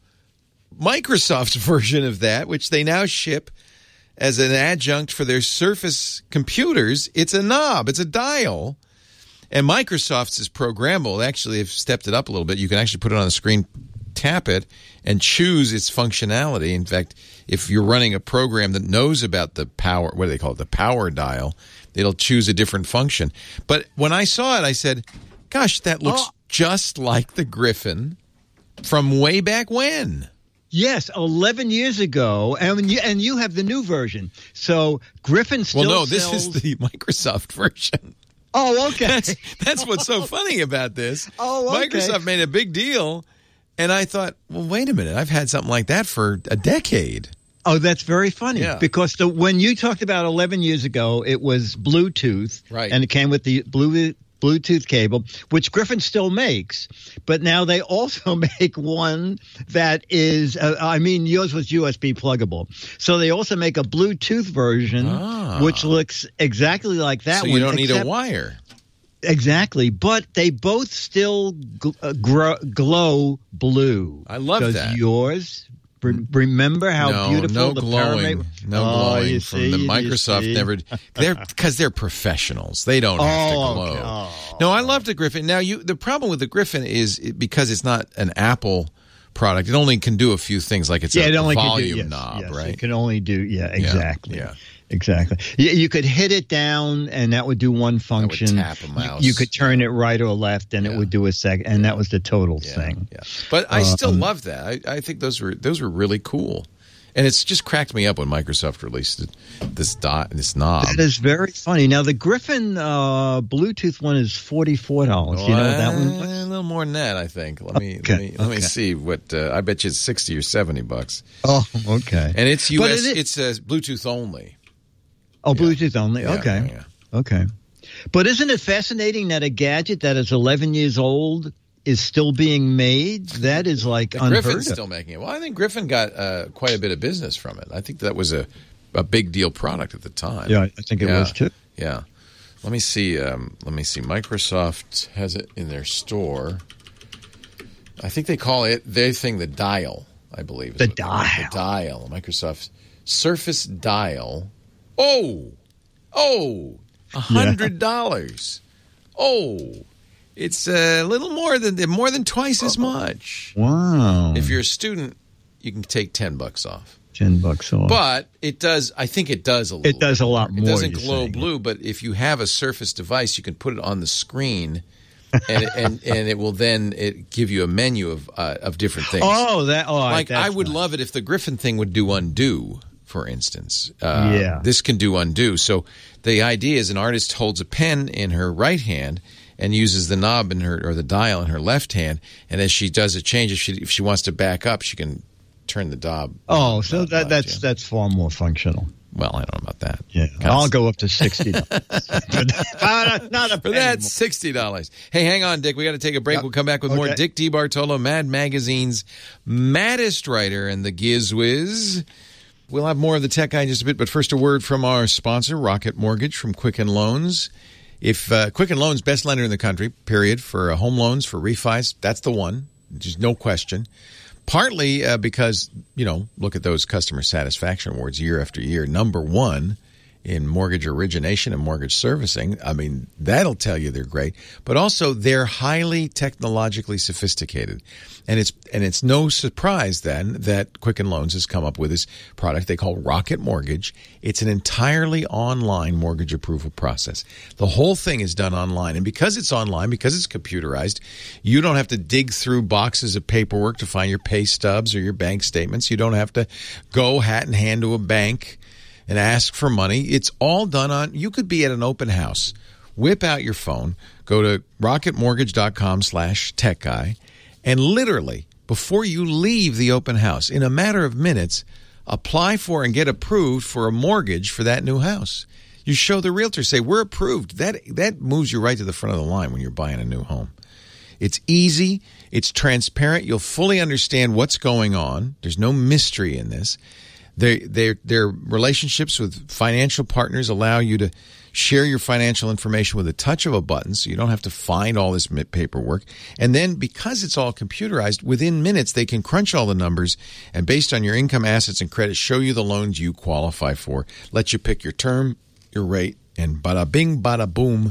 Microsoft's version of that, which they now ship as an adjunct for their Surface computers. It's a knob. It's a dial. And Microsoft's is programmable. They actually have stepped it up a little bit. You can actually put it on the screen, tap it, and choose its functionality. In fact, if you're running a program that knows about the power, what do they call it, the power dial, it'll choose a different function. But when I saw it, I said, gosh, that looks oh. just like the Griffin from way back when. Yes, eleven years ago, and you, and you have the new version. So Griffin still Well, no, sells... this is the Microsoft version. Oh, okay. That's, that's what's so funny about this. Oh, okay. Microsoft made a big deal, and I thought, well, wait a minute. I've had something like that for a decade. Oh, that's very funny. Yeah. Because the, when you talked about eleven years ago, it was Bluetooth. Right. And it came with the Blue, Bluetooth cable, which Griffin still makes. But now they also make one that is, uh, I mean, yours was U S B pluggable. So they also make a Bluetooth version, ah. which looks exactly like that so one. So you don't need except, a wire. Exactly. But they both still gl- uh, gr- glow blue. I love Does that. yours... Remember how no, beautiful no the glowing, PowerMate? no oh, glowing from see, the Microsoft. Never, they're because they're professionals. They don't have to oh, glow. Okay. Oh. No, I love the Griffin. Now, you the problem with the Griffin is it, because it's not an Apple product. It only can do a few things, like it's yeah, a it only volume can do, yes, knob, yes, right? It can only do yeah, exactly. Yeah. yeah. Exactly. You, you could hit it down, and that would do one function. That would tap a mouse. You, you could turn it right or left, and yeah. it would do a second. And that was the total yeah. thing. Yeah. But I still um, love that. I, I think those were those were really cool. And it's just cracked me up when Microsoft released this dot, this knob. That is very funny. Now the Griffin uh, Bluetooth one is forty-four dollars. You know what that one? A little more than that, I think. Let me okay. let me let okay. me see what uh, I bet you it's sixty or seventy bucks. Oh, okay. And it's U S. It it's uh, Bluetooth only. Oh, yeah. Bluetooth only. Yeah, okay. Yeah, yeah. Okay. But isn't it fascinating that a gadget that is eleven years old is still being made? That is like the unheard Griffin's of. still making it. Well, I think Griffin got uh, quite a bit of business from it. I think that was a, a big deal product at the time. Yeah, I think it yeah. was too. Yeah. Let me see. Um, let me see. Microsoft has it in their store. I think they call it their thing the Dial, I believe. The Dial. The Dial. Microsoft Surface Dial. Oh, oh, a hundred dollars. Oh, it's a little more than more than twice as much. Wow! If you're a student, you can take ten bucks off. Ten bucks off. But it does. I think it does a little. It does a lot more. It doesn't glow saying. blue, but if you have a Surface device, you can put it on the screen. and, it, and and it will then it give you a menu of uh, of different things. Oh, that oh, like that's I would nice. love it if the Griffin thing would do undo. For instance, uh, yeah. this can do undo. So the idea is an artist holds a pen in her right hand and uses the knob in her or the dial in her left hand, and as she does a change, if she if she wants to back up, she can turn the knob. Oh, so knob that left, that's yeah. that's far more functional. Well, I don't know about that. Yeah, That's, I'll go up to sixty dollars. not, not a For that, sixty dollars. Hey, hang on, Dick. We got to take a break. Yep. We'll come back with Okay. more Dick DeBartolo, Mad Magazine's maddest writer and the Gizwiz. We'll have more of the tech guy in just a bit, but first a word from our sponsor, Rocket Mortgage from Quicken Loans. If uh, Quicken Loans, best lender in the country, period, for uh, home loans, for refis, that's the one. Just no question. Partly uh, because, you know, look at those customer satisfaction awards year after year. Number one in mortgage origination and mortgage servicing. I mean, that'll tell you they're great. But also, they're highly technologically sophisticated. And it's and it's no surprise, then, that Quicken Loans has come up with this product they call Rocket Mortgage. It's an entirely online mortgage approval process. The whole thing is done online. And because it's online, because it's computerized, you don't have to dig through boxes of paperwork to find your pay stubs or your bank statements. You don't have to go hat in hand to a bank and ask for money. It's all done on, you could be at an open house, whip out your phone, go to rocketmortgage.com slash tech guy, and literally, before you leave the open house, in a matter of minutes, apply for and get approved for a mortgage for that new house. You show the realtor, say, we're approved. That, that moves you right to the front of the line when you're buying a new home. It's easy. It's transparent. You'll fully understand what's going on. There's no mystery in this. They, their, their relationships with financial partners allow you to share your financial information with a touch of a button, so you don't have to find all this paperwork. And then, because it's all computerized, within minutes they can crunch all the numbers and, based on your income, assets, and credit, show you the loans you qualify for, let you pick your term, your rate, and bada bing, bada boom,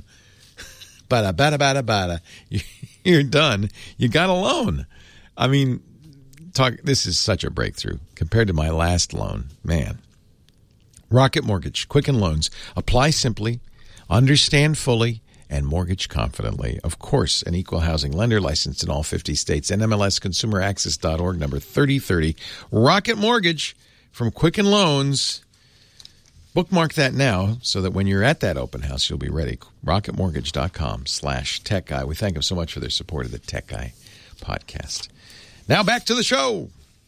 bada bada bada bada, you're done. You got a loan. I mean, Talk, this is such a breakthrough compared to my last loan. Man. Rocket Mortgage, Quicken Loans. Apply simply, understand fully, and mortgage confidently. Of course, an equal housing lender licensed in all fifty states. N M L S consumer access dot org, number thirty thirty. Rocket Mortgage from Quicken Loans. Bookmark that now so that when you're at that open house, you'll be ready. rocketmortgage.com slash tech guy. We thank them so much for their support of the Tech Guy podcast. Now back to the show.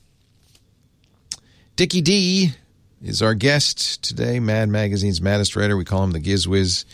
Dickie D is our guest today, Mad Magazine's maddest writer. We call him the Gizwiz.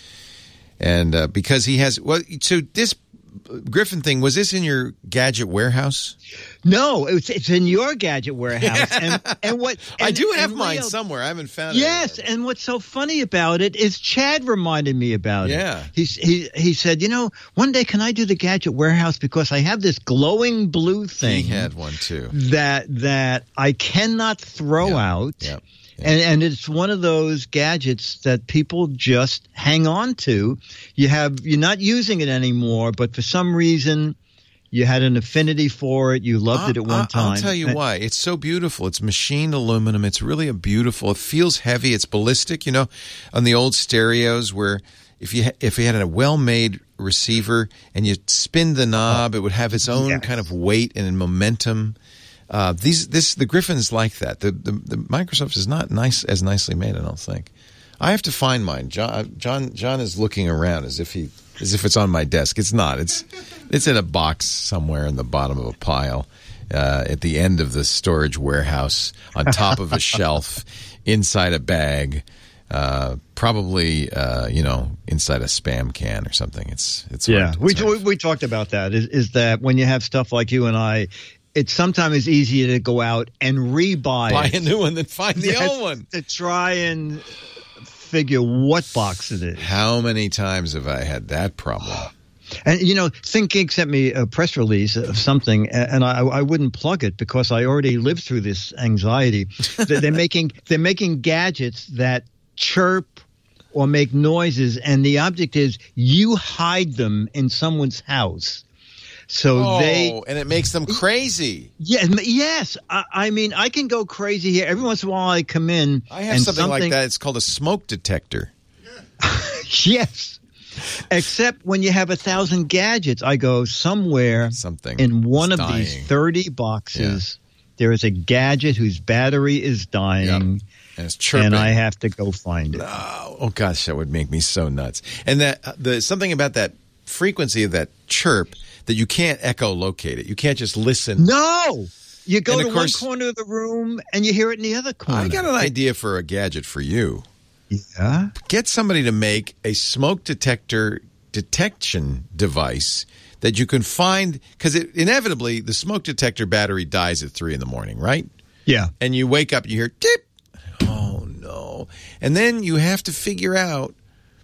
And uh, because he has, well, so this Griffin thing, was this in your gadget warehouse? No, it's it's in your gadget warehouse. And, and what and, I do have and mine Leo, somewhere. I haven't found it. Yes, anymore. And what's so funny about it is Chad reminded me about yeah. it. He he he said, you know, one day can I do the gadget warehouse because I have this glowing blue thing. He had one too. That that I cannot throw yep. out. Yep. And, and it's one of those gadgets that people just hang on to. You have, you're not using it anymore, but for some reason you had an affinity for it. You loved I'll, it at one I'll, time. I'll tell you why. It's so beautiful. It's machined aluminum. It's really a beautiful. It feels heavy. It's ballistic. You know, on the old stereos where if you if you had a well-made receiver and you spin the knob, it would have its own yes. kind of weight and momentum. Uh, these, this, the Griffin's like that. The, the, the Microsoft is not nice as nicely made, I don't think. I have to find mine. John, John, John is looking around as if he, as if it's on my desk. It's not. It's, it's in a box somewhere in the bottom of a pile, uh, at the end of the storage warehouse, on top of a shelf, inside a bag, uh, probably, uh, you know, inside a Spam can or something. It's, it's yeah. hard, we, it's we we talked about that. Is, is that when you have stuff like you and I. It's sometimes easier to go out and rebuy Buy it. a new one than find the yes, old one. To try and figure what box it is. How many times have I had that problem? And, you know, ThinkGeek sent me a press release of something, and I, I wouldn't plug it because I already lived through this anxiety. they're making they're making gadgets that chirp or make noises, and the object is you hide them in someone's house. So oh, they and it makes them crazy. Yeah, yes. I, I mean, I can go crazy here. Every once in a while, I come in. I have and something, something like that. It's called a smoke detector. Yes. Except when you have a thousand gadgets, I go somewhere something in one of dying. these thirty boxes. Yeah. There is a gadget whose battery is dying. Yep. And it's chirping. And I have to go find it. No. Oh gosh, that would make me so nuts. And that the something about that frequency of that chirp. That you can't echolocate it. You can't just listen. No! You go to course, one corner of the room and you hear it in the other corner. I got an idea for a gadget for you. Yeah? Get somebody to make a smoke detector detection device that you can find, because inevitably the smoke detector battery dies at three in the morning, right? Yeah. And you wake up and you hear, tip. Oh, no. And then you have to figure out,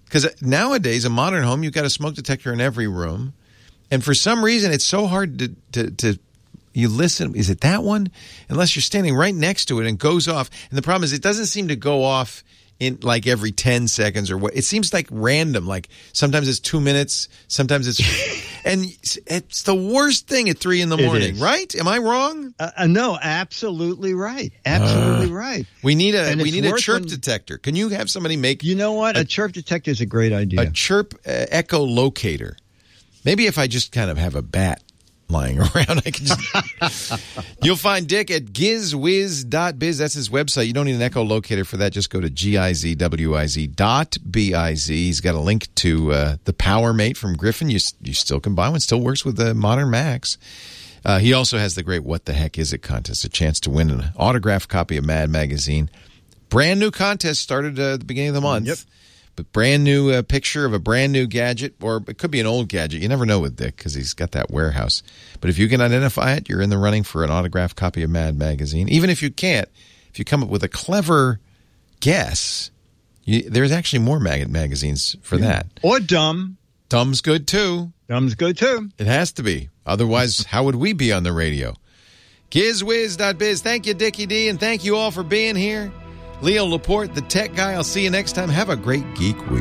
Because nowadays, a modern home, you've got a smoke detector in every room. And for some reason, it's so hard to, to, to you listen. Is it that one? Unless you're standing right next to it and it goes off. And the problem is it doesn't seem to go off in like every ten seconds or what. It seems like random. Like sometimes it's two minutes. Sometimes it's – and it's the worst thing at three in the morning, right? Am I wrong? Uh, no, absolutely right. Absolutely uh, right. We need a we need a chirp when, detector. Can you have somebody make – You know what? A, a chirp detector is a great idea. A chirp uh, echo locator. Maybe if I just kind of have a bat lying around, I can just. You'll find Dick at gizwiz dot biz. That's his website. You don't need an echolocator for that. Just go to gizwiz dot biz. He's got a link to uh, the Power Mate from Griffin. You you still can buy one. Still works with the modern Macs. Uh, he also has the great What the Heck Is It contest, a chance to win an autographed copy of Mad Magazine. Brand new contest started uh, at the beginning of the month. Yep. But brand new uh, picture of a brand new gadget, or it could be an old gadget. You never know with Dick because he's got that warehouse. But if you can identify it, you're in the running for an autographed copy of Mad Magazine. Even if you can't, if you come up with a clever guess, you, there's actually more mag- magazines for yeah. that. Or dumb. Dumb's good too. Dumb's good too. It has to be. Otherwise, how would we be on the radio? gizwiz dot biz. Thank you, Dickie D, and thank you all for being here. Leo Laporte, the Tech Guy. I'll see you next time. Have a great Geek Week.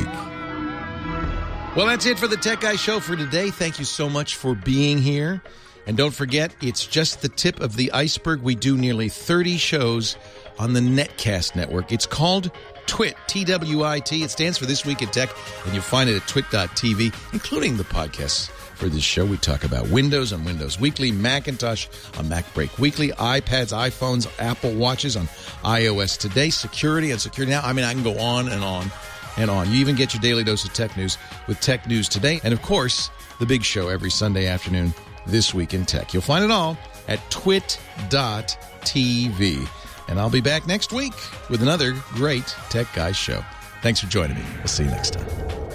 Well, that's it for the Tech Guy Show for today. Thank you so much for being here. And don't forget, it's just the tip of the iceberg. We do nearly thirty shows on the Netcast network. It's called Twit, T W I T. It stands for This Week in Tech, and you'll find it at twit dot t v, including the podcasts. For this show, we talk about Windows on Windows Weekly, Macintosh on Mac Break Weekly, iPads, iPhones, Apple Watches on iOS Today, security on Security Now. I mean, I can go on and on and on. You even get your daily dose of tech news with Tech News Today. And, of course, the big show every Sunday afternoon, This Week in Tech. You'll find it all at twit dot t v. And I'll be back next week with another great Tech Guy show. Thanks for joining me. We'll see you next time.